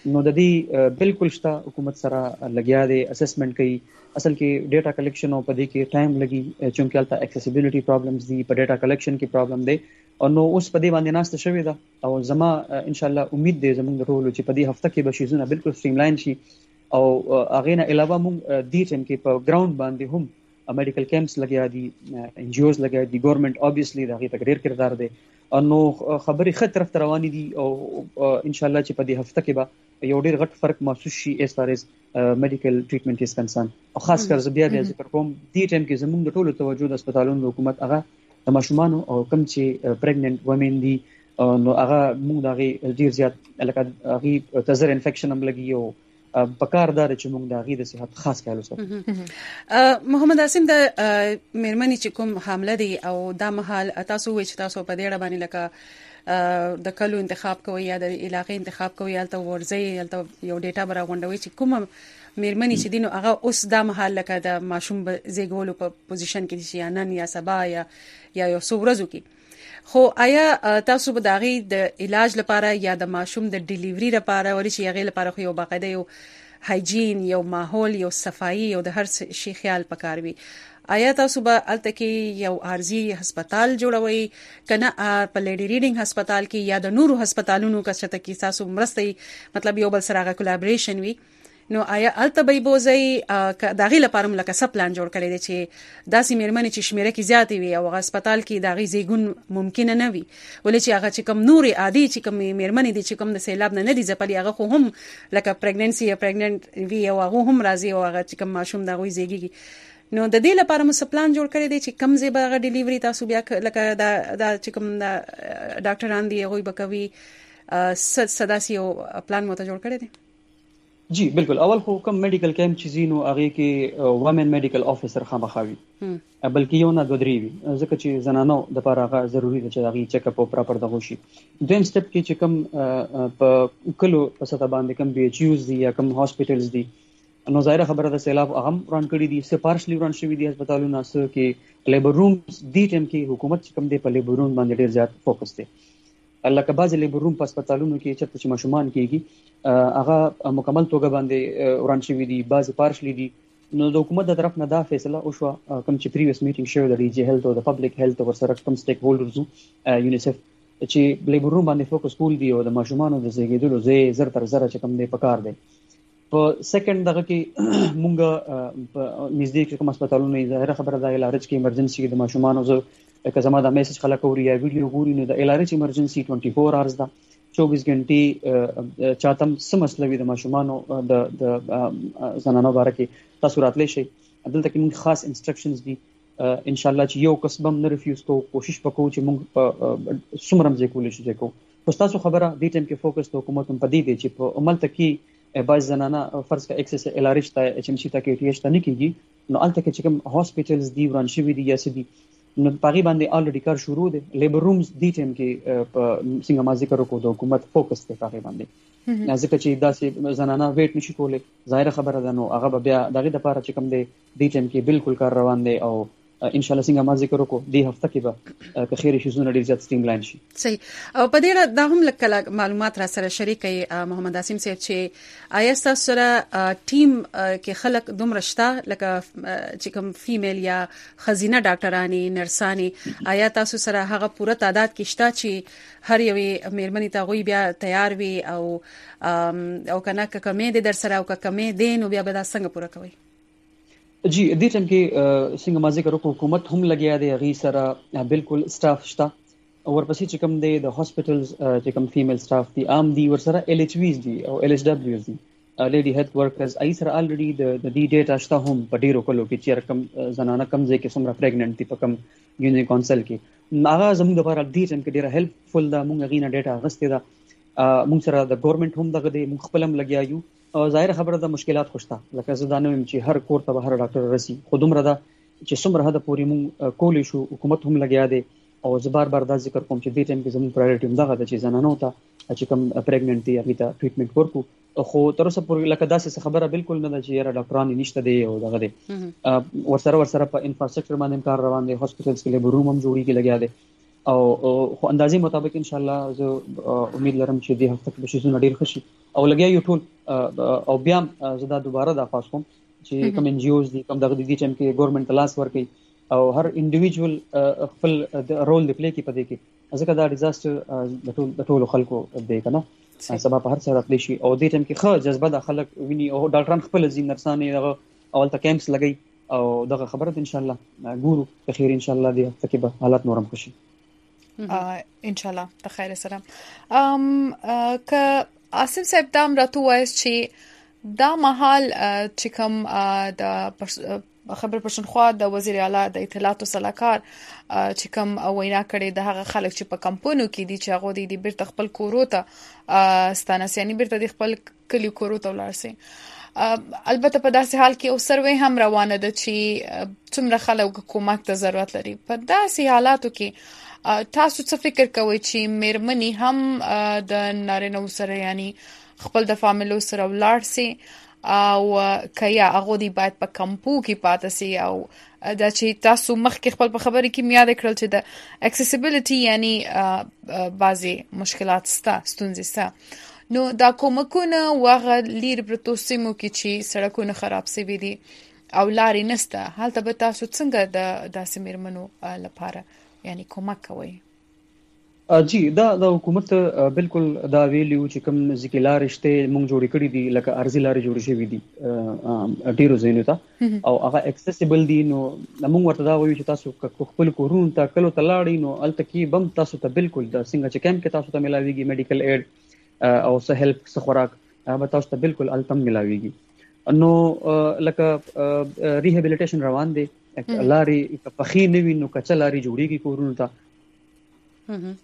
نو د دې بالکل شته حکومت سره لګیا دی اسسمنټ کوي اصل کې ډیټا کلیکشن او په دې کې ټایم لګي چونکه البته اکسیسیبিলিټي پرابلمز دي په ډیټا کلیکشن کې پرابلم دی او نو اوس په دې باندې ناشته شوې ده او زما ان شاء الله امید دی زموږ ټول چې په دې هفته کې به شیزونه بالکل سټریم لاین شي او هغه نه علاوه موږ دې ټیم کې په ګراوند باندې هم میډیکل کیمپس لګیا دي ان جی اوز لګیا دي ګورنمنت obviously دا غي په ډیر کردار دی نو خبرې خط طرف ته روانې دي او ان شاء الله چې په دې هفته کې به یو ډیر غټ فرق محسوس شي as far as medical treatment is concerned او خاص کر زه بیا ذکر کوم دې ټیم کې زموږ د ټولو توجه د هسپتالونو حکومت هغه د ماشومان او کم چې پریګننټ وومن دي نو هغه موږ دغه ډیر زیات لکه هغه تزر انفیکشن هم لګي او پکاردار چې موږ د غي د صحت خاص خیال وساتو محمد عاصم د مېرمنې چې کوم حامله دي او دا مهال تاسو وایي چې تاسو په دې اړه باندې لکه د کلو انتخاب کوي یا د علاقې انتخاب کوي البته ورځي البته یو ډیټا برا غونډوي چې کوم مېرمنې چې دینو هغه اوس دا مهال لکه د ماشوم زیګولو په پوزیشن کې دي یا نن یا سبا یا یو څو ورځې کې خو آیا تاسو به داغي د علاج لپاره یا د ماشوم د ډیلیوري لپاره ورې چې هغه لپاره خو یو باقاعده یو هایجین یو ماحول یو صفائی یو د هر شي خیال پکاروي آیا تاسو به الته کې یو ارزي هسپتال جوړوي کنه په لیډي ریډینګ هسپتال کې یا د نورو هسپتالونو کې چې تاسو تاسو مرسته مطلب یو بل سره کولیبریشن وي نو آیا الته به بوزي داغي لپاره ملکه سب پلان جوړ کړی دی چې داسې مېرمنې چې شمیره کې زیاتې وي او هسپتال کې داغي زیګون ممکن نه وي ولې چې هغه چې کم نوري عادي چې کم مېرمنې دي چې کم د سیلاب نه دي ځپلي هغه خو هم لکه پریګننسي یا پریګننټ وي او هغه هم راځي او هغه چې کم ماشوم داغوي زیږي نو د دې لپاره مو پلان جوړ کړی دی چې کم زی به ډیلیوري تاسو بیا لکه دا چې کوم دا ډاکټران دي هغه به کوي سداسیو پلان مو ته جوړ کړی دی جی بالکل اول خو کوم میډیکل کیمپ چې زینو هغه کې وومن میډیکل افیسر خامخاوي بلکې یو نه دوه درې وي ځکه چې زنانو د لپاره هغه ضروری دی چې هغه چیک اپ او پراپر دغه شي دویم سټپ کې چې کوم په کلو په ستا باندې کوم بي ایچ یوز دي یا کوم هاسپټلز دي نو ظاهر خبره ده سیلاب هغه ران کړی دي سپارشلی ران شوی دي هسپتالونو سره کې لیبر رومز دي ټیم کې حکومت چې کوم دی په لیبر روم باندې ډیر زیات فوکس دی الله کباز لیبر روم په هسپتالونو کې چې ماشومان کېږي هغه مکمل توګه باندې وران شوی دي بعضی پارشلی دي نو د حکومت د طرف نه دا فیصله او شو کوم چې پریویس میټینګ شوی د ډي جی هیلث او د پبلک هیلث او سره کوم سټیک هولډرز یونیسف چې لیبر روم باندې فوکس کول دي او د ماشومان د زیږیدلو زر تر زر چې کوم دی پکار دی په سیکنډ دغه کې مونږ نږدې کې کوم هسپتالونو ظاهر خبره ده علاج کې ایمرجنسي د ماشومان او که زما د میسج خلک اوري یا ویډیو ګوري نو د علاج ایمرجنسي 24 اورز ده 24 غنټې چاتم سمسلوي د ماشومان د زنانو باره کې تاسو راتلی شي دلته کې موږ خاص انسټرکشنز دي ان شاء الله چې یو قسم نه ریفیوز کو کوشش وکړو چې موږ سمرم ځای کولای شو کو خو تاسو خبره دې ټیم کې فوکس ته حکومت هم پدې دي چې په عمل ته کې باز زنانه فرض کا ایکسس الارش ته اچ ام سی ته کې ټی ایچ ته نه کیږي نو الته کې چې کوم هاسپټلز دی وران شوی دي یا سدي نو پاغي باندې الریډي کار شروع دي لیبر رومز دی ټیم کې په څنګه ما ذکر وکړو د حکومت فوکس ته پاغي باندې ځکه چې داسې زنانه ویټ نشي کولای ظاهر خبره ده نو هغه بیا دغه د لپاره چې کوم دی ټیم کې بالکل کار روان دی او ان شاء الله څنګه ما ذکر وکړو د هفته کې به که خیر شي زونه ډیر زیات سټریم لاین شي صحیح او په دې اړه دا هم لکه معلومات را سره شریکي محمد عاصم صاحب چې آیا تاسو سره ټیم کې خلک دومره شته لکه چې کوم فیمیل یا خزینه ډاکټرانی نرسانی آیا تاسو سره هغه پوره تعداد کې شته چې هر یوې مېرمنې ته غوي بیا تیار وي او کنه کمې د در سره او کمې دین او بیا به دا څنګه پوره کوي جی دې ټیم کې څنګه ما ذکر وکړو حکومت هم لګیا دی غي سره بالکل سټاف شته ورپسې چې کوم دی د هاسپټلز چې کوم فیمیل سټاف دي عام دي ورسره ال ایچ ویز دي او ال ایچ دبليوز دي لیډي هیلث ورکرز ای سره الریډي د دې ډیټا شته هم په ډیرو کلو کې چې رقم زنانه کم ځای کې څومره پریګننټ دي په کم یونی کونسل کې هغه زموږ لپاره دې ټیم کې ډیره هیلپفل ده موږ غینه ډیټا غستې ده موږ سره د ګورنمنت هم دغه دی موږ خپلم لګیا یو ظاهر خبره ده مشکلات خوشته لکه زدانه چې هر کور ته هر ډاکټر رسی خودم را ده چې څومره هدا پوری مون کولې شو حکومت هم لګیا دی او زبر بار دا ذکر کوم چې دې ټیم کې زموږ پرایورټي هم دغه ده چې زنانو ته چې کوم پریګننټ دي هغه ته ټریټمنټ ورکو خو تر اوسه پورې لکه داسې خبره بالکل نه ده چې یاره ډاکټران نشته دی او دغه دی ورسره په انفراستراکچر باندې کار روان دی هاسپټلز کې لیبر روم هم جوړیږي لګیا دی او خو اندازې مطابق ان شاء الله زه امید لرم چې د هفته کې شي زونه ډیر خشي او لګیا یو ټول او بیا زه دا دوباره د خاص کوم چې کوم ان جی اوز دي کوم دغه دي چې هم کې ګورنمنت لاس ورکي او هر انډیویډوال خپل رول دی پلی کوي په دې کې ځکه دا ډیزاستر د ټولو خلکو دی کنه سبا په هر څه راتلی شي او دې ټیم کې ښه جذبه د خلک ویني او ډاکټران خپل ځین نرسانې دغه اول ته کیمپس لګي او دغه خبره ان شاء الله ګورو په خیر ان شاء الله دې هفته کې به حالات نورم خوشي ان شاء الله ته خیر سره ک عاصم صاحب دام راتو وایس چې دا محل چې کوم د خبر پښتونخوا د وزیر اعلی د اطلاعات او صلاحکار چې کوم وینا کړي د هغه خلک چې په کمپونو کې دي چې هغه د بیرته خپل کورو ته ستانس یعنی بیرته د خپل کلی کورو ته ولارسي البته په داسې حال کې او سروې هم روانه ده چې څومره خلک کومک ته ضرورت لري په داسې حالاتو کې تاسو څه فکر کوئ چې مېرمنې هم د نارینه سره یعنی خپل د فامیلو سره ولارسي او کیا هغه دی باید په کمپو کې پاتې سي او دا چې تاسو مخکې خپل په خبرې کې میاد کړل چې د اکسسیبিলিټي یعنی بعضي مشکلات ستونزې ستا نو دا کومکونه واغه لیر پروتو سیمو کې چې سړکونه خراب سوي دي او لارې نسته حالته به تاسو څنګه د داسې مېرمنو لپاره یعنی کومک کوئ جی دا د حکومت بالکل دا ویلیو چې کوم ذکر رشته مونږ جوړ کړی دي لکه ارزي لارې جوړ شوې دي ډیرو ځینو ته او هغه اکسسیبل دي نو موږ ورته دا وایو چې تاسو خپل کورونو ته کلو تلاړی نو الته کې بم تاسو ته بالکل د څنګه چې کیمپ کې تاسو ته ملاويږي میډیکل ایډ او سه هیلپ سه خوراک هغه تاسو ته بالکل التم ملاويږي نو لکه ریهابیلیټیشن روان دي لارې په خې نوي نو کچا لارې جوړیږي کورونو ته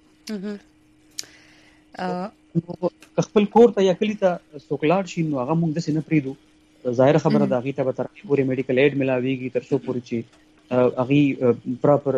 خپل کور ته یا کلی ته سوکلاړ شي نو هغه موږ د سینې پریدو ظاهر خبره دا غي ته به تر پورې میډیکل ایډ ملاويږي تر څو پورې چې هغه پراپر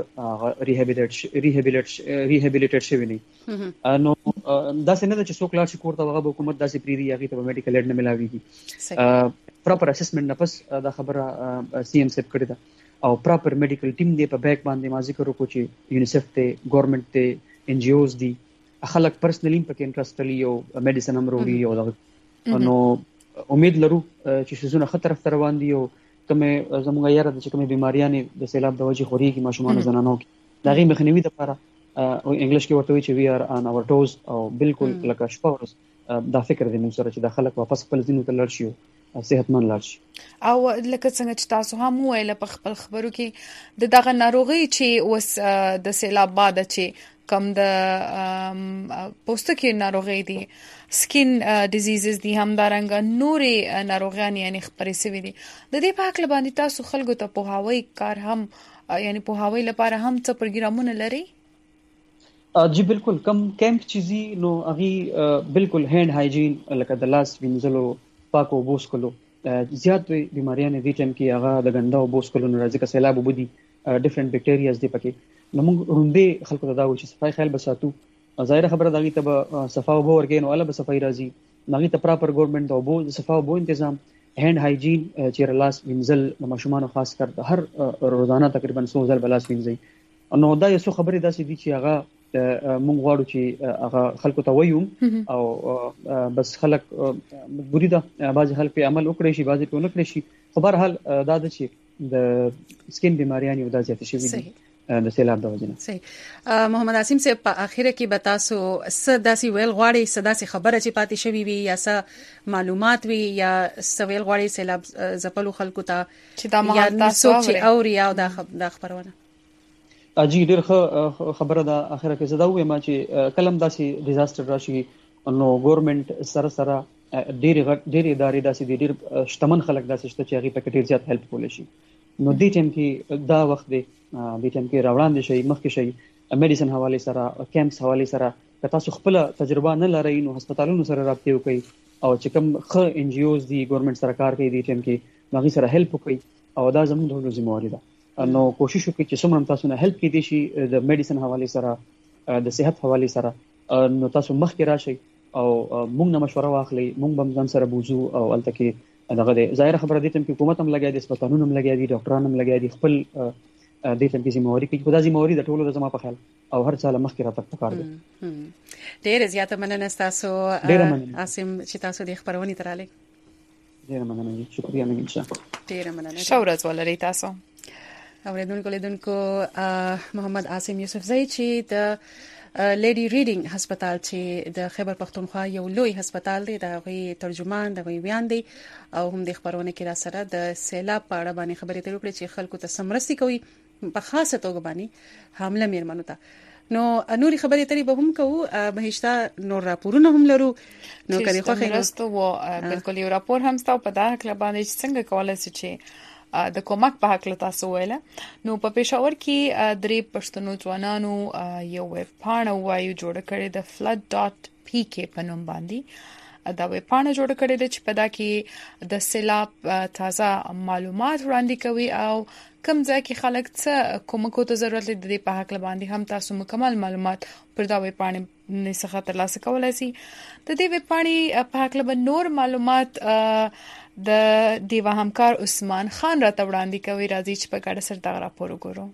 ریهابیلیټیټ شوی نه نو دا څنګه چې سوکلاړ شي کور ته هغه حکومت داسې پریدي هغه ته میډیکل ایډ نه ملاويږي پراپر اسسمنت نه پس دا خبره سی ام سیپ کړی دا او پراپر میډیکل ټیم دی په بیک باندې ما ذکر وکړو چې یونیسف ته ګورنمنت ته ان جی اوز دي خلک پرسنلی په انټرست لري او میډیسن هم وروړي او دا نو امید لرو چې شزونه خطر روان دي او کومه زموږ یاره د کومه بیماریانه د سیلاب د وجې خوريږي ماشومان زنانو کې دا غي مخنیوي لپاره او انګلیش کې ورته وی چې وی ار ان اور ټوز او بالکل لکه شپورس دا فکر دې موږ سره چې د خلک واپس خپل ځینو ته لړ شي صحتمن لړ شي او لکه څنګه چې تاسو هم ویل په خپل خبرو کې د دغه ناروغي چې اوس د سیلاب بعد چې کم د پوستکي ناروغي دي سکین ډیزیزز دي همدارنګه نورې ناروغیان یعنی خبرې سوي دي د دې په حق باندې تاسو خلکو ته په هواوی کار هم یعنی په هواوی لپاره هم څه پروګرامونه لري جی بالکل کم کیمپ چیزی نو اغي بالکل هاند هایجین لکه د لاس وینځلو پاکو بوس کولو زیات بیماریاں دي چې هغه د ګنده او بوس کولو راځي که سیلاب وبدي ډیفرنٹ بیکټیریاز دي پکې نو موږ روندې خلکو ته دا وایي چې صفای خیال بساتو ظاهر خبره دغه ته صفا او ورګین او الله صفای راځي نغې ته پراپر ګورنمنت او بو صفا او تنظیم هاند هایجین چې لاس وینځل د ماشومان خاص کر هر روزانه تقریبا 100 ځل بلاس وینځي نو دا یو خبره داسې دي چې هغه موږ غواړو چې هغه خلکو ته وایو او بس خلک مجبوری ده بعض خلک په عمل وکړي شي بعض په نه کړی شي خو بهر حال دا د چې د سکین بیماریاں یو د زیات شي دي د سیلاب د وجنه صحیح محمد عاصم صاحب په اخره کې بتاسو سداسي ویل غواړي سداسي خبره چې پاتې شوی وي یا س معلومات وي یا سویل غواړي سیلاب زپلو خلکو ته چې دا مهال تاسو اوري او دا خبرونه اجي ډېر خبره ده اخره کې زده وایم چې کلم داسي ډیزاستر راشي نو ګورنمنت سره ډېر ادارې داسي ډېر شتمن خلک داسي چې هغه په ډېر زیات هیلپ کول شي نو دې ټیم کې دا وخت دی د ټیم کې راوړاندې شي مخکې شي میډیسن حواله سره کیمپس حواله سره که تاسو خپل تجربه نه لرئ نو هسپتالونو سره رابطه وکړئ او چې کوم خ ان جی اوز دی ګورنمنت سره کار کوي د ټیم کې هغه سره هیلپ وکړئ او دا زموږ د ذمہواری ده نو کوشش وکړئ چې څومره تاسو نه هیلپ کړئ شي د میډیسن حواله سره د صحت حواله سره نو تاسو مخکې راشئ او موږ نه مشوره واخلئ موږ به ځان سره بوزو او الته کې دغه ظاهر خبره دي چې حکومت هم لګیا دي هسپتالونه هم لګیا دي ډاکټران هم لګیا دي خپل دې ته ذمہواري کوي. په دا ذمہواري د ټولو زما په خیال او هر څه له مخکې راته پکار دي. ډېر زیاته مننه تاسو عاصم چې تاسو د خبرونې تراله. ډېر مننه، شکریا منشا. ډېر مننه. شورز ولري تاسو. اوریدونکو محمد عاصم یوسفزئی چې د لیډي ریډینګ هسپتال چې د خیبر پختونخوا یو لوی هسپتال دی، د غوي ترجمان د غوي بیان دی او هم د خبرونه کې را سره د سیلاب په اړه باندې خبرې ترې وکړي چې خلکو ته سمرسي کوي په خاصه توګه باندې حامله میرمنو ته. نو نوري خبرې ترې به هم کوو، بهشته نور راپورونه هم لرو. نو کړي خو خیرستو و بالکل یو راپور هم ستو په دغه کله باندې څنګه کولای شي چې د کومک په حق له تاسو ویله. نو په پېښور کې درې پښتنو ځوانانو یو ویب پاڼه وایو جوړ کړې د flood.pk په نوم باندې. دا ویب پاڼه جوړ کړې ده چې په دا کې د سیلاب تازه معلومات وړاندې کوي او کوم ځای کې خلک څه کومکو ته ضرورت لري په حق باندې هم تاسو مکمل معلومات پر دا ویب پاڼه څخه ترلاسه کولای شئ. د دې ویب پاڼې په حق له نور معلومات د دیوا همکار عثمان خان راته وړاندې کوي. راځي چې په ګډه سره دا راپور وګورو.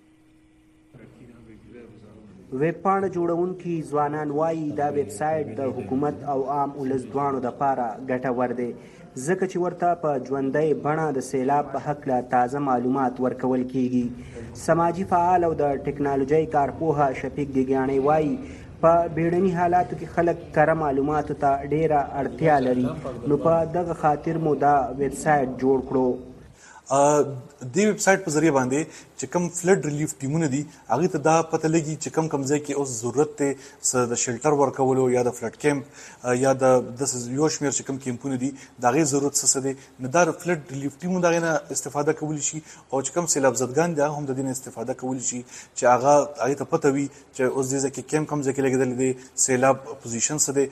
ویب پاڼه جوړونکي ځوانان وایي دا ویب سایټ د حکومت او عام ولس دواړو لپاره ګټور دی ځکه چې ورته په ژوندۍ بڼه د سیلاب په هکله تازه معلومات ورکول کیږي. سماجي فعال او د ټکنالوژۍ کارپوهه شفیق ګیګیانی وایي په بیړني حالاتو کې خلک کره معلوماتو ته ډیره اړتیا لري، نو په دغه خاطر مو دا ویب سایټ جوړ کړو. د ویب سایټ په ذریعہ باندې چې کوم فلډ ریلیف ټیمونه دي هغه ته دا پته لګي چې کوم ځای کې اوس ضرورت ته د شیلټر ورکولو یا د فلډ کیمپ یا د یو شمیر چې کوم کیمپونه دي دا غي ضرورت څه دي نه دا فلډ ریلیف ټیمونه دا نه استفاده کولی شي او چې کوم سیلاب زدگان دي هم د دې استفاده کولی شي چې هغه ته پته وي چې اوس دې ځکه کیمپ کوم ځای کې لګیدل دي سیلاب پوزیشن څه دي.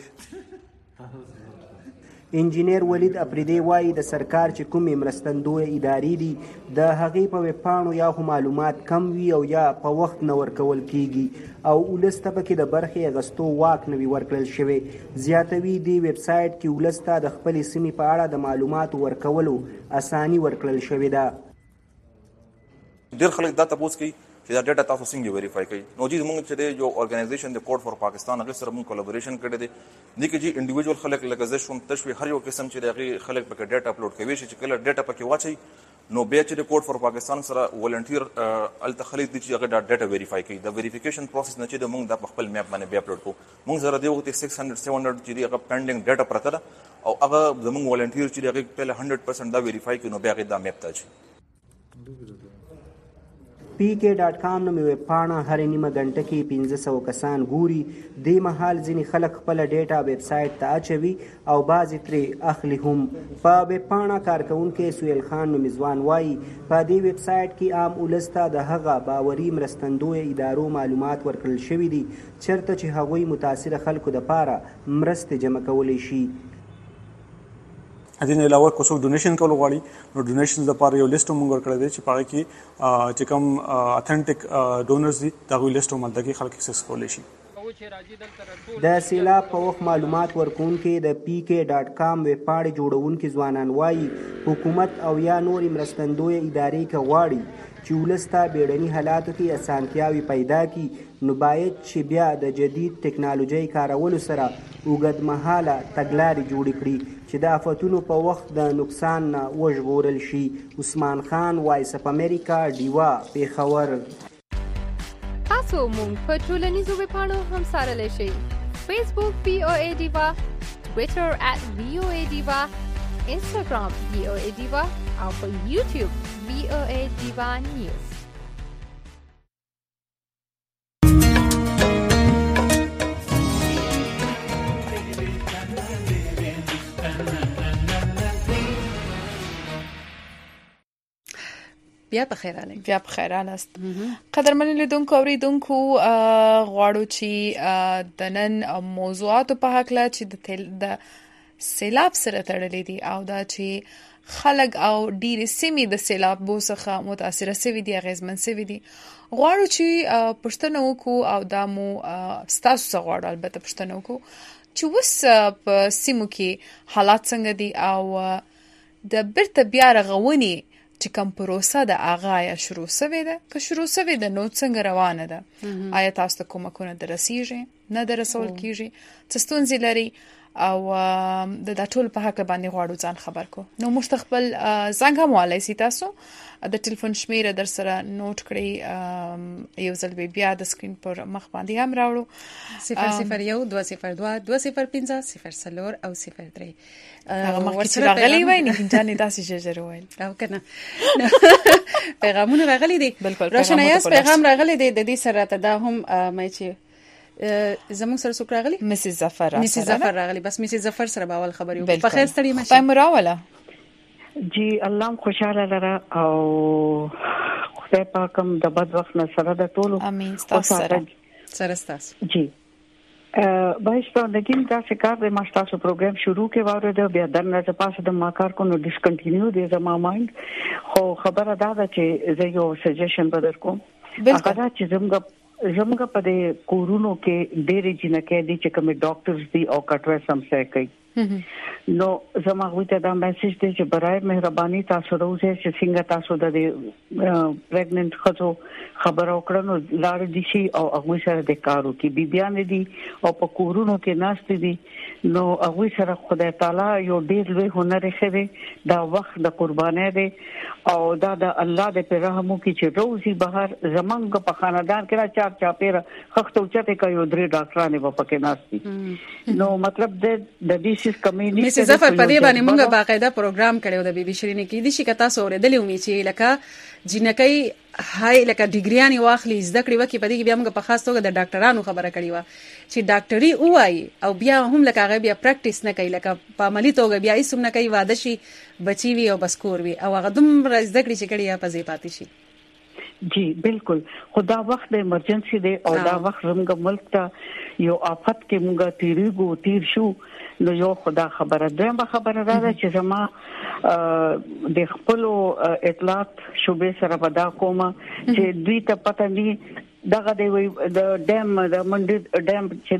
انجینیر ولید افریدی وایي د سرکار چې کومې مرستندوی ادارې دي د هغې په ویب پاڼو یا خو معلومات کم وي او یا په وخت نه ورکول کیږي او ولس ته پکې د برخې اخیستو واک نه وي ورکړل شوی. زیاتوي دې ویب سایټ کې ولس ته د خپلې سیمې په اړه د معلوماتو ورکولو اساني ورکړل شوې ده. ډېر خلک دا تاسو کوي چې دا ډیټا تاسو څنګه ویریفای کوي. نو جی موږ چې یو ارګنایزیشن د کوډ فور پاکستان هغه سره موږ کولیبریشن کړی دی. دغه چې انډیویډوال خلک لکه زه شوم تشوي هر یو قسم چې دغه خلک پکې ډیټا اپلوډ کوي چې کله ډیټا پکې واچي نو بیا چې د کوډ فور پاکستان سره ولنټیر التخلیق دي چې هغه ډیټا ویریفای کوي. د ویریفیکیشن پروسس نه چې موږ د خپل میپ باندې بیا اپلوډ کوو. موږ سره دی وخت 600-700 چې هغه پینډینګ ډیټا پرته ده او هغه زموږ ولنټیر چې هغه په 100% دا ویریفای کوي نو بیا هغه دا میپ ته شي. pk.com نومې ویب پاڼه هر نیمه غنټه کې 1500 کسان ګوري. دې مهال ځینې خلک خپل ډیټا ویب سایټ ته اچوي او بعضې ترې اخلي هم. په ویب پاڼه کارکونکي سهیل خان نومې ځوان وایي په دې ویب سایټ کې عام ولس ته د هغه باوري مرستندوی ادارو معلومات ورکړل شوي دي چېرته چې هغوی متاثره خلکو دپاره مرستې جمع کولی شي. دین علاوه کو څوک ډونیشن کول غواړي نو ډونیشن لپاره یو لیست موږ ورکړی دی چې پاره کې چې کوم اتھنټیک ډونرز دي دا وی لیست موږ دغه خلک اکسس کولی شي. د سیلاب په وخت معلومات ورکوونکي د pk.com ویب پاڼې جوړونکي ځوانان وایي حکومت او یا نورې مرستندوی ادارې که غواړي چې ولس ته بیړني حالاتو کې اسانتیاوې پیدا کړي نو باید چې بیا د جدید ټکنالوژۍ کارولو سره اوږدمهاله تګلارې جوړې کړي چې د آفتونو په وخت د نقصان نه وژغورل شي. عثمان خان، وایس اف امریکا، ډیوا، پیښور. تاسو مونږ په ټولنیزو ویبپاڼو هم څارلی شئ. فیسبوک VOA ډیوا، ټویټر @VOA ډیوا، انسټاګرام VOA ډیوا او په یوټیوب VOA ډیوا نیوز. بیا په خیر اله است. قدرمن لیدونکو اوریدونکو غواړو چې د نن موضوعات په حق لا چې د سیلاب سره تړلې دي او دا چې خلک او ډیر سیمې د سیلاب څخه متاثر شوي دي غیزمن شوي دي. غواړو چې پښتنو کو او دمو ستاسو څخه غواړو البته پښتنو کو چې وس په سیمو کې حالات څنګه دي او د برته بیا رغونی چې کوم پروسه د هغه یا شروع شوې ده که شروع شوې ده نو څنګه روانه ده آیا تاسو ته کومکونه درسیږي نه درسول کیږي څه ستونزې لري او د ټول په حق باندې غواړو ځان خبر کو نو مستقبل زنګ هم والي سي تاسو د ټلیفون شمیره در سره نوٹ کړئ یو ځل بیا د سکرین پر مخ باندې هم راوړو 001 202 205 0 او 03 هغه مخکې چې راغلی وای نه انټرنیټ داسې ججر وایي او کنه پیغامونه راغلي دي روشنایاس پیغام راغلی دی د دې سره ته دا هم مې چې زموږ سره څوک راغلی مسز ظفر راغلی بس مسز ظفر سره باول خبري په خیر ستړي مشه په مراوله جی الله خوشاله لره او خدای پاکم د بد وخت نه سره د ټولو امين سره جی بایسته لګین دا څنګه د ماستاسو پروګرام شروع کې واره د بیا درنه پاسه د ماکار کو نو ډیسکنټینیو دی زما مایند خو خبره دا ده چې زه یو سجیشن بدر کوم هغه دا چې زموږ په دې کورونو کې ډېرې جنکې دي چې کوم ډاکټرز دي او کټوي سم څه کوي نو زما غوته دا میسج دی چې برای مهرباني تاسو راوځئ چې څنګه تاسو د پریګننټ خزو خبر او کړنو لار دي شي او هغه سره د کارو کې بیبيان دي او په کورونو کې ناشته دي نو هغه سره خدای تعالی یو ډېر لوی هنر ښه دا وخت د قربانۍ دی او دا د الله د پیغامو کې چې روزي بهر زمونږ په خاندان کې چار چاپیره خخت او چته کوي درې ډاکټرانه په پکې ناشتي نو مطلب د دې شي کمیونټي مسز ظفر په دې باندې موږ باقاعده پروګرام کړو د بي بي شيرين کې دي چې کتا سوریدلې ومي چې لکه جنکې هاي لکه ډیګریانی واخلي زده کړې وکي په دې کې بیا موږ په خاص توګه د ډاکټرانو خبره کړې و چې ډاکټري وایي او بیا هم لکه هغه بیا پریکټیس نه کوي لکه په عملی توګه بیا هیڅ نه کوي واده شي بچي وي او بسکور وي او هغه دومره زده کړې چې کړي یا په ځای پاتې شي جی بالکل خدا وخت د ایمرجنسي دی او دا وخت زموږ ملک ته یو آفت کې موږ تیر شو نو یو خدا خبره ده خبره راځي چې زما د خپل اطلاعات شوبې سره ودا کوم چې دوی ته پته ني دغه د ډیم د منډي ډیم چې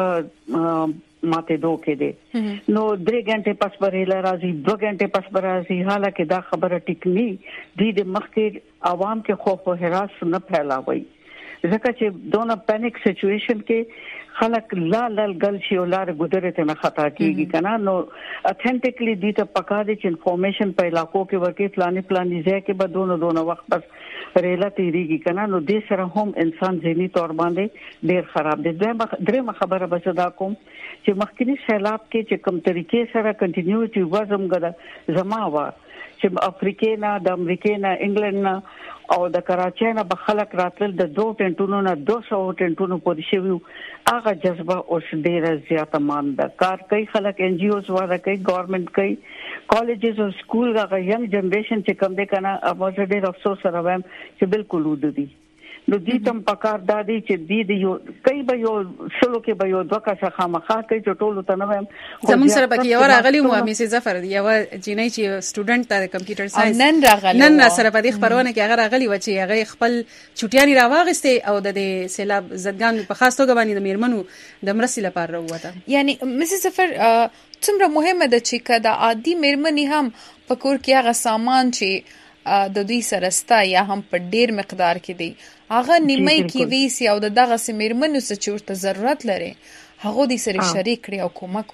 د ماته دوکې دي نو 3 غنټه پس پرې راځي 2 غنټه پس راځي حالکه دا خبره ټیک ني د مخکې عوام کې خوف او هراس نه پھیلاوي ځکه چې دونه پینیک سچويشن کې خلک لا گل شي او لار ګذره ته نه خطا کیږي کنه نو اتھنټیکلی دي ته پکا دي چې انفارمیشن په علاقو کې ورکه پلاني ځای کې به دونه وخت بس ریلا تیریږي کنه نو دې سره هم انسان ذهني تور باندې ډیر خراب دي درې خبره بچدا کوم چې مخکنی سیلاب کې چې کوم طریقې سره کنټینیوټي وزم غدا زما وا چې افریقا نه د امریکا نه انګلند نه او د کراچۍ نه به خلک راتل د 2 ټنټونو نه 200 ټنټونو پورې شوی هغه جذبه اوس ډیره زیاته مانده کار کوي خلک ان جی اوز واره کوي ګورنمنت کوي کالجز او سکول هغه ینګ جنریشن چې کوم دې کنه اوبه ډیر افسوس سره وایم چې بالکل ود دي نو دې تم پکار دادی چې دې یو کای به یو سلو کې به یو دوه کا خامخا کوي چې ټولو ته نه وایم زمون سره پکې یو راغلی مو مسز ظفر یو جنۍ چې سټوډنټ ته کمپیوټر ساينس نن سره په دې خبرونه کې هغه راغلی و چې هغه خپل چټیانی راوغسته او د سیلاب زدګان په خاص توګه باندې د میرمنو د مرستې لپاره راوته یعنی مسز ظفر څومره مهمه ده چې کدا عادي میرمنې هم په کور کې هغه سامان چې د دوی سره ستا یا هم په ډیر مقدار کې دی هغه نیمه کې ویسي او دغه سیمرمنو څه چې ورته ضرورت لري هغه دې سره شریک کړي او کومک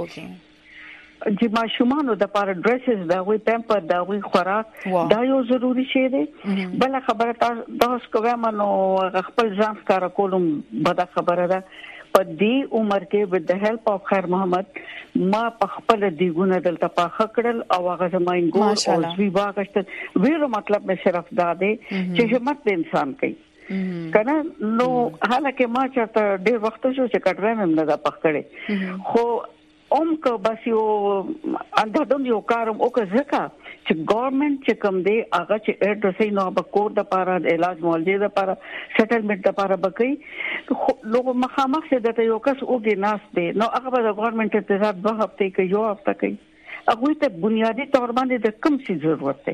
وکړي چې ماشومان د پاره ډریسز دا وي پمپر دا وي خوراک دا یو ضروری شی دی بل خبره تاسو کوم نو خپل ځان ښکارا کولم بد خبره ده په دې عمر کې with the help of خیر محمد ما په خپل دیګونه دلته پاخه کړل او هغه زماینګو او وی واغشت ویرو مطلب مې صرف دا دی چې همت د انسان کوي کنه نو حالکه ما چرته ډېر وخت شو چې کټوي مې نه دا پخړې خو کو بس یو اندادم یو کارم او که ځکه چې ګورنمنت چې کوم دی هغه چې اډرسې نو په کور د پاره د علاج معالجې د پاره سټلمنت د پاره بکې لوګو مخامخ څه د یو کس اوګي ناس دی نو هغه د ګورنمنت انتظار 2 هفته کې یو هفته کې هغه ته بنیادی تور باندې د کم څه ضرورت دی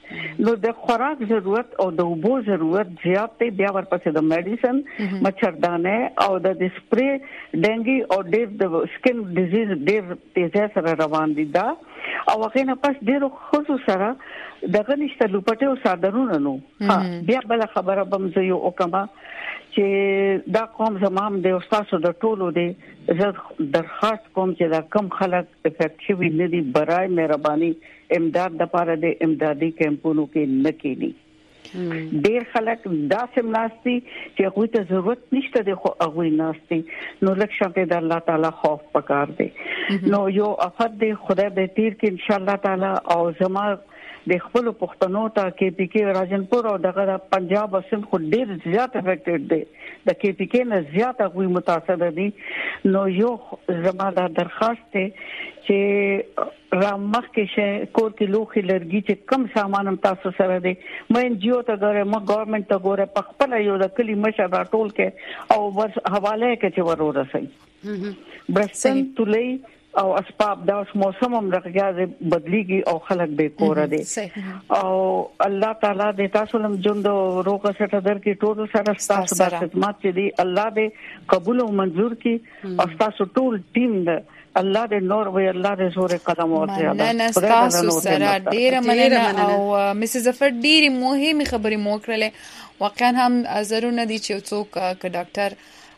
نو د خوراک ضرورت او د اوبو ضرورت زیات دی. بیا ورپسې د میډیسن مچھردانه او د سپری ډنګي او د سکن ډیزیز ډیر تیزه سره روان دي دا او هغه نه پس ډیرو خصوص سره دغه نشته لوپټه او صادرونه نو. بیا بل خبره بم زه یو وکما چې دا قوم زمام د استادو د ټولو دی زه درخواست کوم چې دا کم خلک افیکټیو نه دي برای مهرباني امداد د پاره د امدادي کیمپونو کې نه کېنی. ډیر خلک دا سمناستي چې هغه ته ضرورت نشته د خو هغه ناشتي نو لکه د الله تعالی خوف پکار دی. نو یو افد دی خدای به تیر کې ان شاء الله تعالی او زما د خپل پښتنو ته کې پی کې راجنپور او دغه پنجاب اسن خو ډیر زیات افیکټډ دی د کې پی کې نه زیات غوي متاثر دي. نو یو زما دا درخواست دی چې رامخ کې شه کور کې لوخي لرګي چې کم سامان هم تاسو سره دی مې انجیو ته ګوره ما ګورنمنت ته ګوره په خپل یو د کلی مشه راټول کې او ور حواله کې چې ورور رسي برستن تولې او اسباب دا موسم هم راغی بدلیږي او خلک به کور دي او الله تعالی دې تاسو لم ژوند روغ سره در کې ټول سره تاسو د خدمت دي الله دې قبول او منزور کړي او تاسو ټول ټیم الله دې نور وي الله دې زور قدم ورته نه تاسو سره ډیره مننه او مسز ظفر ډیره مهمه خبرې مو کړلې واقعا هم ضروري دي چې څوک ک ډاکټر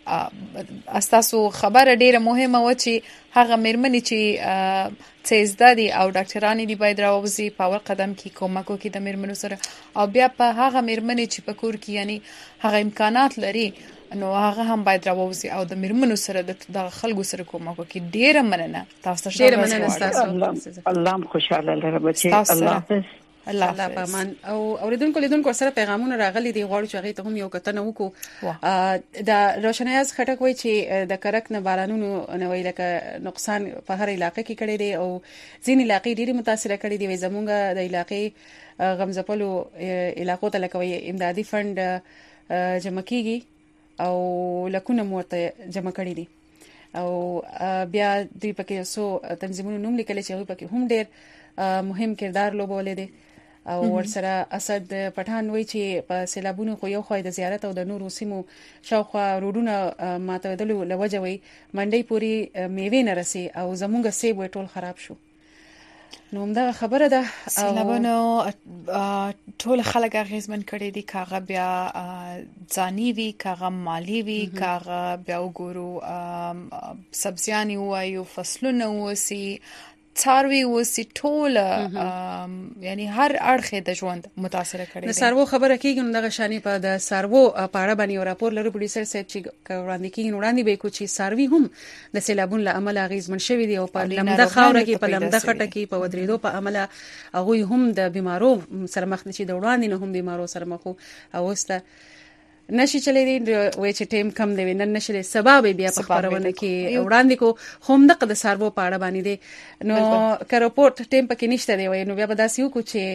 استاسو خبره ډیره مهمه و چې هغه مېرمنې چې څېزده دي او ډاکټرانی دی باید راوځي په اول قدم کې کومک وکړي د مېرمنو سره او بیا په هغه مېرمنې چې په کور کې یعنی هغه امکانات لري نو هغه هم باید راوځي او د مېرمنو سره د خلکو سره کومک وکړي. ډیره مننه تاسو ډیره مننه تاسو الله خوشاله لره بچي الله الله پامان او اوریدونکو سره پیغامونه راغلي دي غواړو چې هغه ته هم یو کتنه وکړو. دا روشنایاز خټک وای چې د کرک نه بارانونو نه ویل ک نقصان په هر علاقې کې کړي دي او ځینې علاقې ډېری متاثر کړي دي زمونږ د علاقې غمزپلو علاقو ته لکوي امدادي فند جمع کیږي او لکونه مرته جمع کړي دي او بیا دوی پکې سو تنظیمونو نوم لیکل چې هغه پکې هم ډېر مهم کردار لوبولې دي او ورسره اسد پټان وای چې په سیلابونو خو یو خوای د زیارت او د نورو سیمو شاوخوا روډونه ماتودلو لوجوي منډي پوری میوه نه رسي او زمونږ سیب ټول خراب شو. نو دا خبره ده سیلابونو ټول خلک اغیزمن کړي دي کاغه بیا ځاني وی کاغه مالی وی کاغه بیا وګورو سبزیانی وایو فصلونه وسی څاروي وسی ټول یعنی هر اړخه د ژوند متاثر کړي د سارو خبره کیږي نو د شانی په د سارو پاړه باندې راپور لري پولیسر صاحب چې وړاندې کیږي وړاندې به کو چې ساروي هم د سیلابون له عمل اغیزمن شوی دی او په لمده خاور کې په لمده خټه کې په ودریدو په عمل هغه هم د بیمارو سره مخ دي چې د وړاندې نه هم بیمارو سره مخ او وسته نشي چلی دی وای چې ټیم کم دی نن نشي سبب بیا په خبرونه کې وړاندې کو هم د سارو پاړه باندې دی نو کراپورټ ټیم پکې نشته دی وای نو بیا به داسې وکړو چې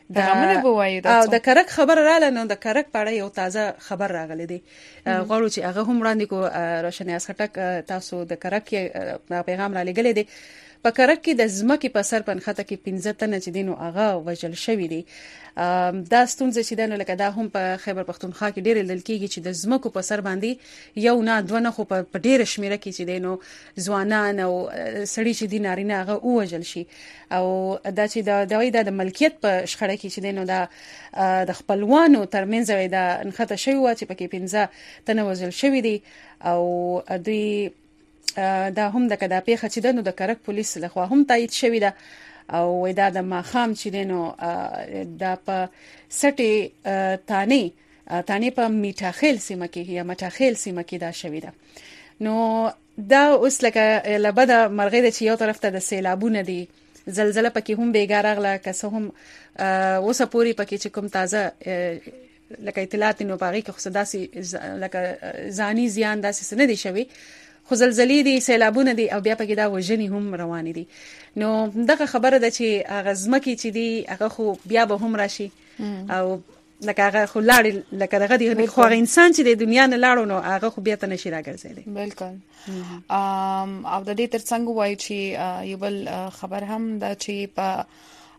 د کرک خبر رااله نو د کرک پاړه یو تازه خبر راغلی دی غواړو چې هغه هم وړاندې کو روشنیاز خټک تاسو د کرک پیغام را لګلې دی په کرک کې د زمکې په سر پنخته کې 15 تنه چې دینو هغه وجل شوی دی. دا ستونزه چې دنه لکه دا هم په خیبر پختونخوا کې ډېر لیدل کېږي چې د زمکو په سر باندې یو نه دوه نه خو په ډېر شمیره کې چې دینو ځوانان او سړي چې دي نارینه هغه وجل شي او دا چې د ملکیت په شخړه کې چې دینو دا د خپلوانو ترمنځ وي دا انخته شوی و چې پکې 15 تنه وجل شوی دی او دوی دا هم د کدا پیخه چې د کرک پولیس لخوا هم تایید شوی ده او دا د ماخام چې دینو دا په سټي تانی په میټاخیل سیمه کې یا مټاخیل سیمه کې دا شوی ده. نو دا اوس لکه لبدا مرغې د چې یو طرف ته د سیلابونه دي زلزلہ پکې هم بیګارغله کسه هم اوسه پوری پکې چې کوم تازه لکه اطلاعات نو باغی کې خصداسي لکه ځاني زیان داسې نه دي شوی خو زلزلې دي سیلابونه دي او بیا پکې دا وژنې هم روان دي. نو دغه خبره ده چې غزمکې چې دي هغه خو بیا به هم راشي او لکه هغه خو لاړ لکه دغه دی خو انسان چې د دنیا نه لاړو نو هغه خو بیا ته نشي راګرځېدلی. بالکل او د دې ترڅنګ وایي چې یو بل خبر هم دا چې په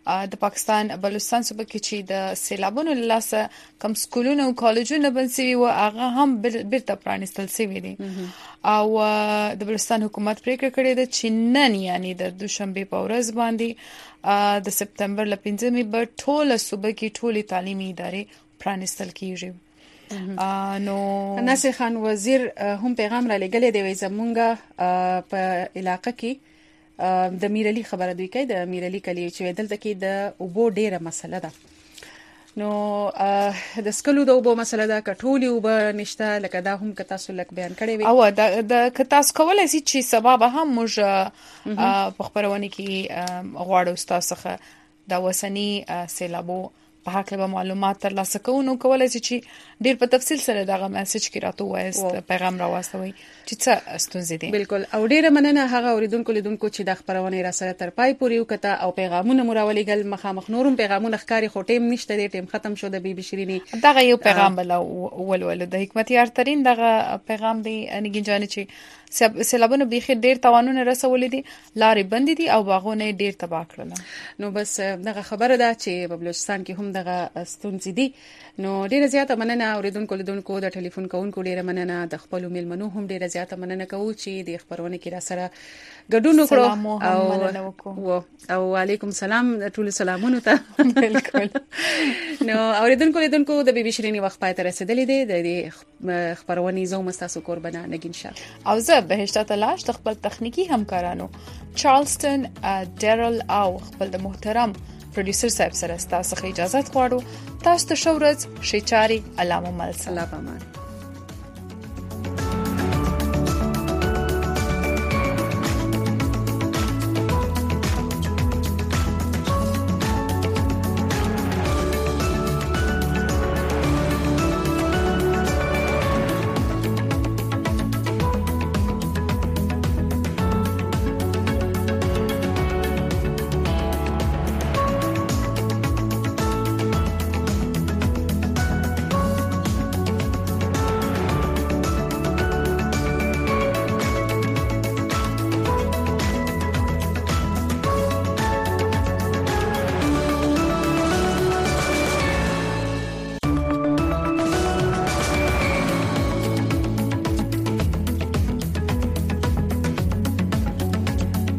د پاکستان بلوچستان صوبه کې چې د سیلابونو لاسه کم سکولونه او کالجونه بنسوي او هغه هم بیرته پرانستل شوی دي او د بلوچستان حکومت پریکړه کړې ده چې نن یعنی د دوشنبه په ورځ باندې د سپتمبر ل 15مې به ټول صوبه کې ټولي تعلیمي ادارې پرانستل کیږي. نو ناصر خان وزیر هم پیغام را لګلې دی زمونږه په علاقې کې د میرلی خبره دوی کوي د میرلی کلی چې دلته کې د اوبو ډیره مسله ده. نو د سکلو د اوبو مسله ده کټولي اوبو نشته لکه دا هم که تاسو لک بیان کړی وي او د که تاسو کولای شئ چې سبب هم موږ په خبرونه کې غواړو تاسو څخه د وسنی سیلابو په حق له معلومات ترلاسه کوو. نو کولای شئ چې ډیر په تفصیل سره دغه میسج کې راته وایست پیغام راوستوي چې څه ستونزې دي. بالکل او ډیره مننه هغه اوریدونکو لیدونکو چې د خبرونه را سره تر پای پورې وکړه او پیغامونه مراولېګل مخامخ نورم پیغامونه ښکاری خو ټیم نشته دی ټیم ختم شو د بي بي شيريني دغه یو پیغام بل ولول د حکمت یار ترين دغه پیغام دی انګین جان چې سیلابونه بيخي ډیر توانونه رسولې دي لارې بند دي او باغونه ډیر تباہ کړل. نو بس دغه خبره ده چې په بلوچستان کې هم دغه ستونزې دي. نو ډیره زیاته مننه اوریدونکو لیدونکو د ټلیفون کوونکو ډیره مننه د خپل میلمنو هم ډیره زیاته مننه کوو چې د خبرونه کې را سره ګډون وکړو او وعلیکم السلام ټول سلامونه ته. بالکل نو اوریدونکو لیدونکو د بي بي شيريني وخت پای ته رسیدلې دي د خبرونه زو مستاسو قربانه نگین شاه او زه بهشته تلاش د خپل تخنیکی همکارانو چارلستون ډیرل او خپل د محترم پروډوسر صاحب سره تاسو ته اجازه غواړو. تاسو ته شو ورځ شي چاري علامه مل سلام.